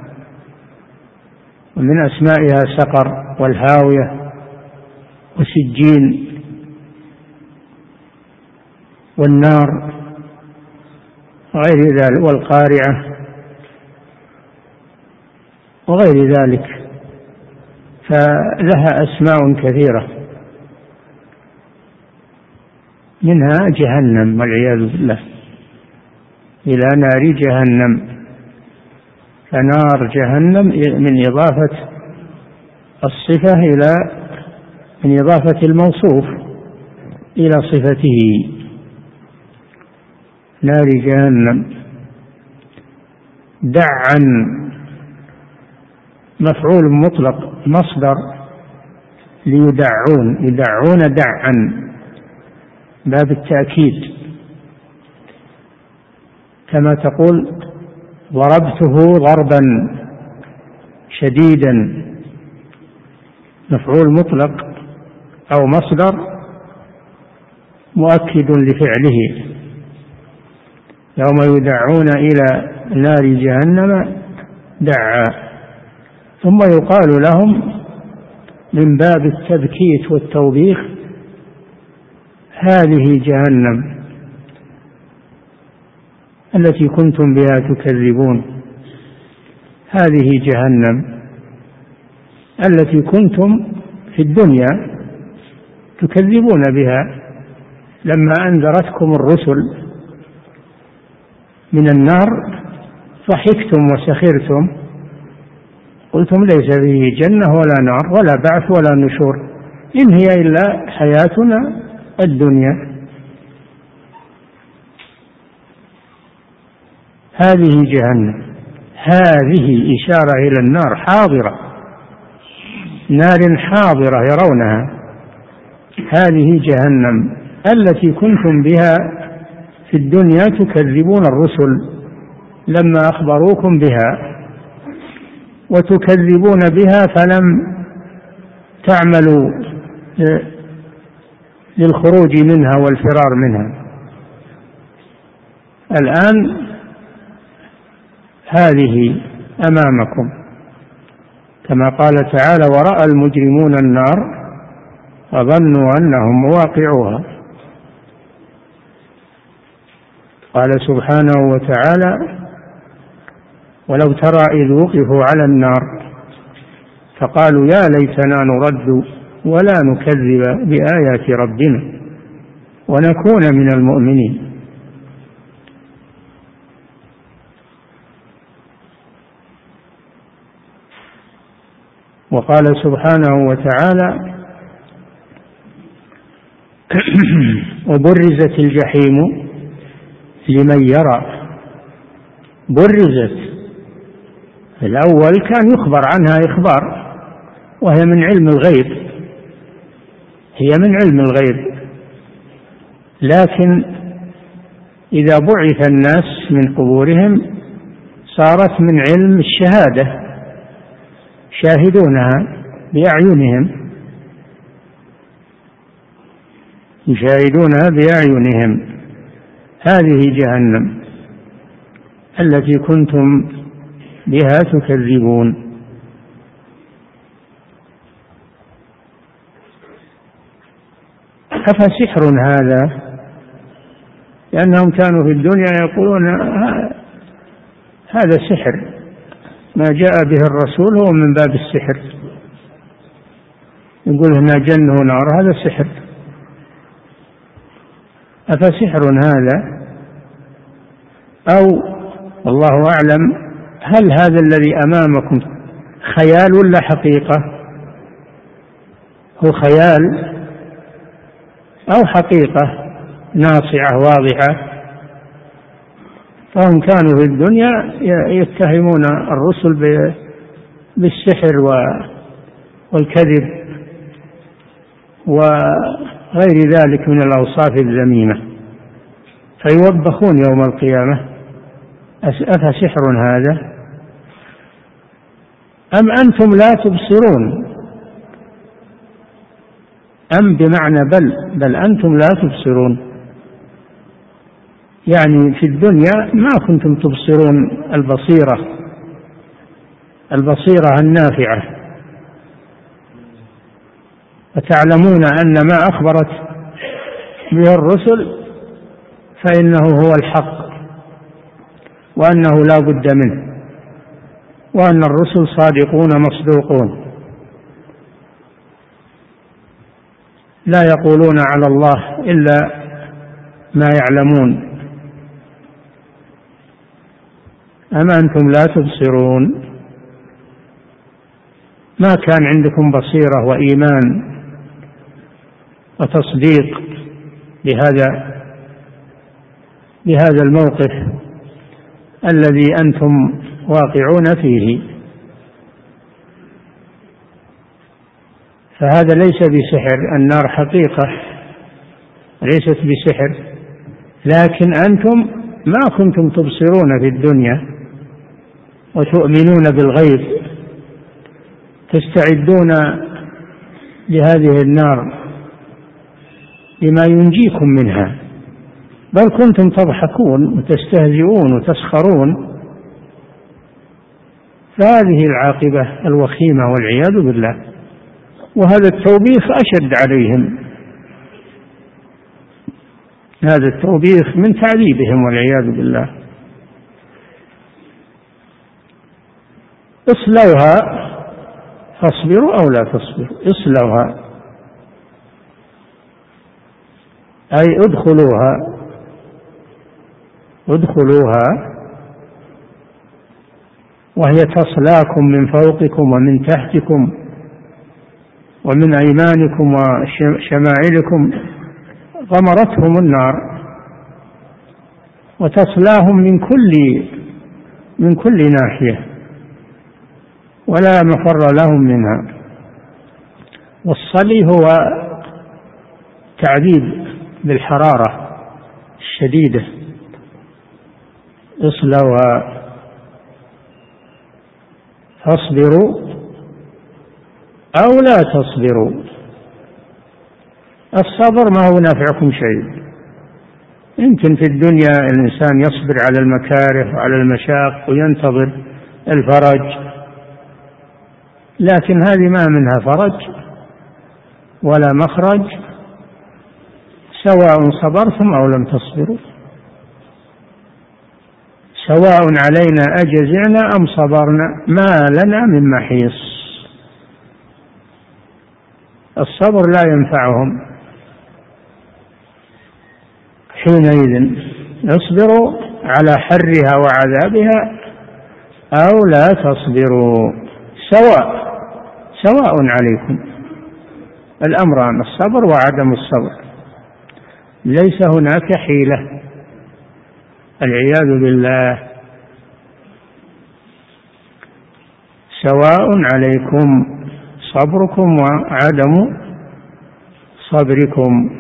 ومن أسمائها سقر والهاوية وسجين والنار وغير ذلك والقارعة وغير ذلك، فلها أسماء كثيرة، منها جهنم والعياذ بالله، إلى نار جهنم. فنار جهنم من إضافة الصفة من إضافة الموصوف إلى صفته، نار جهنم. دعا مفعول مطلق مصدر ليدعون، يدعون دعا باب التأكيد، كما تقول ضربته ضربا شديدا، مفعول مطلق أو مصدر مؤكد لفعله. يوم يدعون إلى نار جهنم دعا. ثم يقال لهم من باب التبكيت والتوبيخ هذه جهنم التي كنتم بها تكذبون، هذه جهنم التي كنتم في الدنيا تكذبون بها، لما أنذرتكم الرسل من النار ضحكتم وسخرتم، قلتم ليس فيه جنة ولا نار ولا بعث ولا نشور، إن هي إلا حياتنا الدنيا. هذه جهنم، هذه إشارة إلى النار حاضرة، نار حاضرة يرونها، هذه جهنم التي كنتم بها في الدنيا تكذبون الرسل لما أخبروكم بها، وتكذبون بها فلم تعملوا للخروج منها والفرار منها. الآن هذه أمامكم، كما قال تعالى ورأى المجرمون النار فظنوا أنهم مواقعوها. قال سبحانه وتعالى: ولو ترى إذ وقفوا على النار فقالوا يا ليتنا نرد ولا نكذب بآيات ربنا ونكون من المؤمنين. وقال سبحانه وتعالى: وبرزت الجحيم لمن يرى. برزت، الأول كان يخبر عنها إخبار، وهي من علم الغيب، هي من علم الغيب، لكن إذا بعث الناس من قبورهم صارت من علم الشهادة، شاهدونها بأعينهم، يشاهدونها بأعينهم. هذه جهنم التي كنتم بها تكذبون. أفسحر هذا؟ لأنهم كانوا في الدنيا يقولون هذا سحر، ما جاء به الرسول هو من باب السحر، يقول هنا جنة ونار، هذا سحر. أفسحر هذا؟ أو والله أعلم، هل هذا الذي أمامكم خيال ولا حقيقة؟ هو خيال أو حقيقة ناصعة واضحة؟ فهم كانوا في الدنيا يتهمون الرسل بالسحر والكذب وغير ذلك من الأوصاف الذميمة، فيوبخون يوم القيامة. أفسحر هذا أم أنتم لا تبصرون؟ أم بمعنى بل أنتم لا تبصرون، يعني في الدنيا ما كنتم تبصرون البصيرة النافعة، وتعلمون أن ما أخبرت به الرسل فإنه هو الحق، وأنه لا بد منه، وأن الرسل صادقون مصدوقون، لا يقولون على الله إلا ما يعلمون. أما أنتم لا تبصرون؟ ما كان عندكم بصيرة وإيمان وتصديق بهذا الموقف الذي أنتم واقعون فيه. فهذا ليس بسحر، النار حقيقة ليست بسحر، لكن أنتم ما كنتم تبصرون في الدنيا وتؤمنون بالغيب، تستعدون لهذه النار لما ينجيكم منها، بل كنتم تضحكون وتستهزئون وتسخرون. فهذه العاقبة الوخيمة والعياذ بالله، وهذا التوبيخ أشد عليهم، هذا التوبيخ من تعذيبهم والعياذ بالله. اصلوها فاصبروا أو لا تصبروا، اصلوها أي ادخلوها، وهي تصلاكم من فوقكم ومن تحتكم ومن أيمانكم وشمائلكم، غمرتهم النار وتصلاهم من كل ناحية ولا مفر لهم منها. والصلي هو تعذيب بالحرارة الشديدة. اصلوها فاصبروا أو لا تصبروا. الصبر ما هو نافعكم شيء. يمكن في الدنيا الإنسان يصبر على المكاره وعلى المشاق وينتظر الفرج، لكن هذه ما منها فرج ولا مخرج، سواء صبرتم أو لم تصبروا. سواء علينا أجزعنا أم صبرنا ما لنا من محيص. الصبر لا ينفعهم حينئذ، اصبروا على حرها وعذابها أو لا تصبروا سواء عليكم. الأمران الصبر وعدم الصبر، ليس هناك حيلة العياذ بالله. سواء عليكم صبركم وعدم صبركم.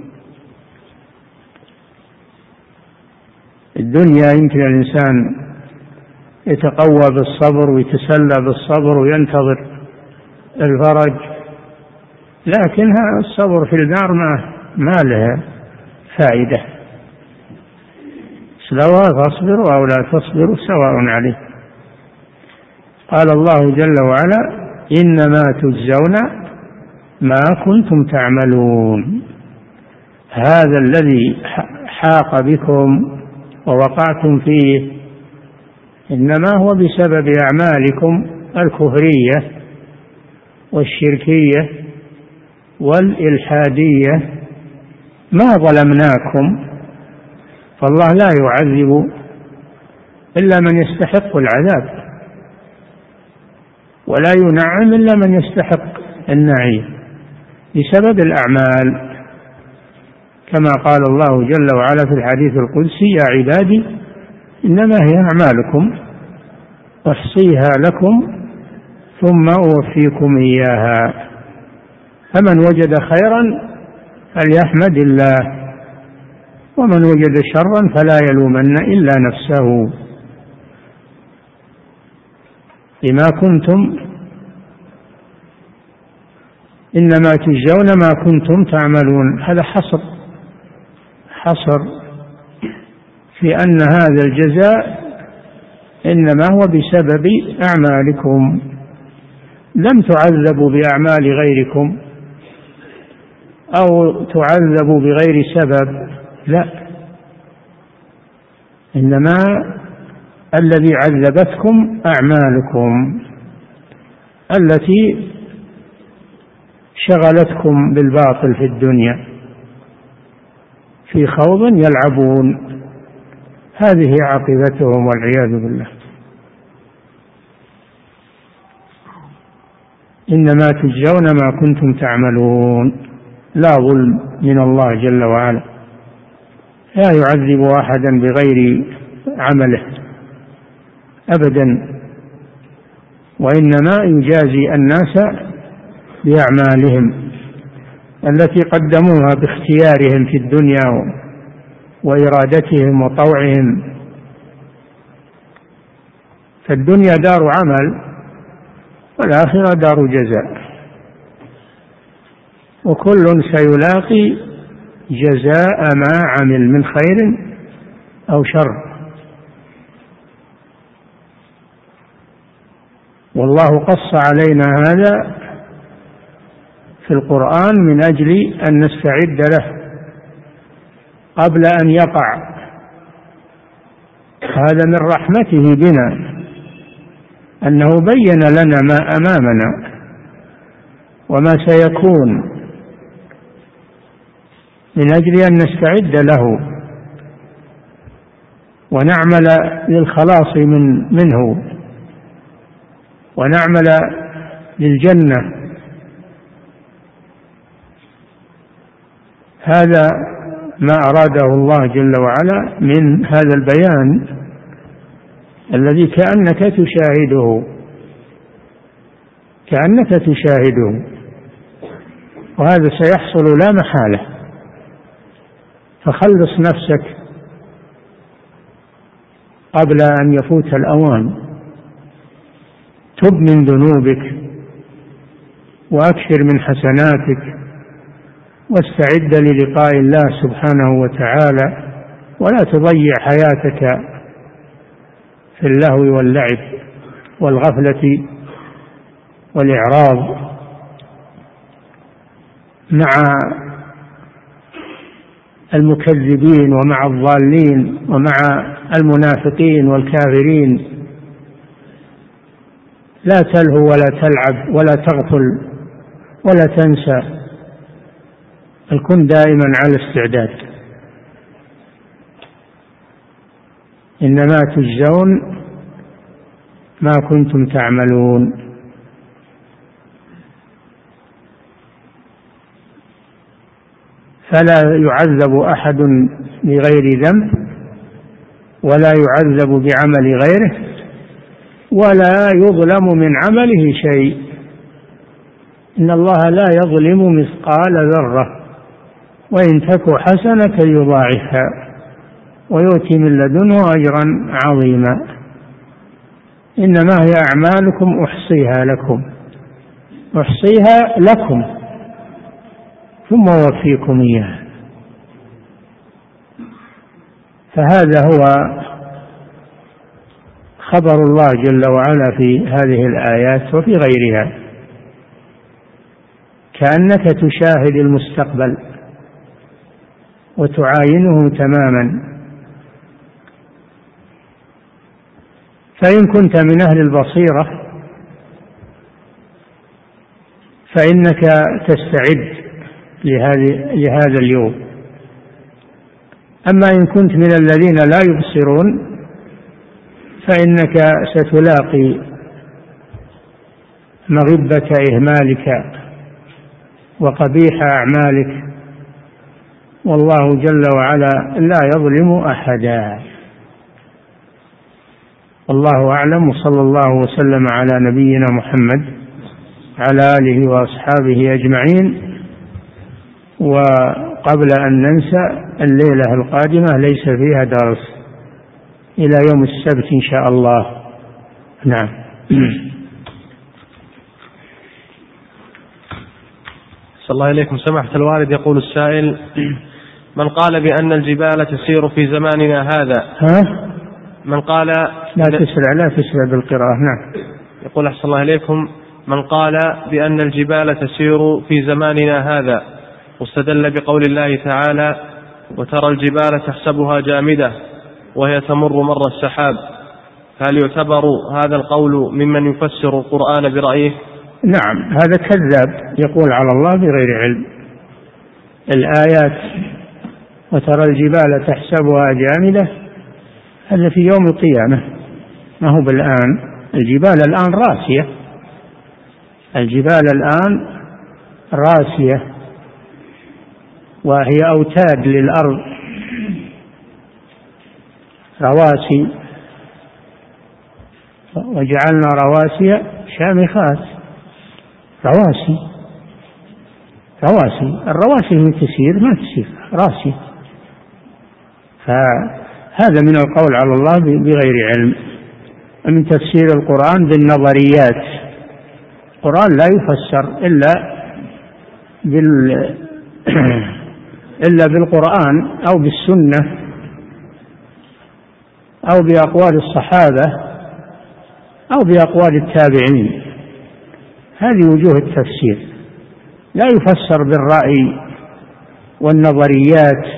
الدنيا يمكن الإنسان يتقوى بالصبر ويتسلى بالصبر وينتظر الفرج، لكن الصبر في النار ما له فائدة. سواء تصبروا أو لا تصبروا سواء عليه. قال الله جل وعلا: إنما تجزون ما كنتم تعملون. هذا الذي حاق بكم ووقعتم فيه إنما هو بسبب أعمالكم الكفرية والشركية والإلحادية. ما ظلمناكم، فالله لا يعذب إلا من يستحق العذاب، ولا ينعم إلا من يستحق النعيم بسبب الأعمال، كما قال الله جل وعلا في الحديث القدسي: يا عبادي إنما هي أعمالكم أحصيها لكم ثم أوفيكم إياها، فمن وجد خيرا فليحمد الله، ومن وجد شرا فلا يلومن إلا نفسه بما كنتم إنما تجزون ما كنتم تعملون. هذا حصر في أن هذا الجزاء إنما هو بسبب أعمالكم، لم تعذبوا بأعمال غيركم أو تعذبوا بغير سبب، لا، إنما الذي عذبتكم أعمالكم التي شغلتكم بالباطل في الدنيا، في خوض يلعبون، هذه عاقبتهم والعياذ بالله. إنما تجزون ما كنتم تعملون، لا ظلم من الله جل وعلا، لا يعذب أحدا بغير عمله أبدا، وإنما يجازي الناس بأعمالهم التي قدموها باختيارهم في الدنيا وإرادتهم وطوعهم. فالدنيا دار عمل والآخرة دار جزاء، وكل سيلاقي جزاء ما عمل من خير أو شر. والله قص علينا هذا في القرآن من أجل أن نستعد له قبل أن يقع. هذا من رحمته بنا أنه بين لنا ما أمامنا وما سيكون من أجل أن نستعد له ونعمل للخلاص منه ونعمل للجنة. هذا ما أراده الله جل وعلا من هذا البيان الذي كأنك تشاهده، وهذا سيحصل لا محالة. فخلص نفسك قبل أن يفوت الأوان، تب من ذنوبك وأكثر من حسناتك واستعد للقاء الله سبحانه وتعالى، ولا تضيع حياتك في اللهو واللعب والغفلة والإعراض مع المكذبين ومع الضالين ومع المنافقين والكافرين. لا تلهو ولا تلعب ولا تغفل ولا تنسى، بل كن دائما على استعداد. إنما تجزون ما كنتم تعملون. فلا يعذب أحد بغير ذنب ولا يعذب بعمل غيره ولا يظلم من عمله شيء. إن الله لا يظلم مثقال ذرة وإن تك حسنة يضاعفها ويؤتي من لدنه أجرا عظيما. إنما هي أعمالكم أحصيها لكم ثم أوفيكم إياها. فهذا هو خبر الله جل وعلا في هذه الآيات وفي غيرها، كأنك تشاهد المستقبل وتعاينه تماما. فإن كنت من أهل البصيرة فإنك تستعد لهذا اليوم. أما إن كنت من الذين لا يبصرون فإنك ستلاقي مغبة إهمالك وقبيح أعمالك، والله جل وعلا لا يظلم أحدا. والله أعلم، وصلى الله وسلم على نبينا محمد على آله وأصحابه أجمعين. وقبل أن ننسى، الليلة القادمة ليس فيها درس إلى يوم السبت إن شاء الله. نعم. صلى الله إليكم سماحة الوالد. يقول السائل: من قال بأن الجبال تسير في زماننا هذا؟ من قال لا تسرع بالقراءة. نعم. يقول: أحسن الله إليكم، من قال بأن الجبال تسير في زماننا هذا واستدل بقول الله تعالى: وترى الجبال تحسبها جامدة وهي تمر مر السحاب، هل يعتبر هذا القول ممن يفسر القرآن برأيه؟ نعم، هذا كذاب يقول على الله بغير علم. الآيات وترى الجبال تحسبها جامدة هذا في يوم القيامة، ما هو بالآن. الجبال الآن راسية، الجبال الآن راسية وهي أوتاد للأرض، رواسي، وجعلنا رواسي شامخات. رواسي الرواسي من تسير ما تسير راسي. فهذا من القول على الله بغير علم، من تفسير القرآن بالنظريات. القرآن لا يفسر إلا بالقرآن أو بالسنة أو بأقوال الصحابة أو بأقوال التابعين. هذه وجوه التفسير، لا يفسر بالرأي والنظريات،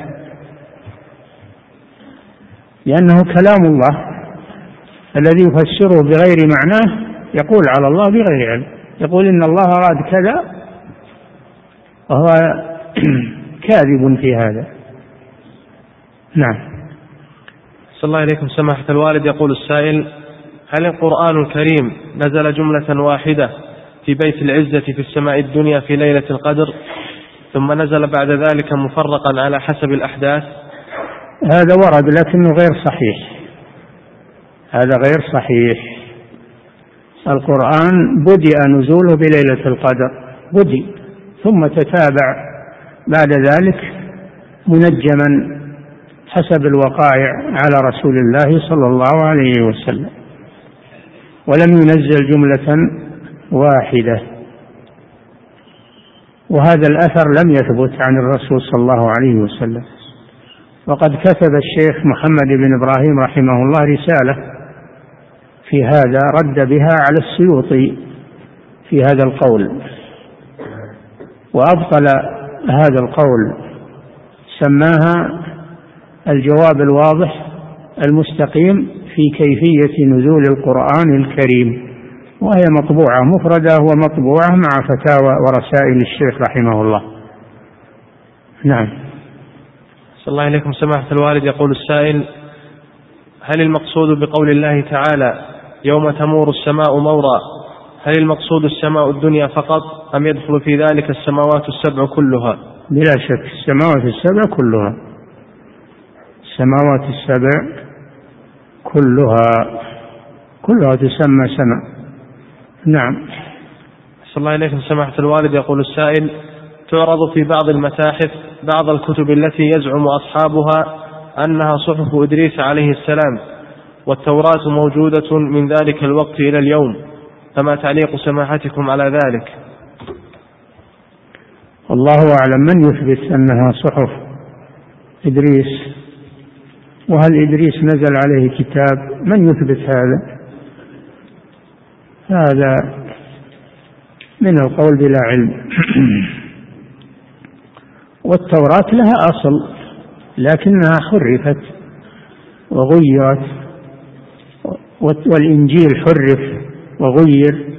لأنه كلام الله الذي يفسره بغير معناه يقول على الله بغير علم، يقول إن الله أراد كذا وهو كاذب في هذا. نعم. صلى الله عليكم سماحة الوالد. يقول السائل: هل القرآن الكريم نزل جملة واحدة في بيت العزة في السماء الدنيا في ليلة القدر، ثم نزل بعد ذلك مفرقا على حسب الأحداث؟ هذا ورد لكنه غير صحيح، هذا غير صحيح. القرآن بدأ نزوله بليلة القدر، بدأ ثم تتابع بعد ذلك منجما حسب الوقائع على رسول الله صلى الله عليه وسلم، ولم ينزل جملة واحدة. وهذا الأثر لم يثبت عن الرسول صلى الله عليه وسلم. وقد كتب الشيخ محمد بن إبراهيم رحمه الله رسالة في هذا رد بها على السيوطي في هذا القول، وأبطل هذا القول سماها الجواب الواضح المستقيم في كيفية نزول القرآن الكريم، وهي مطبوعة مفردة ومطبوعة مع فتاوى ورسائل الشيخ رحمه الله. نعم. صلى الله عليكم سماحة الوالد. يقول السائل: هل المقصود بقول الله تعالى يوم تمور السماء مورا، هل المقصود السماء الدنيا فقط أم يدخل في ذلك السماوات السبع كلها؟ بلا شك السماوات السبع كلها، السماوات السبع كلها تسمى سماء. نعم. صلى الله عليكم سماحة الوالد. يقول السائل: تعرض في بعض المتاحف بعض الكتب التي يزعم أصحابها أنها صحف إدريس عليه السلام، والتوراة موجودة من ذلك الوقت إلى اليوم، فما تعليق سماحتكم على ذلك؟ الله أعلم من يثبت أنها صحف إدريس، وهل إدريس نزل عليه كتاب؟ من يثبت هذا من القول بلا علم. والتوراة لها أصل لكنها حرفت وغيرت، والإنجيل حرف وغير،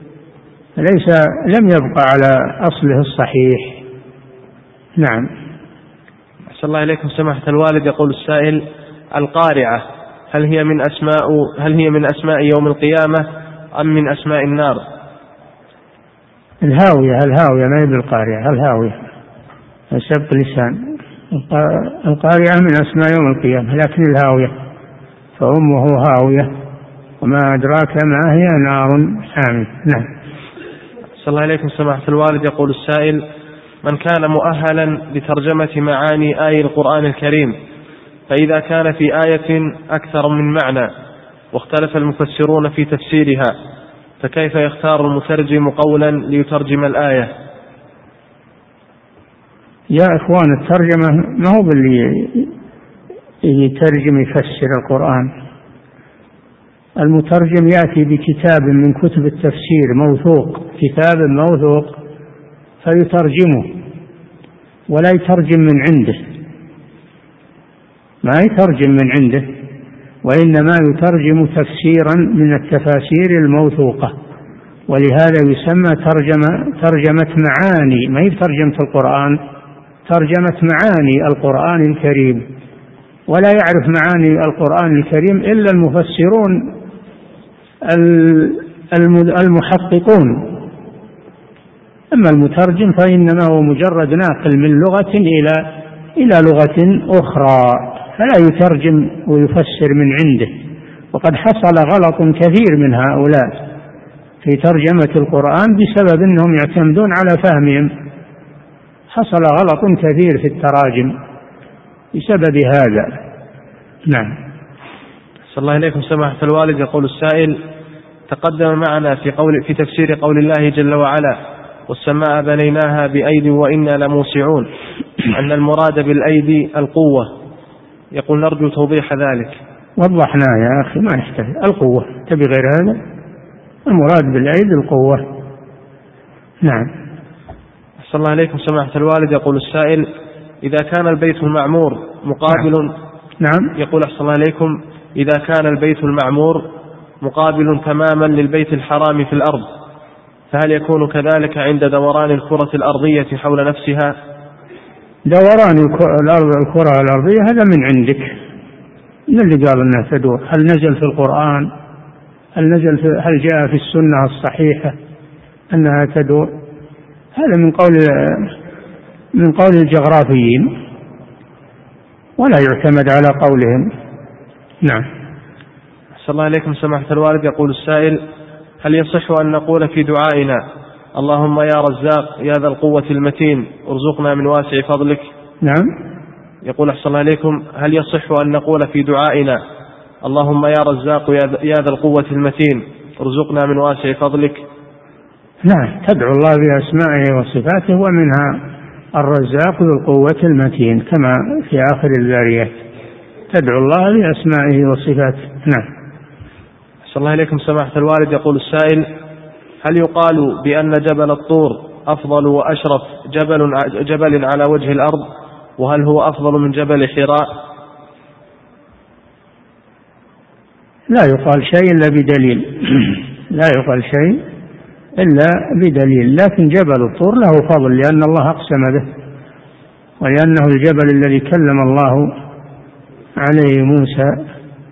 لم يبقى على أصله الصحيح. نعم. أحسن الله إليكم سماحة الوالد. يقول السائل: القارعة هل هي من أسماء يوم القيامة أم من أسماء النار؟ الهاوية ما هي بالقارعة، الهاوية سبق لسان. القارعة من أسماء يوم القيامة، لكن الهاوية فأمه هاوية وما أدراك ما هي، نار حامية. نعم. صلى الله عليكم سماحة الوالد. يقول السائل: من كان مؤهلا لترجمة معاني آي القرآن الكريم، فإذا كان في آية أكثر من معنى واختلف المفسرون في تفسيرها، فكيف يختار المترجم قولا ليترجم الآية؟ يا إخوان، الترجمة ما هو باللي يترجم يفسر القرآن. المترجم يأتي بكتاب من كتب التفسير موثوق، كتاب موثوق، فيترجمه ولا يترجم من عنده، ما يترجم من عنده، وإنما يترجم تفسيرا من التفاسير الموثوقة، ولهذا يسمى ترجمة معاني، ما هي ترجمة القرآن، ترجمة معاني القرآن الكريم. ولا يعرف معاني القرآن الكريم إلا المفسرون المحققون، أما المترجم فإنما هو مجرد ناقل من لغة إلى لغة أخرى، فلا يترجم ويفسر من عنده. وقد حصل غلط كثير من هؤلاء في ترجمة القرآن بسبب أنهم يعتمدون على فهمهم، حصل غلط كثير في التراجم بسبب هذا. نعم. صلى الله عليكم سماحة الوالد. يقول السائل: تقدم معنا في تفسير قول الله جل وعلا: والسماء بنيناها بأيد وإنا لموسعون، أن المراد بالأيدي القوة. يقول: نرجو توضيح ذلك. وضحنا يا أخي، ما يحتاج القوة، تبي غير هذا؟ المراد بالأيدي القوة. نعم. صلى الله عليكم سماحة الوالد. يقول السائل: إذا كان البيت المعمور مقابل نعم. يقول: أحسن الله عليكم، إذا كان البيت المعمور مقابل تماما للبيت الحرام في الأرض، فهل يكون كذلك عند دوران الكرة الأرضية حول نفسها؟ دوران الكرة الأرضية هذا من عندك، من اللي قال أنها تدور؟ هل نزل في القرآن؟ هل جاء في السنة الصحيحة أنها تدور؟ هذا من قول الجغرافيين، ولا يعتمد على قولهم. نعم. صلى الله عليكم سماحة الوالد. يقول السائل: هل يصح أن نقول في دعائنا: اللهم يا رزاق يا ذا القوة المتين ارزقنا من واسع فضلك؟ نعم. يقول: أحسن الله عليكم، هل يصح أن نقول في دعائنا: اللهم يا رزاق يا ذا القوة المتين ارزقنا من واسع فضلك؟ نعم، تدعو الله بأسمائه وصفاته، ومنها الرزاق ذو القوة المتين، كما في آخر الذاريات، تدعو الله بأسمائه وصفاته. نعم. أحسن الله عليكم سماحة الوالد. يقول السائل: هل يقال بأن جبل الطور أفضل وأشرف جبل على وجه الأرض، وهل هو أفضل من جبل حراء؟ لا يقال شيء إلا بدليل لا يقال شيء إلا بدليل. لكن جبل الطور له فضل لأن الله أقسم به، ولأنه الجبل الذي كلم الله عليه موسى.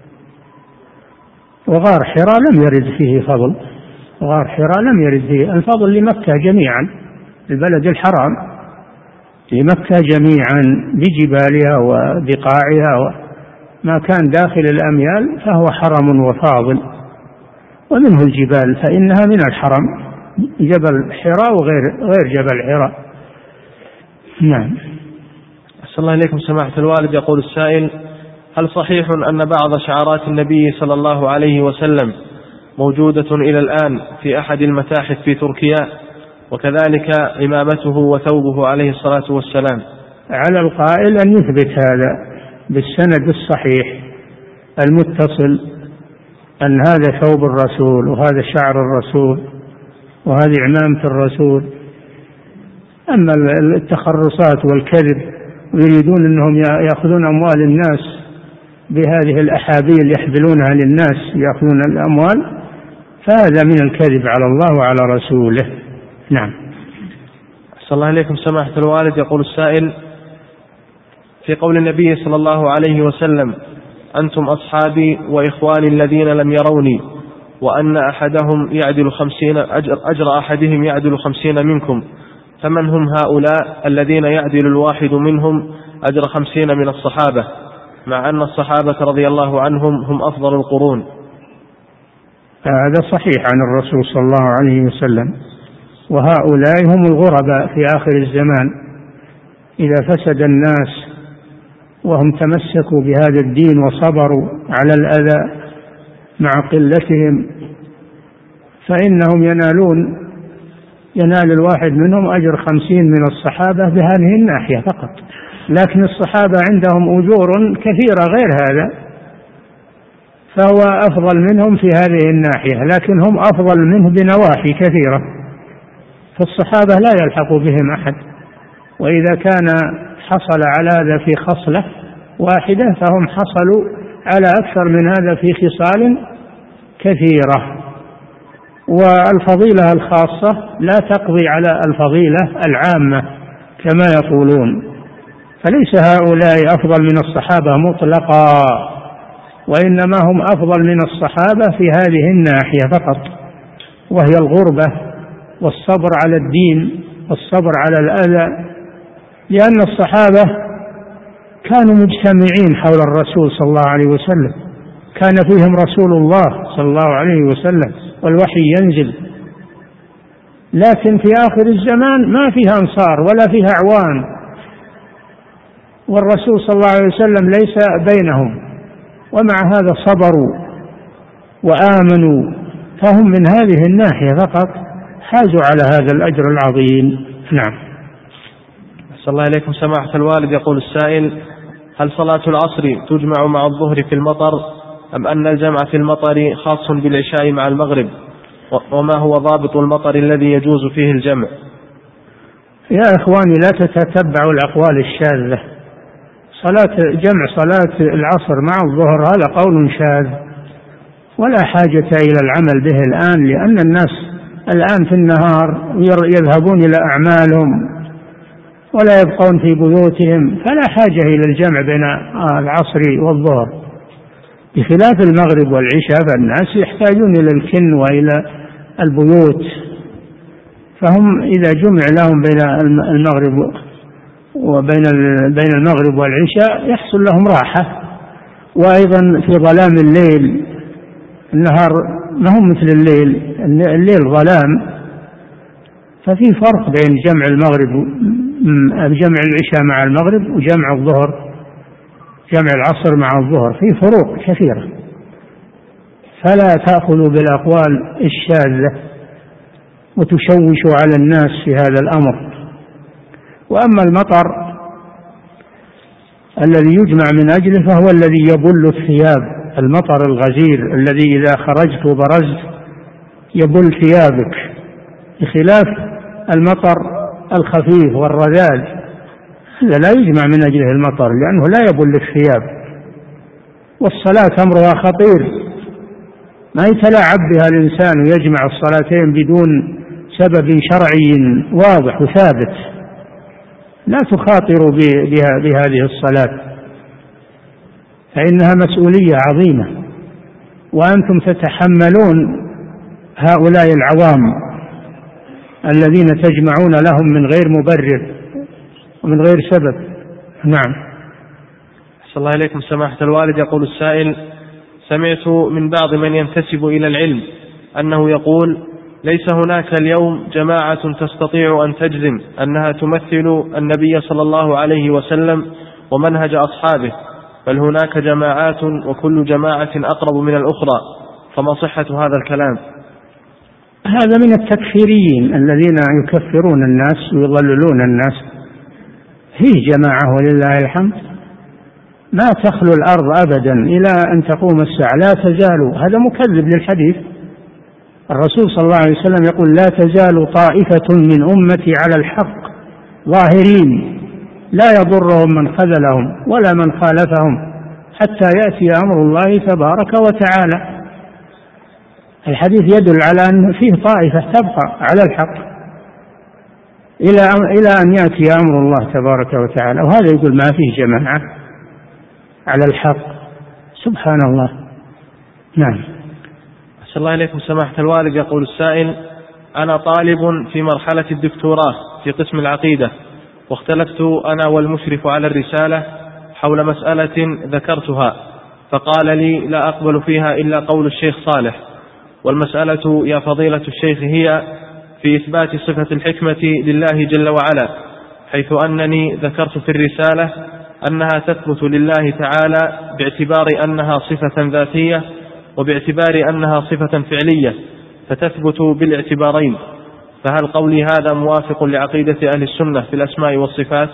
وغار حراء لم يرد فيه فضل، غار حراء لم يرد فيه الفضل لمكة جميعا، البلد الحرام لمكة جميعا بجبالها وبقاعها، وما كان داخل الأميال فهو حرم وفاضل، ومنه الجبال فإنها من الحرم، جبل حراء وغير جبل حراء. نعم. أحسن الله إليكم سماحة الوالد. يقول السائل: هل صحيح أن بعض شعارات النبي صلى الله عليه وسلم موجودة إلى الآن في أحد المتاحف في تركيا، وكذلك عمامته وثوبه عليه الصلاة والسلام؟ على القائل أن يثبت هذا بالسند الصحيح المتصل أن هذا ثوب الرسول وهذا شعر الرسول وهذه عمامة الرسول. أما التخرصات والكذب ويريدون أنهم يأخذون أموال الناس بهذه الأحابيل يحبلونها للناس يأخذون الأموال، فهذا من الكذب على الله وعلى رسوله. نعم. أحسن الله إليكم سماحة الوالد. يقول السائل: في قول النبي صلى الله عليه وسلم: أنتم أصحابي وإخواني الذين لم يروني، وأن أحدهم يعدل 50 أجر أحدهم يعدل 50 منكم، فمن هم هؤلاء الذين يعدل الواحد منهم أجر 50 من الصحابة، مع أن الصحابة رضي الله عنهم هم أفضل القرون؟ هذا صحيح عن الرسول صلى الله عليه وسلم. وهؤلاء هم الغرباء في آخر الزمان، إذا فسد الناس وهم تمسكوا بهذا الدين وصبروا على الأذى مع قلتهم فإنهم ينال الواحد منهم أجر 50 من الصحابة بهذه الناحية فقط. لكن الصحابة عندهم أجور كثيرة غير هذا، فهو أفضل منهم في هذه الناحية، لكن هم أفضل منه بنواحي كثيرة، فالصحابة لا يلحق بهم أحد. وإذا كان حصل على هذا في خصلة واحدة فهم حصلوا على أكثر من هذا في خصال كثيرة. والفضيلة الخاصة لا تقضي على الفضيلة العامة كما يقولون، فليس هؤلاء أفضل من الصحابة مطلقا، وإنما هم أفضل من الصحابة في هذه الناحية فقط، وهي الغربة والصبر على الدين والصبر على الأذى. لأن الصحابة كانوا مجتمعين حول الرسول صلى الله عليه وسلم، كان فيهم رسول الله صلى الله عليه وسلم والوحي ينزل، لكن في آخر الزمان ما فيها أنصار ولا فيها أعوان، والرسول صلى الله عليه وسلم ليس بينهم، ومع هذا صبروا وآمنوا، فهم من هذه الناحية فقط حازوا على هذا الأجر العظيم. نعم. أحسن الله إليكم سماحة الوالد. يقول السائل: هل صلاة العصر تجمع مع الظهر في المطر، أم أن الجمع في المطر خاص بالعشاء مع المغرب؟ وما هو ضابط المطر الذي يجوز فيه الجمع؟ يا إخواني لا تتتبعوا الأقوال الشاذة. جمع صلاة العصر مع الظهر هذا قول شاذ ولا حاجة إلى العمل به الآن، لأن الناس الآن في النهار يذهبون إلى أعمالهم ولا يبقون في بيوتهم، فلا حاجة إلى الجمع بين العصر والظهر، بخلاف المغرب والعشاء فالناس يحتاجون إلى الكن وإلى البيوت، فهم إذا جمع لهم بين المغرب بين المغرب والعشاء يحصل لهم راحة. وأيضا في ظلام الليل، النهار ما هو مثل الليل ظلام، ففي فرق بين جمع العشاء مع المغرب وجمع الظهر، جمع العصر مع الظهر، في فروق كثيرة، فلا تأخذوا بالأقوال الشاذة وتشوشوا على الناس في هذا الأمر. وأما المطر الذي يجمع من أجله فهو الذي يبل الثياب، المطر الغزير الذي إذا خرجت وبرزت يبل ثيابك، بخلاف المطر الخفيف والرذاذ هذا لا يجمع من أجله المطر، لأنه لا يبل الثياب. والصلاة أمرها خطير، ما يتلاعب بها الإنسان ويجمع الصلاتين بدون سبب شرعي واضح وثابت. لا تخاطروا بهذه الصلاة، فإنها مسؤولية عظيمة، وأنتم تتحملون هؤلاء العوام الذين تجمعون لهم من غير مبرر ومن غير سبب. نعم. أحسن الله إليكم سماحة الوالد. يقول السائل: سمعت من بعض من ينتسب إلى العلم أنه يقول: ليس هناك اليوم جماعة تستطيع أن تجزم أنها تمثل النبي صلى الله عليه وسلم ومنهج أصحابه، بل هناك جماعات وكل جماعة أقرب من الأخرى، فما صحة هذا الكلام؟ هذا من التكفيريين الذين يكفرون الناس ويضللون الناس. هي جماعة ولله الحمد، ما تخلو الأرض أبدا إلى أن تقوم الساعة، لا تزال. هذا مكذب للحديث. الرسول صلى الله عليه وسلم يقول: لا تزال طائفة من أمتي على الحق ظاهرين لا يضرهم من خذلهم ولا من خالفهم حتى يأتي أمر الله تبارك وتعالى. الحديث يدل على أن فيه طائفة تبقى على الحق إلى أن يأتي أمر الله تبارك وتعالى، وهذا يقول ما فيه جماعة على الحق. سبحان الله. نعم. أحسن الله إليكم سماحة الوالد. يقول السائل: أنا طالب في مرحلة الدكتوراه في قسم العقيدة، واختلفت أنا والمشرف على الرسالة حول مسألة ذكرتها، فقال لي: لا أقبل فيها إلا قول الشيخ صالح. والمسألة يا فضيلة الشيخ هي في إثبات صفة الحكمة لله جل وعلا، حيث أنني ذكرت في الرسالة أنها تثبت لله تعالى باعتبار أنها صفة ذاتية وباعتبار أنها صفة فعلية، فتثبت بالاعتبارين، فهل قولي هذا موافق لعقيدة أهل السنة في الأسماء والصفات؟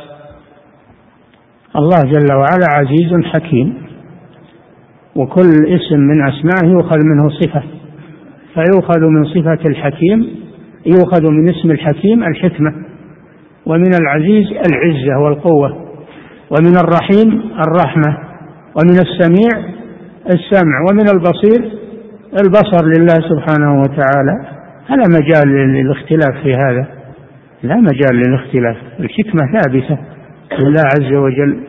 الله جل وعلا عزيز حكيم، وكل اسم من أسمائه يؤخذ منه صفة، فيؤخذ من صفة الحكيم، يؤخذ من اسم الحكيم الحكمة، ومن العزيز العزة والقوة، ومن الرحيم الرحمة، ومن السميع السمع، ومن البصير البصر لله سبحانه وتعالى. هل مجال للاختلاف في هذا؟ لا مجال للاختلاف. الحكمة ثابتة لله عز وجل،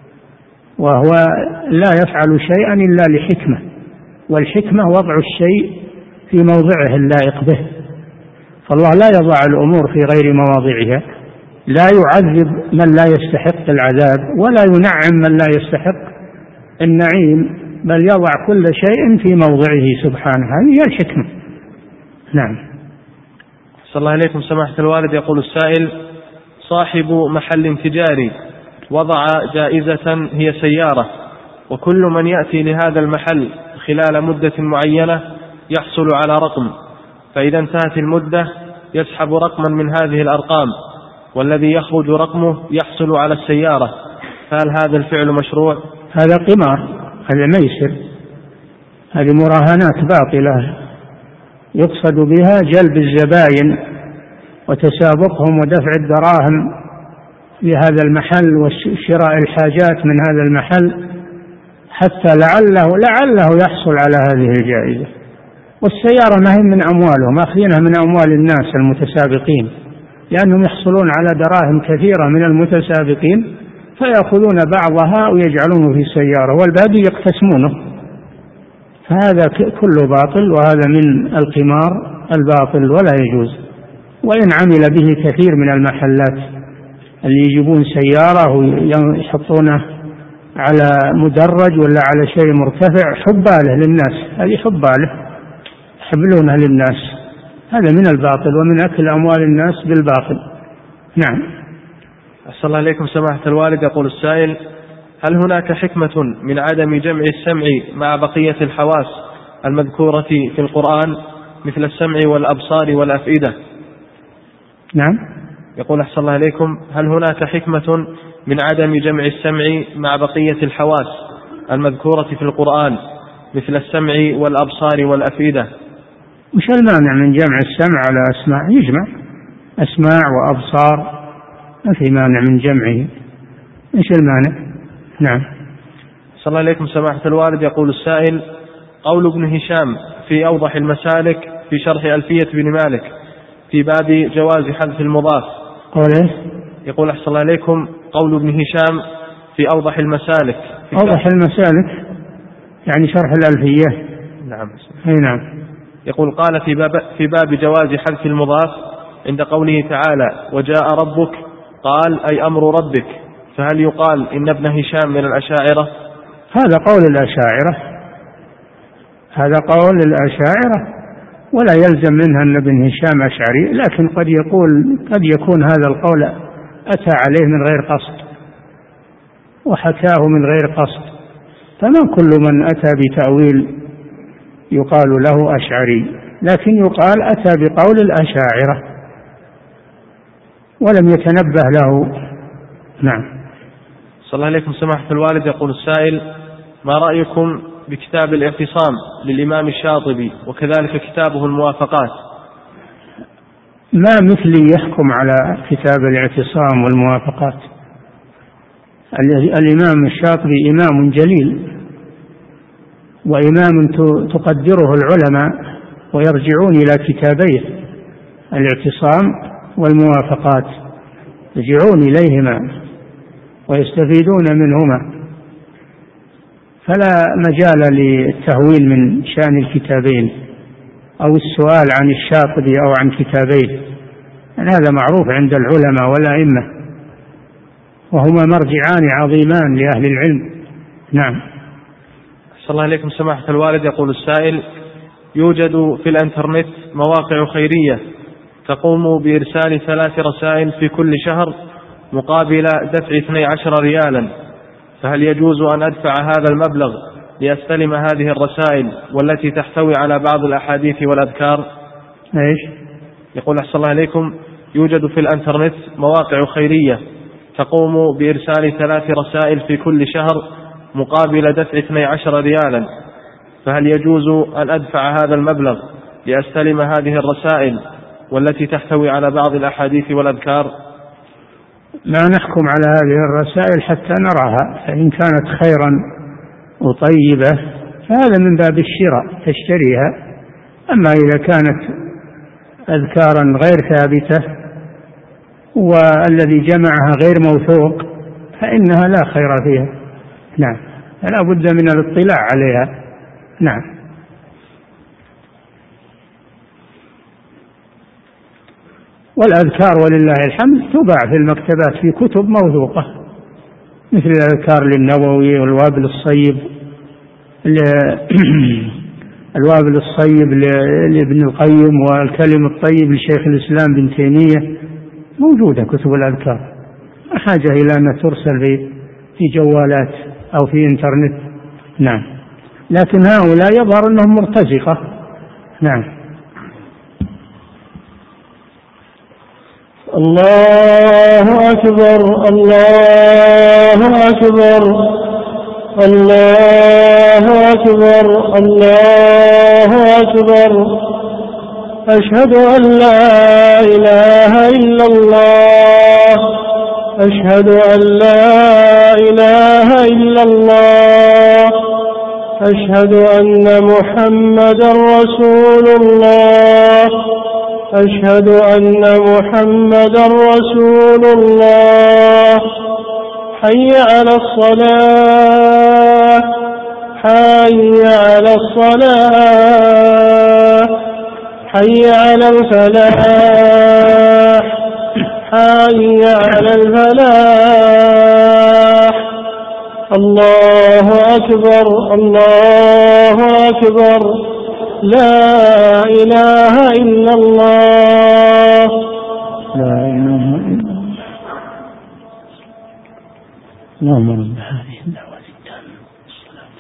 وهو لا يفعل شيئا إلا لحكمة، والحكمة وضع الشيء في موضعه اللائق به، فالله لا يضع الأمور في غير مواضعها، لا يعذب من لا يستحق العذاب ولا ينعم من لا يستحق النعيم، بل يضع كل شيء في موضعه سبحانه. هذه هي الحكمة. نعم. صلى الله عليكم سماحة الوالد. يقول السائل: صاحب محل تجاري وضع جائزة هي سيارة، وكل من يأتي لهذا المحل خلال مدة معينة يحصل على رقم، فإذا انتهت المدة يسحب رقما من هذه الأرقام، والذي يخرج رقمه يحصل على السيارة، فهل هذا الفعل مشروع؟ هذا قمار، هذا ميسر، هذه مراهنات باطلة يقصد بها جلب الزبائن وتسابقهم ودفع الدراهم في هذا المحل وشراء الحاجات من هذا المحل حتى لعله يحصل على هذه الجائزة. والسيارة ما هي من أموالهم، أخذينها من أموال الناس المتسابقين، لأنهم يحصلون على دراهم كثيرة من المتسابقين، فيأخذون بعضها ويجعلونه في السيارة والباقي يقتسمونه. فهذا كله باطل، وهذا من القمار الباطل ولا يجوز. وإن عمل به كثير من المحلات اللي يجيبون سيارة ويحطونه على مدرج ولا على شيء مرتفع حباله للناس، هذه حباله يحبلونها للناس، هذا من الباطل ومن أكل أموال الناس بالباطل. نعم. أحسن الله عليكم سماحة الوالد. يقول السائل: هل هناك حكمة من عدم جمع السمع مع بقية الحواس المذكورة في القرآن مثل السمع والأبصار والأفئدة؟ نعم. يقول أحسن الله عليكم: هل هناك حكمة من عدم جمع السمع مع بقية الحواس المذكورة في القرآن مثل السمع والأبصار والأفئدة؟ وش المانع من جمع السمع على أسماع؟ يجمع أسماع وأبصار، ما في مانع من جمعه. إيش المعنى؟ نعم. صلى الله عليكم سماحة الوالد. يقول السائل: قول ابن هشام في أوضح المسالك في شرح ألفية بن مالك في باب جواز حذف المضاف. قوله يقول أحسن الله عليكم: قول ابن هشام في أوضح المسالك. أوضح المسالك يعني شرح الألفية. نعم. أي نعم. يقول: قال في باب جواز حذف المضاف عند قوله تعالى: وجاء ربك، قال أي أمر ربك، فهل يقال إن ابن هشام من الأشاعرة؟ هذا قول الأشاعرة، هذا قول الأشاعرة، ولا يلزم منها أن ابن هشام أشعري، لكن قد يكون هذا القول أتى عليه من غير قصد وحكاه من غير قصد، فما كل من أتى بتأويل يقال له أشعري، لكن يقال أتى بقول الأشاعرة ولم يتنبه له. نعم. صلى الله عليكم سماحة الوالد. يقول السائل: ما رأيكم بكتاب الاعتصام للإمام الشاطبي وكذلك كتابه الموافقات؟ ما مثلي يحكم على كتاب الاعتصام والموافقات. الإمام الشاطبي إمام جليل وإمام تقدره العلماء ويرجعون إلى كتابيه الاعتصام والموافقات، يرجعون إليهما ويستفيدون منهما، فلا مجال للتهويل من شأن الكتابين أو السؤال عن الشاطبي أو عن كتابيه، يعني هذا معروف عند العلماء والأئمة، وهما مرجعان عظيمان لأهل العلم. نعم. صلى الله عليكم سماحة الوالد. يقول السائل: يوجد في الانترنت مواقع خيرية تقوم بإرسال 3 رسائل في كل شهر مقابل دفع 12 ريالا، فهل يجوز أن أدفع هذا المبلغ لأستلم هذه الرسائل والتي تحتوي على بعض الأحاديث والأذكار؟ إيش؟ يقول أحسن الله عليكم: يوجد في الانترنت مواقع خيرية تقوم بإرسال 3 رسائل في كل شهر مقابل دفع 12 ريالا، فهل يجوز أن أدفع هذا المبلغ لأستلم هذه الرسائل والتي تحتوي على بعض الأحاديث والأذكار؟ لا نحكم على هذه الرسائل حتى نراها، فإن كانت خيرا وطيبة فهذا من باب الشراء تشتريها، أما إذا كانت أذكارا غير ثابتة والذي جمعها غير موثوق فإنها لا خير فيها. نعم. فلا بد من الاطلاع عليها. نعم. والأذكار ولله الحمد تباع في المكتبات في كتب موثوقة، مثل الأذكار للنووي والوابل الصيب الوابل الصيب لابن القيم والكلم الطيب لشيخ الإسلام بن تيمية، موجودة كتب الأذكار، حاجة إلى أن ترسل في جوالات أو في إنترنت. نعم. لكن هؤلاء يظهر أنهم مرتزقة. نعم. الله أكبر الله أكبر الله أكبر الله أكبر أشهد أن لا إله إلا الله أشهد أن لا إله إلا الله أشهد أن محمدا رسول الله أشهد أن محمدا رسول الله حي على الصلاة حي على الصلاة حي على الفلاح حي على الفلاح الله أكبر الله أكبر لا إله إلا الله لا إله إلا الله. اللهم رب هذه الدعوة التامة والصلاة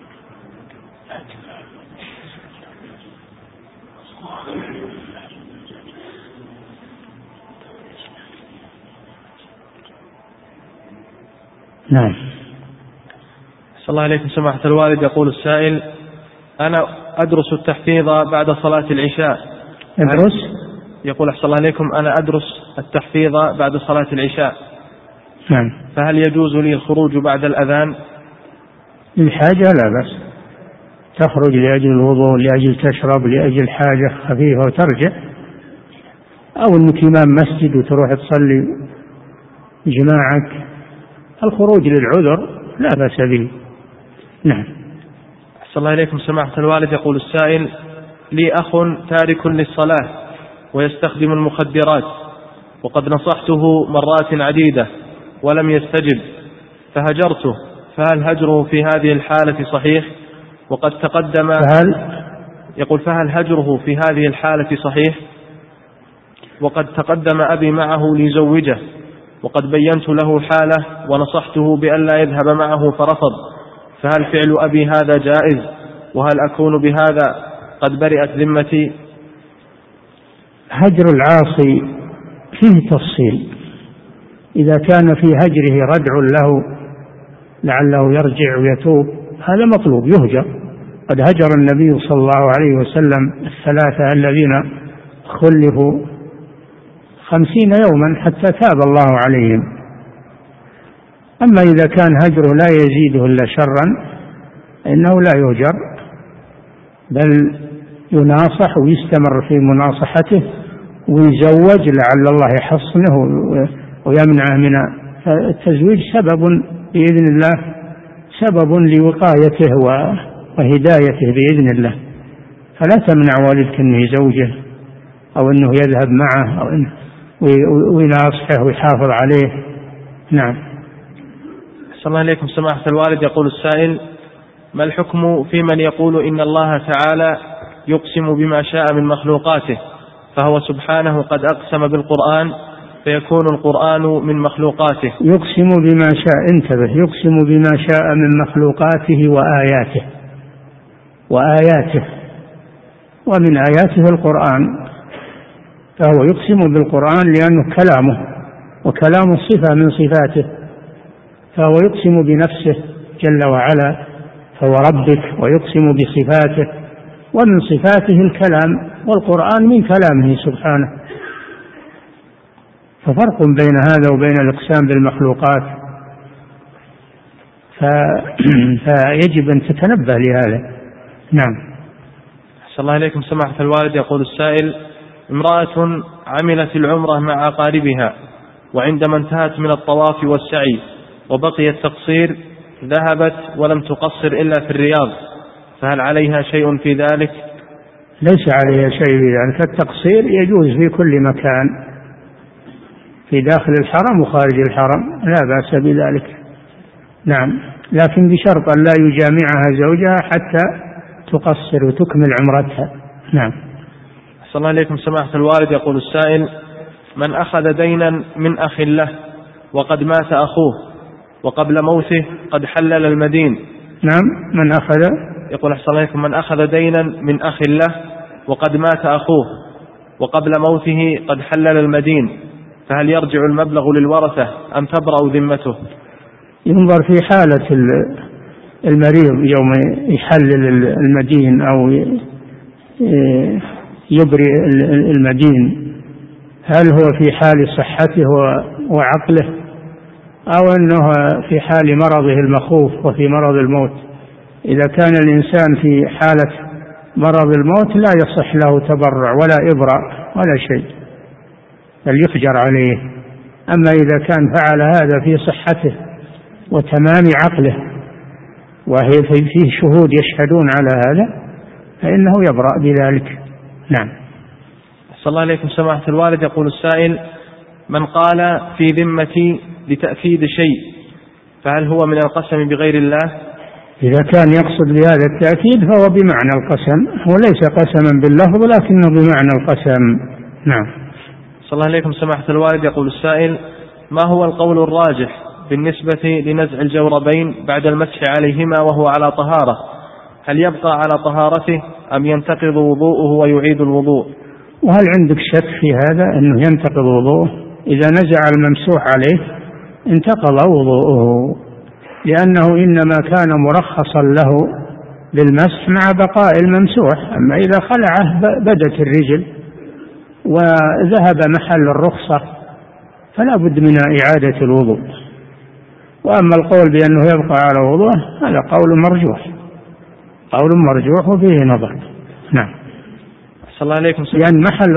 نعم. صلى الله عليكم سماحة الوالد. يقول السائل: أنا أدرس التحفيظ بعد صلاة العشاء. أدرس؟ يقول أحسن الله عليكم: أنا أدرس التحفيظ بعد صلاة العشاء، نعم. فهل يجوز لي الخروج بعد الأذان؟ للحاجة لا بأس، تخرج لأجل الوضوء، لأجل تشرب، لأجل حاجة خفيفة وترجع، أو أنك إمام مسجد وتروح تصلي جماعك، الخروج للعذر لا بأس به. نعم. أحسن الله إليكم سماحة الوالد. يقول السائل: لي أخ تارك للصلاة ويستخدم المخدرات، وقد نصحته مرات عديدة ولم يستجب فهجرته، فهل هجره في هذه الحالة صحيح؟ وقد تقدم يقول: فهل هجره في هذه الحالة صحيح؟ وقد تقدم أبي معه ليزوجه، وقد بينت له حاله ونصحته بأن لا يذهب معه فرفض، فهل فعل أبي هذا جائز؟ وهل أكون بهذا قد برئت ذمتي؟ هجر العاصي فيه تفصيل، إذا كان في هجره ردع له لعله يرجع ويتوب هذا مطلوب يهجر. قد هجر النبي صلى الله عليه وسلم 3 الذين خلفوا 50 يوما حتى تاب الله عليهم. أما إذا كان هجره لا يزيده إلا شرا إنه لا يهجر، بل يناصح ويستمر في مناصحته ويزوج لعل الله يحصنه ويمنعه من التزويج، سبب بإذن الله، سبب لوقايته وهدايته بإذن الله. فلا تمنع والدك أنه يزوجه أو أنه يذهب معه أو أنه ويناصحه ويحافظ عليه. نعم. أحسن الله إليكم سماحة الوالد. يقول السائل: ما الحكم في من يقول إن الله تعالى يقسم بما شاء من مخلوقاته، فهو سبحانه قد أقسم بالقرآن فيكون القرآن من مخلوقاته؟ يقسم بما شاء، انتبه، يقسم بما شاء من مخلوقاته وآياته ومن آياته القرآن، فهو يقسم بالقرآن لأنه كلامه، وكلام صفة من صفاته، فهو يقسم بنفسه جل وعلا فهو ربك، ويقسم بصفاته، ومن صفاته الكلام، والقرآن من كلامه سبحانه. ففرق بين هذا وبين الإقسام بالمخلوقات، فيجب أن تتنبه لهذا. نعم. أحسن الله إليكم سماحة الوالد. يقول السائل: امرأة عملت العمرة مع أقاربها، وعندما انتهت من الطواف والسعي وبقي التقصير ذهبت ولم تقصر إلا في الرياض، فهل عليها شيء في ذلك؟ ليس عليها شيء في ذلك، التقصير يجوز في كل مكان، في داخل الحرم وخارج الحرم لا بأس بذلك. نعم، لكن بشرط أن لا يجامعها زوجها حتى تقصر وتكمل عمرتها. نعم. أحسن الله إليكم سماحة الوالد. يقول السائل: من أخذ دينا من أخ له وقد مات أخوه وقبل موته قد حلل المدين. نعم. من أخذ، يقول أحسن الله إليكم: من أخذ دينا من أخ له وقد مات أخوه وقبل موته قد حلل المدين، فهل يرجع المبلغ للورثة أم تبرأ ذمته؟ ينظر في حالة المريض يوم يحلل المدين أو يبرئ المدين، هل هو في حال صحته وعقله أو أنه في حال مرضه المخوف وفي مرض الموت؟ إذا كان الإنسان في حالة مرض الموت لا يصح له تبرع ولا إبراء ولا شيء، بل يحجر عليه. أما إذا كان فعل هذا في صحته وتمام عقله وهي فيه شهود يشهدون على هذا فإنه يبرأ بذلك. نعم. صلى الله عليكم سماحة الوالد. يقول السائل: من قال في ذمتي لتأكيد شيء فهل هو من القسم بغير الله؟ إذا كان يقصد بهذا التأكيد فهو بمعنى القسم، هو ليس قسما باللفظ لكنه بمعنى القسم. نعم. صلى الله عليكم سماحة الوالد. يقول السائل: ما هو القول الراجح بالنسبة لنزع الجوربين بعد المسح عليهما وهو على طهارة؟ هل يبقى على طهارته أم ينتقض وضوءه ويعيد الوضوء؟ وهل عندك شك في هذا أنه ينتقض وضوءه؟ إذا نزع الممسوح عليه انتقض وضوءه، لأنه إنما كان مرخصا له بالمسح مع بقاء الممسوح، أما إذا خلعه بدت الرجل وذهب محل الرخصة فلا بد من إعادة الوضوء. وأما القول بأنه يبقى على وضوءه هذا قول مرجوح وفيه نظر. نعم. صلى الله عليكم. لأن محل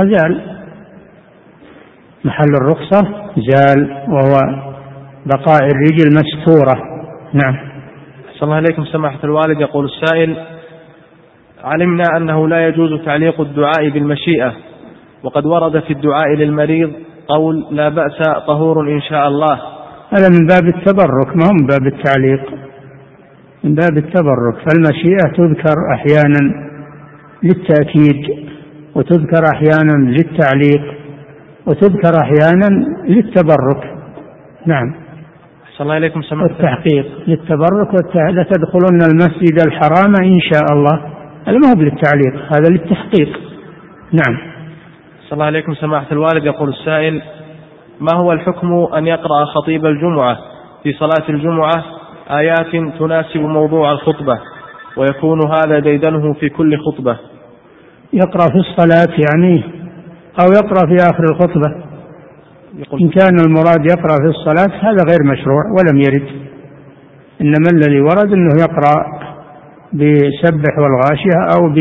الرخصة زال وهو بقاء الرجل مستورة. نعم. صلى الله عليكم. سماحة الوالد، يقول السائل: علمنا أنه لا يجوز تعليق الدعاء بالمشيئة، وقد ورد في الدعاء للمريض قول لا بأس طهور إن شاء الله. هذا من باب التبرك، ما هو من باب التعليق، من باب التبرك. فالمشيئة تذكر أحيانا للتأكيد، وتذكر أحيانا للتعليق، وتذكر أحيانا للتبرك. نعم. صلى الله عليكم. والتحقيق للتبرك لتدخلن المسجد الحرام إن شاء الله، هذا ما هو للتعليق، هذا للتحقيق. نعم. صلى الله عليكم. سماحة الوالد، يقول السائل: ما هو الحكم أن يقرأ خطيب الجمعة في صلاة الجمعة آيات تناسب موضوع الخطبة، ويكون هذا ديدنه في كل خطبة؟ يقرأ في الصلاة يعني، أو يقرأ في آخر الخطبة؟ إن كان المراد يقرأ في الصلاة هذا غير مشروع ولم يرد، إنما الذي ورد أنه يقرأ بسبح والغاشية أو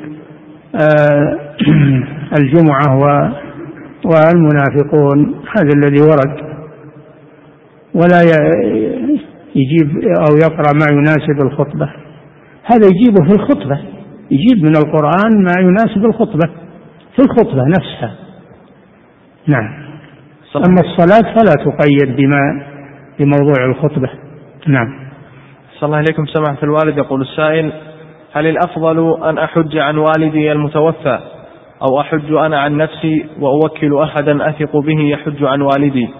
بالجمعة والمنافقون، هذا الذي ورد. ولا يجيب أو يقرأ ما يناسب الخطبة، هذا يجيبه في الخطبة، يجيب من القرآن ما يناسب الخطبة في الخطبة نفسها. نعم. أما الصلاة فلا تقيد بموضوع الخطبة. نعم. صلى الله عليكم. سماحة الوالد، يقول السائل: هل الأفضل أن أحج عن والدي المتوفى، أو أحج أنا عن نفسي وأوكل أحدا أثق به يحج عن والدي؟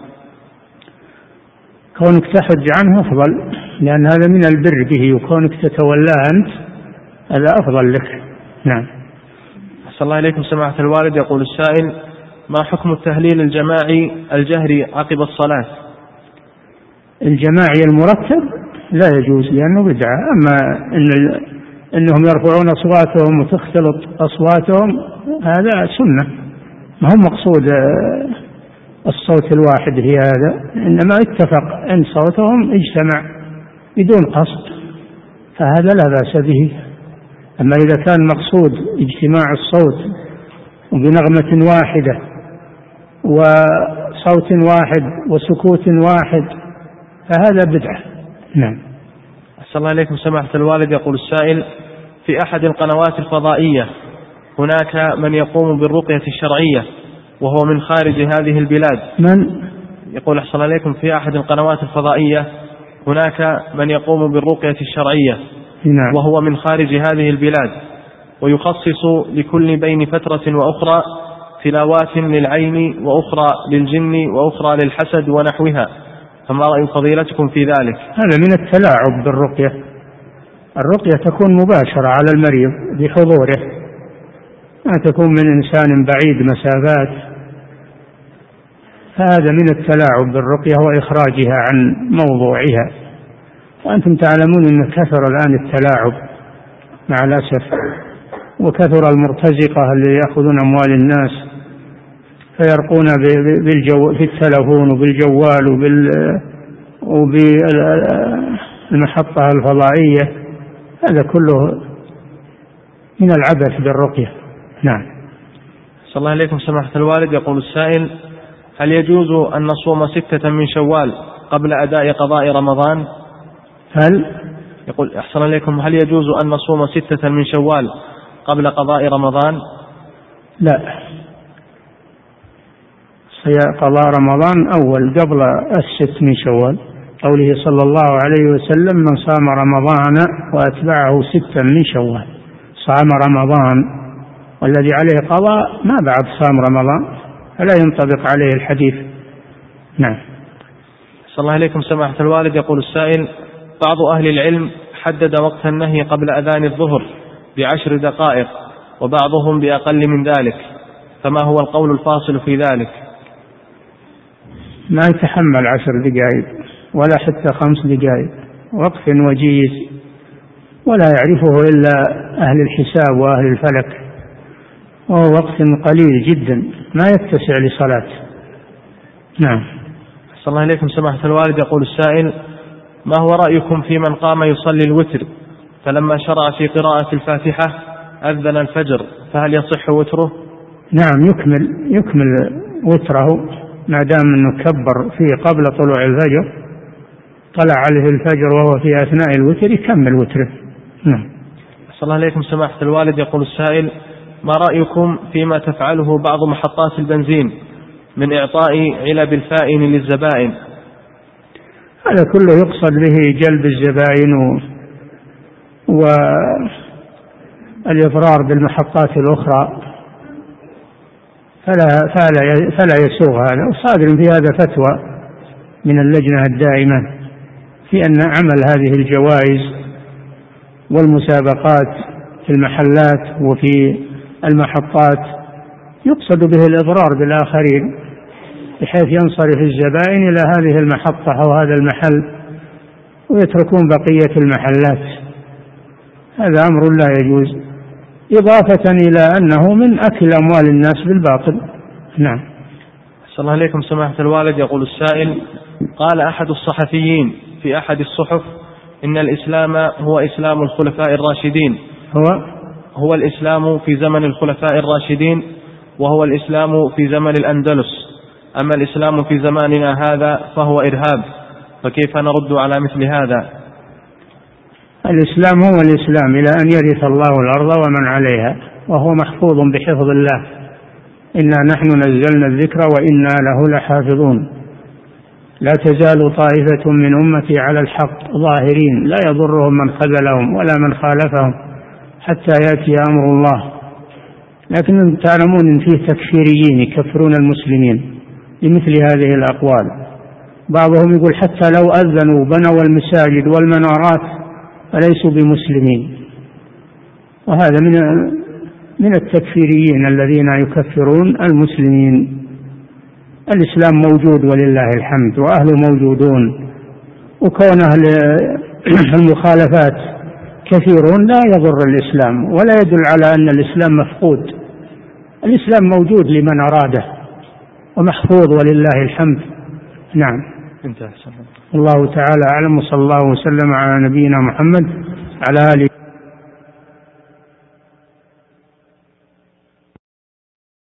كونك تحج عنه أفضل، لأن هذا من البر به، وكونك تتولاه أنت هذا أفضل لك. نعم. صلى الله عليكم. سماحة الوالد، يقول السائل: ما حكم التهليل الجماعي الجهري عقب الصلاة؟ الجماعي المرتب لا يجوز لأنه بدعة. أما إنهم يرفعون أصواتهم وتختلط أصواتهم هذا سنة، ما هو مقصود الصوت الواحد في هذا، إنما اتفق أن صوتهم اجتمع بدون قصد فهذا لا بأس به. أما إذا كان مقصود اجتماع الصوت وبنغمة واحدة وصوت واحد وسكوت واحد فهذا بدعة. نعم. أحسن الله عليكم. سماحة الوالد، يقول السائل: في أحد القنوات الفضائية هناك من يقوم بالرقية الشرعية وهو من خارج هذه البلاد. من؟ يقول أحسن الله عليكم: في أحد القنوات الفضائية هناك من يقوم بالرقية الشرعية وهو من خارج هذه البلاد، ويخصص لكل بين فترة وأخرى تلاوات للعين وأخرى للجن وأخرى للحسد ونحوها، فما رأي فضيلتكم في ذلك؟ هذا من التلاعب بالرقية. الرقية تكون مباشرة على المريض بحضوره، ما تكون من إنسان بعيد مسافات، هذا من التلاعب بالرقية وإخراجها عن موضوعها. وأنتم تعلمون أن كثر الآن التلاعب مع الأسف، وكثر المرتزقة اللي يأخذون أموال الناس فيرقون في التلفون وبالجوال وبالمحطة الفضائية، هذا كله من العبث بالرقية. نعم. صلى الله عليكم. سماحة الوالد، يقول السائل: هل يجوز أن نصوم 6 من شوال قبل أداء قضاء رمضان؟ يقول أحسن عليكم: هل يجوز أن نصوم 6 من شوال قبل قضاء رمضان؟ لا، قضاء رمضان أول قبل 6 من شوال، قوله صلى الله عليه وسلم: من صام رمضان وأتبعه 6 من شوال. صام رمضان والذي عليه قضاء ما بعد صام رمضان فلا ينطبق عليه الحديث. نعم. صلى الله عليكم. سماحة الوالد، يقول السائل: بعض أهل العلم حدد وقت النهي قبل أذان الظهر ب10 دقائق، وبعضهم بأقل من ذلك، فما هو القول الفاصل في ذلك؟ ما يتحمل 10 دقائق ولا حتى 5 دقائق، وقف وجيز ولا يعرفه إلا أهل الحساب وأهل الفلك، وهو وقت قليل جدا ما يتسع لصلاة. نعم. صلى الله عليكم سماحة الوالد. يقول السائل: ما هو رأيكم في من قام يصلي الوتر فلما شرع في قراءة الفاتحة أذن الفجر، فهل يصح وتره؟ نعم، يكمل وتره ما دام أنه كبر فيه قبل طلوع الفجر، طلع عليه الفجر وهو في أثناء الوتر يكمل وتره. نعم. صلى الله عليكم سماحة الوالد. يقول السائل: ما رأيكم فيما تفعله بعض محطات البنزين من إعطاء علب الفائن للزبائن؟ هذا كله يقصد به جلب الزبائن والإضرار بالمحطات الأخرى، فلا يسوغ هذا. وصادر في هذا فتوى من اللجنة الدائمة في أن عمل هذه الجوائز والمسابقات في المحلات وفي المحطات يقصد به الإضرار بالآخرين، بحيث ينصرف الزبائن إلى هذه المحطة أو هذا المحل ويتركون بقية المحلات. هذا أمر لا يجوز، إضافة إلى أنه من أكل أموال الناس بالباطل. نعم. صلى الله عليكم سماحة الوالد. يقول السائل: قال أحد الصحفيين في أحد الصحف إن الإسلام هو إسلام الخلفاء الراشدين، هو الإسلام في زمن الخلفاء الراشدين، وهو الإسلام في زمن الأندلس، أما الإسلام في زماننا هذا فهو إرهاب، فكيف نرد على مثل هذا؟ الإسلام هو الإسلام إلى أن يرث الله الأرض ومن عليها، وهو محفوظ بحفظ الله. إنا نحن نزلنا الذكر وإنا له لحافظون. لا تزال طائفة من أمتي على الحق ظاهرين لا يضرهم من خذلهم ولا من خالفهم حتى يأتي أمر الله. لكن تعلمون إن فيه تكفيريين يكفرون المسلمين بمثل هذه الأقوال. بعضهم يقول حتى لو أذنوا بنوا المساجد والمنارات فليسوا بمسلمين، وهذا من التكفيريين الذين يكفرون المسلمين. الإسلام موجود ولله الحمد، وأهله موجودون، وكون أهل المخالفات كثيرون لا يضر الإسلام ولا يدل على أن الإسلام مفقود. الإسلام موجود لمن أراده ومحفوظ ولله الحمد. نعم. الله تعالى أعلم، وصلى الله وسلم على نبينا محمد على آله